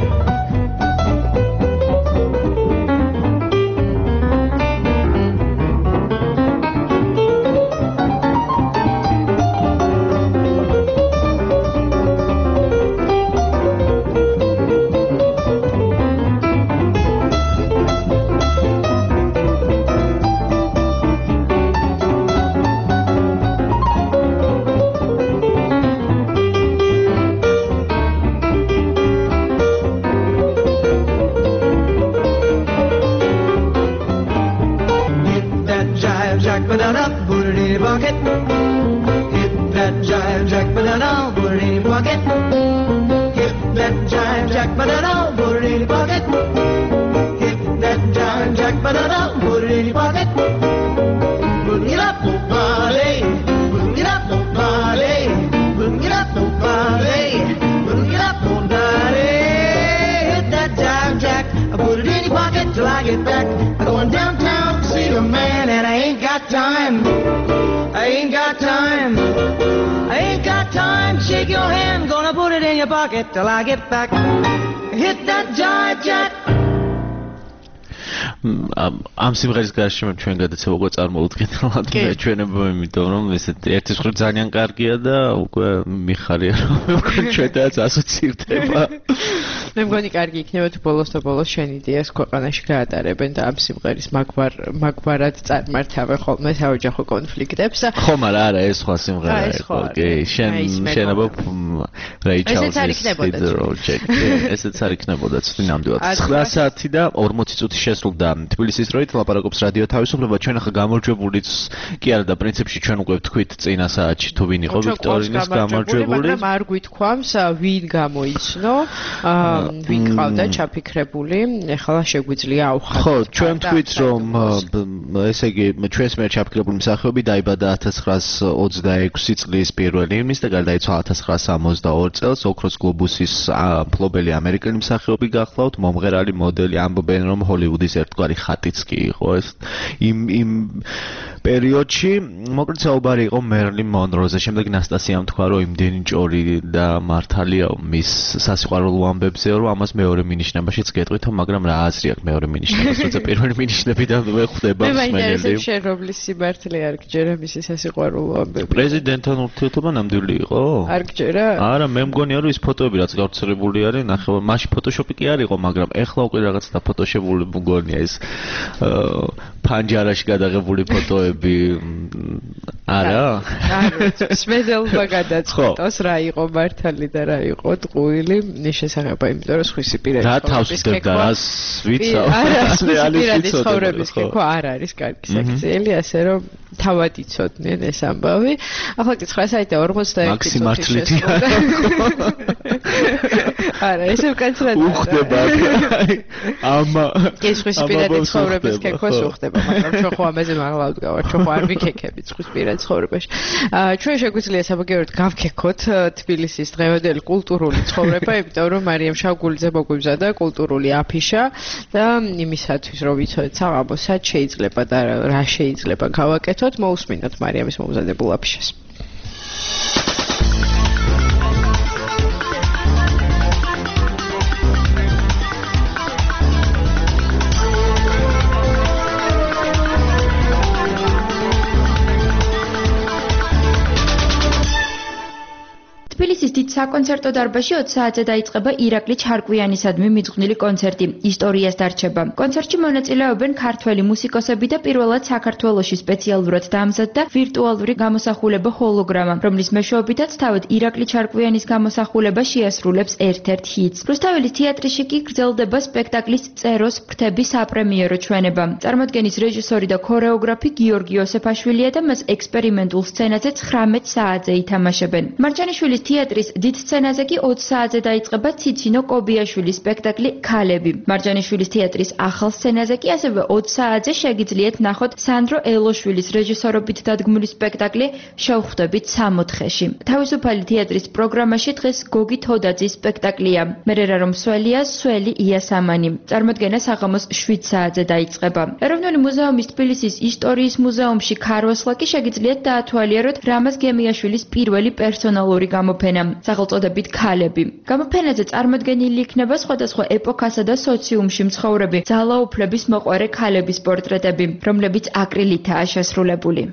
Put it in your pocket. Hit that jive jack banana, put it in your pocket. Hit that jive jack banana, put it in your pocket. Hit that jive jack banana, put it in your pocket. Bring it up, oh Marley. Bring it up, oh Marley. Bring it up, oh Marley. Bring it up, oh Marley. Hit that jive jack, I put it in your pocket till I get back. I'm going downtown to see a man, and I ain't got time. I ain't got time. I ain't got time to shake your hand. Gonna put it in your pocket till I get back. Hit that jive jack. ამ სიმღერის გარშემო ჩვენ გადაცემა უკვე წარმოუდგენელად მეჩვენებო, იმიტომ რომ ესეთ ერთის მხრივ ძალიან კარგია და უკვე მიხარია რომ ჩვენთანაც ასოცირდება. მე მგონი კარგი იქნება თუ ბოლოს და ბოლოს შენ იდეას ქვეყანაში გაატარებენ და ამ სიმღერის მაგვარად წარმართავენ ხოლმე საოჯახო konfliktებს. ხო, მაგრამ არა, ეს სხვა სიმღერაა იყო. კი, შენობა რეიჩაუსის project. ესეც არ იქნებოდა წინ ნამდვილად. 9 საათი და 40 წუთი შესრულდა თბილისის დროით ლაპარაკობს რადიო თავისუფლება. ჩვენ ახლა გამარჯვებულიც კი არა და პრინციპში ჩვენ უკვე ვთქვით წინა საათში თუ ვინ იყო ვიქტორინის გამარჯვებული. მაგრამ არ გვითქვამს ვინ გამოიცნო, ვინ ყავდა ჩაფიქრებული. ეხლა შეგვიძლია ავხატოთ. ხო, ჩვენ ვთქვით რომ ესე იგი ჩვენს მიერ ჩაფიქრებული მსახიობი დაიბადა 1926 წლის 1 ივნისს და გარდაიცვალა 1962 წელს. ოქროს გლობუსის მფლობელი ამერიკელი მსახიობი გახლავთ, მომღერალი, მოდელი. ამბობენ რომ ჰოლივუდის ერთგვარი ხატიც კი იყო ეს იმ პერიოდში. მოკლედ საუბარი იყო მერლინ მონროზე. შემდეგ ნასტასიამ თქვა რომ იმდენი ჭორი და მართალია მის სასიყვარულო ამბებზე რომ ამას მეორე მინიშნებაშიც გეტყვით, მაგრამ რა აზრი აქვს მეორე მინიშნებას, როცა პირველი მინიშნებიდან ვხვდება მსმენელი. შენ რომლის სიმართლე არ გჯერა მისი სასიყვარულო ამბები? პრეზიდენტთან ურთიერთობა ნამდვილი იყო? არ გჯერა? არა, მე მგონია რომ ის ფოტოები რაც გავრცელებული არის, ნახე, მაშინ ფოტოშოპი კი არ იყო, მაგრამ ეხლა უკვე რაღაც დაფოტოშებული მგონია ეს ფანჯარაში გადაღებული ფოტოები. არა? არა, სპეციალურად გადაწყვეტოს რა იყო მართალი და რა იყო ტყუილი. ნის შესახება, იმიტომ რომ სხვისი პირადი რა თავს ხდება, რას ვიცავ? რეალისტური ცხოვრების კითხვა არ არის კარგი საქციელი, ასე რომ თავად იცოდნენ ეს ამბავი. ახლა კი 9 საათი და 41 მაქსიმართლითი არა, ესე ვკაცრად უხდება. ამა ეს სხვისი პირადი ცხოვრების კითხვას უხდება, მაგრამ ჩვენ ხო ამაზე მაღლა ვდგავართ, ჩვენ ხო არ ვიქექებით სხვის პირადი ცხოვრებაში. ჩვენ შეგვიძლია საბაგეროდ გავქექოთ თბილისის დღევანდელი კულტურული ცხოვრება, იმიტომ რომ მარიამ შავგულიძე მოგვიბზადა კულტურული აფიშა და იმისათვის რომ ვიცოდეთ საღამოს სად შეიძლება და რა შეიძლება გავაკეთოთ, მოусმინოთ მარიამის მომზადებულ აფიშას. თბილისის დიდ საკონცერტო დარბაზში 20 საათზე დაიწყება ირაკლი ჩარკვიანისადმი მიძღვნილი კონცერტი ისტორიას დარჩება. კონცერტში მონაწილეობენ ქართველი მუსიკოსები და პირველად საქართველოში სპეციალურად დამზადდა ვირტუალური გამოსახულება ჰოლოგრამა, რომლის მეშვეობითაც თავად ირაკლი ჩარკვიანის გამოსახულება შეასრულებს ერთ-ერთ ჰიტს. რუსთაველის თეატრში კი გრძელდება სპექტაკლის წეროს ფრთების საპრემიერო ჩვენება. წარმოდგენის რეჟისორი და ქორეოგრაფი გიორგი ოსეფაშვილია და მას ექსპერიმენტულ სცენაზე 19 საათზე ითამაშებენ. მარჯანიშვილის თეატრი თეატრის დიდ სცენაზე კი 20 საათზე დაიწყება ციცინო კობიაშვილის სპექტაკლი ქალები. მარჯანიშვილის თეატრის ახალ სცენაზე კი ასევე 20 საათზე შეგიძლიათ ნახოთ სანდრო ელოშვილის რეჟისორობით დადგმული სპექტაკლი შევხვდებით 60-ში. თავისუფალი თეატრის პროგრამაში დღეს გოგი თოდაძის სპექტაკლია. მერერა რომ სველია, სველი იასამანი. წარმოდგენა საღამოს 7 საათზე დაიწყება. ეროვნული მუზეუმის თბილისის ისტორიის მუზეუმში ქარვასლაკი შეგიძლიათ დაათვალიეროთ რამაზ გემიაშვილის პირველი პერსონალური გამოფენა, სახელწოდებით ქალები. გამოფენაზე წარმოდგენილი იქნება სხვადასხვა ეპოქასა და სოციუმში მცხოვრები ძალაუფლების მოყვარე ქალების პორტრეტები, რომლებიც აკრილითაა შესრულებული.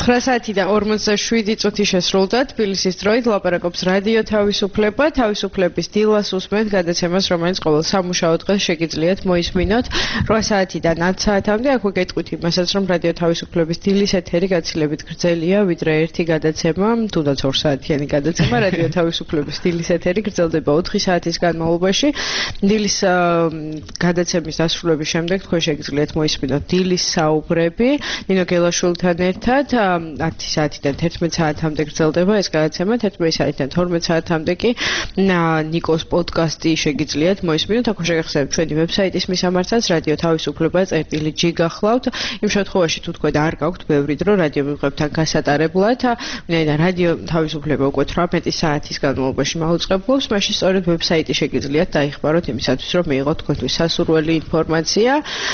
9 საათი და 47 წუთი შესრულდა თბილისის დროით ლაპარაკობს რადიო თავისუფლება. თავისუფლების დილას უსმენთ გადაცემას, რომელიც ყოველ სამუშაო დღეს შეგიძლიათ მოისმინოთ 8 საათიდან 10 საათამდე. აქვე გეტყვით იმასაც, რომ რადიო თავისუფლების დილის ეთერი გაცილებით გრძელია, ვიდრე ერთი გადაცემა, თუნდაც 2 საათიანი გადაცემა. რადიო თავისუფლების დილის ეთერი გრძელდება 4 საათის განმავლობაში. დილის გადაცემის დასრულების შემდეგ თქვენ შეგიძლიათ მოისმინოთ დილის საუბრები ნინო გელაშვილთან ერთად. 10 საათიდან 11 საათამდე გრძელდება ეს გადაცემა, 11 საათიდან 12 საათამდე კი ნიკოს პოდკასტი შეგიძლიათ მოისმინოთ. აქვე შეგახსენებთ ჩვენი ვებსაიტის მისამართაც რადიო თავისუფლება.g გახლავთ. იმ შემთხვევაში თუ თქვენ არ გაქვთ ბევრი დრო რადიო მიღებთან გასატარებლად, ვინაიდან რადიო თავისუფლება უკვე 18 საათის განმავლობაში მაუწყებლობს, მაშინ სწორედ ვებსაიტი შეგიძლიათ დაიხმაროთ იმისათვის, რომ მიიღოთ თქვენთვის სასურველი ინფორმაცია.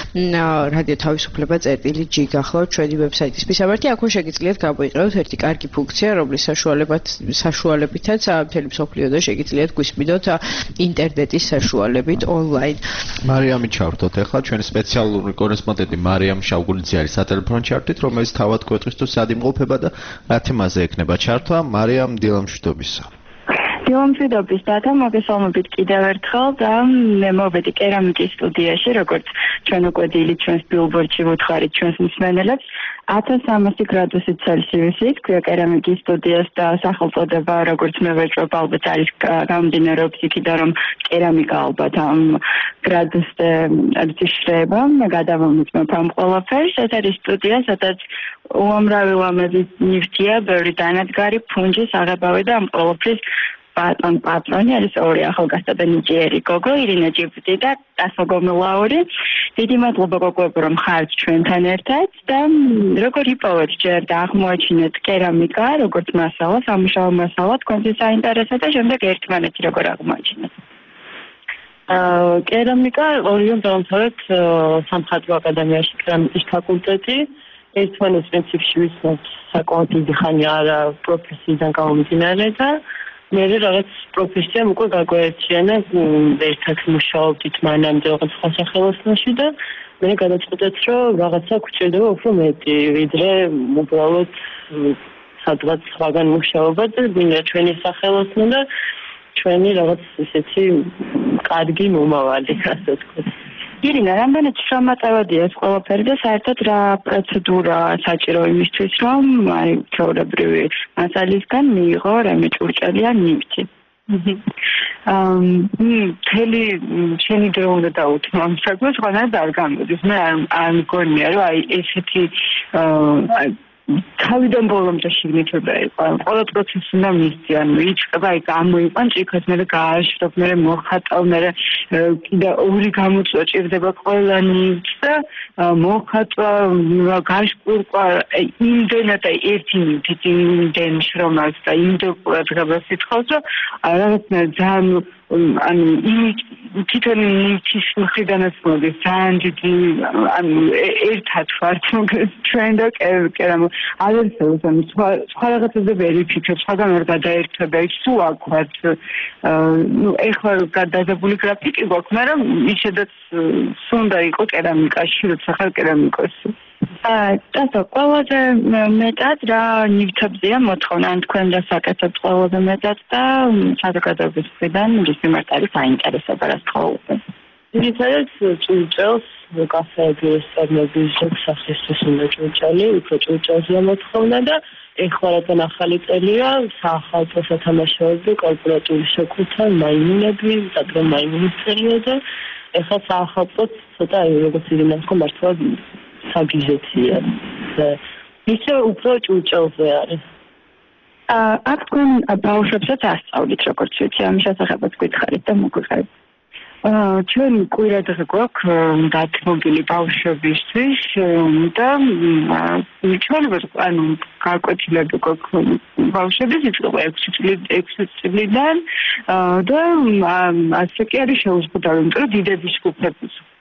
რადიო თავისუფლება.g გახლავთ ჩვენი ვებსაიტის მისამართი. აქვე შეგიძლიათ გამოიყენოთ ერთი კარგი ფუნქცია, რომლის საშუალებითაც მთელი მსოფლიოდან შეგიძლიათ გვისმინოთ ინტერნეტის საშუალებით ონლაინ. მარიამი ჩავთოთ ახლა ჩვენი სპეციალური კორესპონდენტი მარიამ შავგულიძე არის სატელეფონო ჩარტით, რომელიც თავად გვეტყვის თუ სად იმყოფება და რა თემაზე ექნება ჩართვა. მარიამ, დილამშვიდობისა. დილამშვიდობის დათა, მოგესალმებით კიდევ ერთხელ და მე მოვედი კერამიკის სტუდიაში, როგორც ჩვენ უკვე დილით ჩვენს ბილბორდში ვუთხარით ჩვენს მსმენელებს. 1300 გრადუსი ცელსიუსით ქვია კერამიკის სტუდიას და სახელწოდება, როგორც მე ვეჭვობ, ალბათ არის გამომდინარეობს იქიდან, რომ კერამიკა ალბათ ამ გრადუსზე არის შრება. მე გადავამოწმებ ამ ყველაფერს. ეს არის სტუდია, სადაც უამრავი ლამაზი ნივთია, ბევრი დანადგარი, ფუნჯის აღებავი და ამ ყველაფრის პატრონი არის ორი ახალგაზრდა და ნიჭიერი გოგო, ირინა ჯიბუტი და ტასო გომელაური. დიდი მადლობა გოგოებო, რომ ხართ ჩვენთან ერთად და როგორ იპოვეთ ჯერ და აღმოაჩინეთ კერამიკა, როგორც მასალა, სამუშაო მასალა, თქვენთვის საინტერესო და შემდეგ ერთმანეთი როგორ აღმოაჩინეთ. კერამიკა ორიონ დავამთავრეთ სამხატვრო აკადემიაში კერამიკის ფაკულტეტი. ერთმანეთს პრინციპში ვიცნობთ საკმაოდ დიდი ხანი არა პროფესიიდან გამომდინარე და მე რაღაც პროფესიამ უკვე გაგვაერთიანა, ერთად მუშაობდით მანამდე რაღაც სხვა სახელოსნოში და მე გადაწყვეტეთ, რომ რაღაცა გვჭირდება უფრო მეტი, ვიდრე უბრალოდ სადღაც სხვაგან მუშაობა და გვინდა ჩვენი სახელოსნო და ჩვენი რაღაც ესეთი კარგი მომავალი, ასე ვთქვათ. ირინა, რამდენად შრომატევადია ეს ყველაფერი და საერთოდ რა პროცედურა საჭირო იმისთვის, რომ აი ჩვეულებრივი მასალისგან მიიღო რამე ჭურჭელი ან ნივთი? მთელი შენი დრო უნდა დაუთმო ამ საქმეს, სხვანაირად არ გამოდის. მე არ მგონია, რომ აი ესეთი თავიდან ბოლომდე შიგნითება იყო. ყველა პროცესი უნდა მისციან, იწყება აი გამოიყვან ჭიქას, მე გააშრობ, მე მოხატავ, მე კიდე ორი გამოწვა ჭირდება ყველა ნივთს და მოხატვა, გაშკურყვა, იმდენად აი ერთი ნივთით იმდენ შრომას და იმდენ ყურადღებას ითხოვს, რომ რაღაცნაირად ძალიან ანუ თვითონ ნივთის მხრიდანაც მოდის ძალიან დიდი ანუ ერთად ვართ ჩვენ და კერამო ალერსებს ანუ სხვა რაღაცებზე ვერ იფიქრებ, სხვაგან ვერ გადაერთვება, სულ აქ ვართ ნუ ეხლა გადადებული გრაფიკი გვაქვს, მაგრამ ისედაც სუნდა იყო კერამიკაში, როცა ხარ კერამიკოსი. და ყველაზე მეტად რა ნივთებზეა მოთხოვნა ან თქვენ დასაკეთებთ ყველაზე მეტად და საზოგადოების მხრიდან რის მიმართ არის საინტერესო რა თხოვნა. ძირითადად ჭურჭელს კაფეები, რესტორნები, სახლის უნდა ჭურჭელი, უფრო ჭურჭელზეა მოთხოვნა და ეხლა რადგან ახალი წელია, საახალწლო სათამაშოები, კორპორატული შეკრუთა, მაიმინები, სადღაც მაიმინის პერიოდი, ეხლა საახალწლოდ ცოტა როგორც ირინას ხო მართლა საგიზეთია და ისე უფრო ჭურჭელზე არის. აქ თქვენ ბავშვებსაც ასწავლით, როგორც ვიცი, ამ შესახებაც გითხარით და მოგვიყარით. ჩვენ კვირადღე გვაქვს დათმობილი ბავშვებისთვის და ჩვენებად ანუ გაკვეთილები გვაქვს ბავშვების იწყება 6 წლიდან და ასე კი არის შეუზღუდავი, იმიტომ რომ დიდების ჯგუფების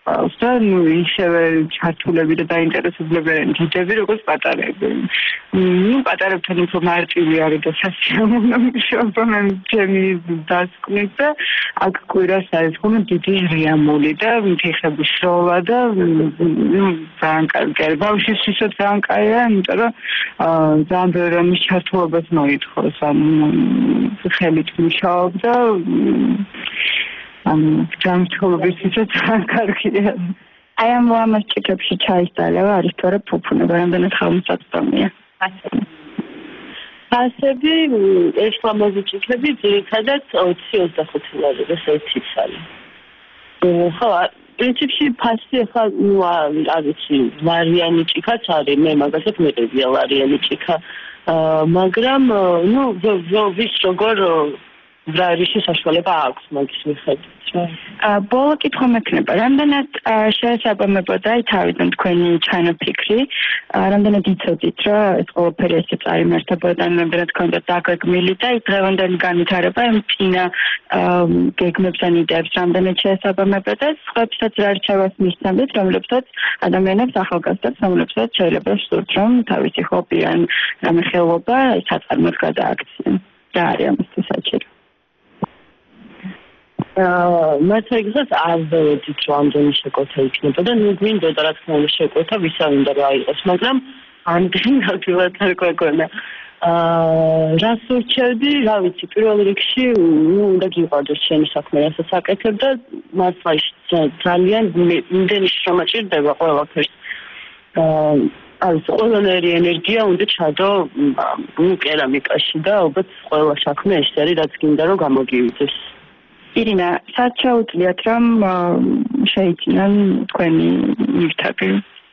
ყავს და ნუ ისევე ჩართულები და დაინტერესებლები არიან დიდები როგორც პატარები. ნუ პატარებთან უფრო მარტივი არის და სასიამოვნო მუშაობა მე ჩემი დასკვნით და აქ კვირას არის ხოლმე დიდი რეამული და მთიხების სროლა და ნუ ძალიან კარგი. ბავშვისთვისაც ძალიან კაია, იმიტომ რომ ძალიან ბევრი რამის ჩართულობას მოითხოვს, ხელით მუშაობ და ჯანმრთელობისთვისაც ძალიან კარგია. აი ამ ლამაზ ჭიქებში ჩაის დალევა არის თორე ფუფუნება, რამდენად ხელმისაწვდომია. ფასები, ეს ლამაზი ჭიქები ძირითადად 20-25 ლარებს ერთი ცალი. ხო, პრინციპში ფასი ახლა ნუ არ ვიცი, ლარიანი ჭიქაც არის, მე მაგასაც მეტია ლარიანი ჭიქა. მაგრამ ნუ ვის როგორ რა რიში საშუალება აქვს მაგის მიხედვით. ბოლო კითხვა მექნება, რამდენად შეესაბამებოდა თავიდან თქვენი ჩანაფიქრი, რამდენად იცოდით, რომ ეს ყველაფერი ესე წარიმართებოდა, რამდენად გქონდათ დაგეგმილი და ის დღევანდელი განვითარება იმ წინა გეგმებს ან იდეებს რამდენად შეესაბამებოდა, სხვებსაც რა რჩევას მისცემდით, რომლებსაც ადამიანებს ახალგაზრდებს, რომლებსაც შეიძლება სურთ, რომ თავისი ჰობი ან რამე ხელობა საწარმოდ გადააქციან. რა არის ამისთვის საჭირო? მათეგზას არ ვეძით რომ ამდენი შეკვეთა იქნება და ნუ გვინდოდა რა თქმა უნდა შეკვეთა ვისა უნდა რა იყოს, მაგრამ ამდენი ნაკლებად არ გვეგონა. რას ურჩევდი, რა ვიცი, პირველ რიგში უნდა გიყვარდეს შენი საქმე, რასაც აკეთებ და მასში ძალიან იმდენი შრომა ჭირდება ყველაფერს. არის ყველანაირი ენერგია უნდა ჩადო კერამიკაში და ალბათ ყველა საქმე ეს არის რაც გინდა რომ გამოგივიდეს. ირინა, სად შეუძლიათ რომ შეიძინონ თქვენი ნივთები?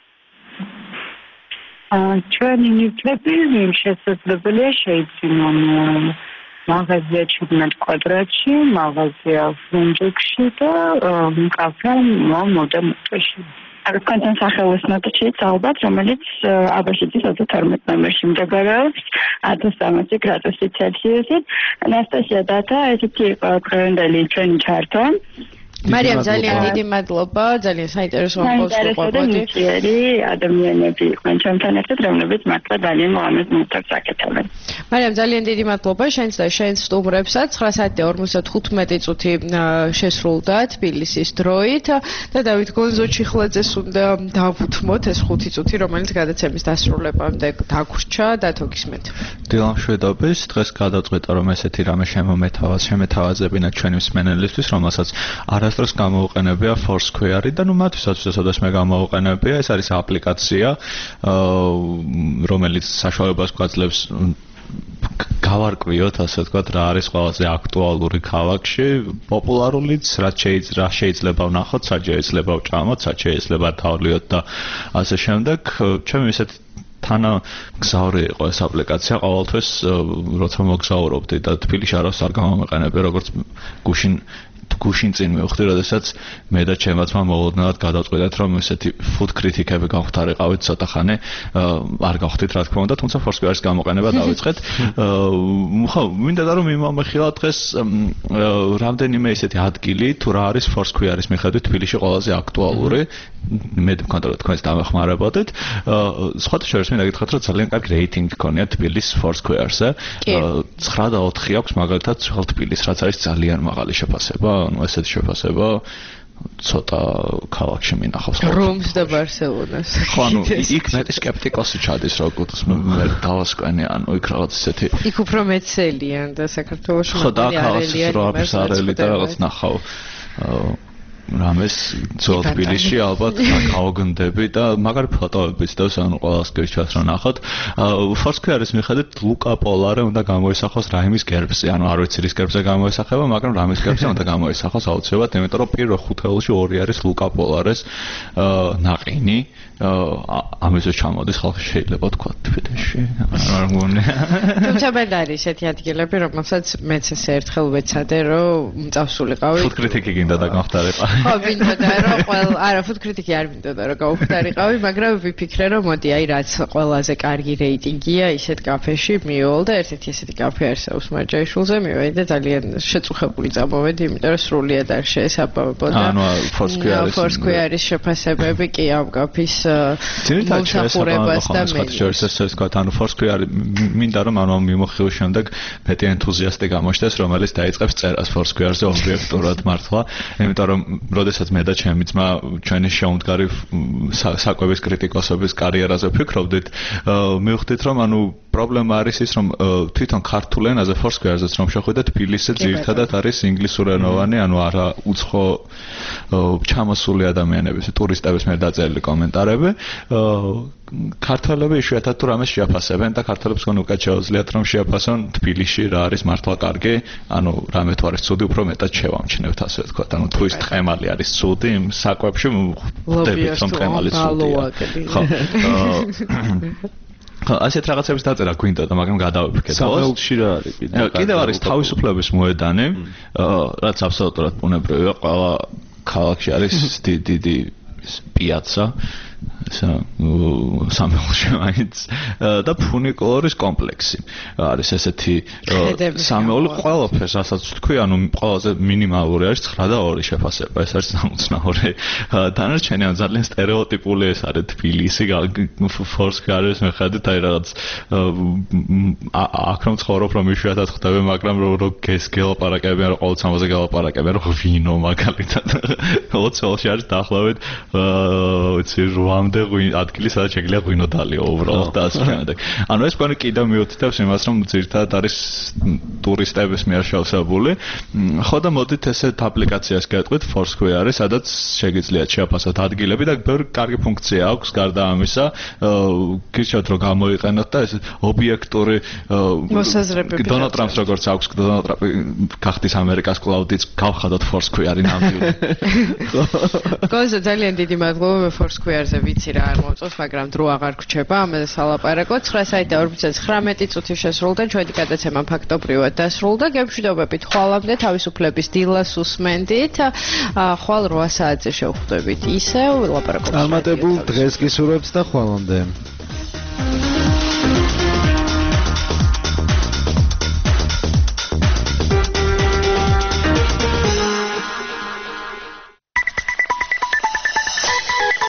ჩვენი ნივთები შესაძლებელია შეიძინონ მაღაზია 17 კვადრატში, მაღაზია ფრუნჯექში და კაფე მოდა მოტაში. Content სახელოსნოთში ალბათ, რომელიც აბაშიძის 32 ნომერში მდებარეობს 13 გრადუსი ცელსიუსით. ანასტასია დათა, ესეთი იყო დღევანდელი ჩვენი ჩარტო. მარიამ, ძალიან დიდი მადლობა, ძალიან საინტერესო ამბავს ვყვებოდი. ადამიანები იყვნენ ჩემთან ერთად, რომლებიც მართლა ძალიან ლამაზ ნივთებს აკეთებენ. მარიამ, ძალიან დიდი მადლობა შენს და შენს სტუმრებსაც. 9:55 წუთი შესრულდა თბილისის დროით და დავით გონზოჩიხლაძეს უნდა დავუთმოთ ეს 5 წუთი, რომელიც გადაცემის დასრულებამდე დაგვრჩა და თოგისმეთ. დილამ შვედობის დღეს გადავწყვეტა რომ ესეთი რამე შემეთავაზებინათ ჩვენი მსმენელისთვის, რომელსაც არასდროს გამოუყენებია Foursquare-ი და ნუ მათთვისაც შესაძლოა მე გამოუყენებია. ეს არის აპლიკაცია, რომელიც საშუალებას გვაძლევს გავარკვიოთ, ასე ვთქვათ, რა არის ყველაზე აქტუალური ქალაქში, პოპულარულიც, რა შეიძლება ვნახოთ, სად შეიძლება ვჭამოთ, სად შეიძლება დავლიოთ და ასე შემდეგ. ჩემი ისეთი თანამგზავრი იყო ეს აპლიკაცია ყოველთვის, როცა მოგზაურობდი და თბილისში არავის არ გამომეყენებია, როგორც გუშინ წინ მივხვდი, როდესაც მე და ჩემი ძმა მოულოდნელად გადავწყვეტეთ, რომ ესეთი food critic-ები გავხდარიყავით ცოტა ხანი, არ გავხდით რა თქმა უნდა, თუმცა Foursquare-ის გამოყენება დავიწყეთ. ხო, მინდოდა რომ მიმომეხილა დღეს რამდენიმე ესეთი ადგილი, თუ რა არის Foursquare-ის მიხედვით თბილისში ყველაზე აქტუალური. მე მქონდა რომ თქვენს დამეხმარებოდეთ. სხვათა შორის მინდა გითხრათ, რომ ძალიან კარგი რეიტინგი გქონია თბილისის Foursquare-ზე. 9.4 აქვს მაგალითად ხალ თბილისს, რაც არის ძალიან მაღალი შეფასება. ну ესეთი შეფასება ცოტა ქალაქში მინახავს რომს და ბარსელონას. ხო, ანუ იქ მეტი სკეპტიკოსი ჩადის, როგორც მე დავასკვენი, ანუ იქ რაღაც ესეთი იქ უფრო მეცელიან და საქართველოში ხო და ქალაქის არელი და რაღაც ნახავ რამეს ძველ თბილისში ალბათ გავგონდები და მაგარი ფოტოებიც და ანუ ყველას გეჩვენოს რომ ნახოთ. Foursquare-ის მიხედვით ლუკა პოლარე უნდა გამოისახოს რაიმის გერბზე, ანუ არ ვიცი რის გერბზე გამოისახება, მაგრამ რაიმის გერბზე უნდა გამოისახოს აუცილებლად, იმიტომ რომ პირველ 5 ხელში 2 არის ლუკა პოლარეს ნაყინი. ამაზე ჩამოდის ხალხი შეიძლება თქვა თბილისში. არ მგონია. თუმცა მე არის ესეთი ადგილები, რომელსაც მეც ესე ერთხელ ვეცადე, რომ წავსულიყავი. Food critic-ი გინდა და გამხდარიყავი. ხო, მინდოდა რომ არა, ფუტკრიტიკი არ მინდოდა რომ გავხდარიყავი, მაგრამ ვიფიქრე რომ მოდი, აი რაც ყველაზე კარგი რეიტინგია ისეთ კაფეში მივიდე და ერთ-ერთი ესეთი კაფე არსებობს მარჯაიშვილზე, მივედი და ძალიან შეწუხებული წამოვედი, იმიტომ რომ სრულიად არ შეესაბამებოდა. ანუ Foursquare არის შეფასებები კი ამ კაფის მომსახურებას და მენიუს. ეს თქვა, ანუ Foursquare მინდა რომ ანუ მიმოხილვის შემდეგ მეტი ენთუზიასტი გამოჩნდეს, რომელიც დაიწყებს წერას Foursquare-ზე ობიექტურად მართლა, იმიტომ რომ როდესაც მე და ჩემი ძმა ჩვენი შეუმდგარი საკვების კრიტიკოსების კარიერაზე ვფიქრობდით, მივხვდით რომ ანუ პრობლემა არის ის რომ თვითონ ქართულ ენაზე Foursquare-ზეც რომ შეხვიდეთ, თბილისზე ძირითადად არის ინგლისურენოვანი, ანუ არა უცხო ჩამოსული ადამიანების, ტურისტების მიერ დაწერილი კომენტარები. ქართველები იშვიათად თუ რამეს შეაფასებენ და ქართველებს გონი უკეთ შეუძლიათ რომ შეაფასონ თბილისში რა არის მართლა კარგი, ანუ რამე თუ არის ცუდი, უფრო მეტად შევამჩნევთ ასე ვთქვათ. ანუ თუ ის ტყემალი არის ცუდი, იმ საკვებში ხვდებით რომ ტყემალი ცუდია. ხო. ასეთ რაღაცებს დაწერა გვინდა და მაგრამ გადავიფიქრე. საფეხბურთში რა არის კიდე? კიდევ არის თავისუფლების მოედანი, რაც აბსოლუტურად ბუნებრივია, ყველა ქალაქში არის დიდი პიაცა. სამეულში მაინც და ფუნიკულორის კომპლექსი არის ესეთი სამეული ყველაფერს რასაც თქვი ანუ ყველაზე მინიმალური არის 9 და 2 შეფასება ეს არის სამოცნაური დანარჩენი ან ძალიან სტერეოტიპული ეს არის თბილისი Foursquare-ის მიხედვით აი რაღაც აქ რომ ცხოვრობ რომ იშვიათად ხვდები მაგრამ რომ გელაპარაკებიან რომ ყოველ სამაზე გელაპარაკებიან რომ ვინო მაგალითად ლოცველში არის დაახლოებით ვიცი რვამდე ადგილი სადაც შეგიძლია ღვინო დალიო უბრალოდ და ასე შემდეგ. ანუ ეს კონი კიდევ მიუთითებს იმას რომ ძირითადად არის ტურისტების მიერ შევსებული. ხო და მოდით ესეთ აპლიკაციას გეტყვით Foursquare-ი, სადაც შეგიძლიათ შეაფასოთ ადგილები და ბევრი კარგი ფუნქცია აქვს გარდა ამისა. გირჩევთ რომ გამოიყენოთ და ეს ობიექტური მოსაზრებები. Donald Trump-ს როგორც აქვს Donald Trump გახდის ამერიკას კლაუდიც გავხადოთ Foursquare-ი ნამდვილად. გონზო ძალიან დიდი მადლობა მე Foursquare-ზე ვიცი რა არ მომწონს, მაგრამ დრო აღარ გრჩება ამაზე სალაპარაკოთ. 9 საათი და 49 წუთი შესრულდა, ჩვენი გადაცემა ფაქტობრივად დასრულდა. გემშვიდობებით ხვალამდე თავისუფლების დილას უსმენდით. ხვალ 8 საათზე შევხვდებით. ისევ ლაპარაკობთ. წარმატებულ დღეს გისურვებთ და ხვალამდე.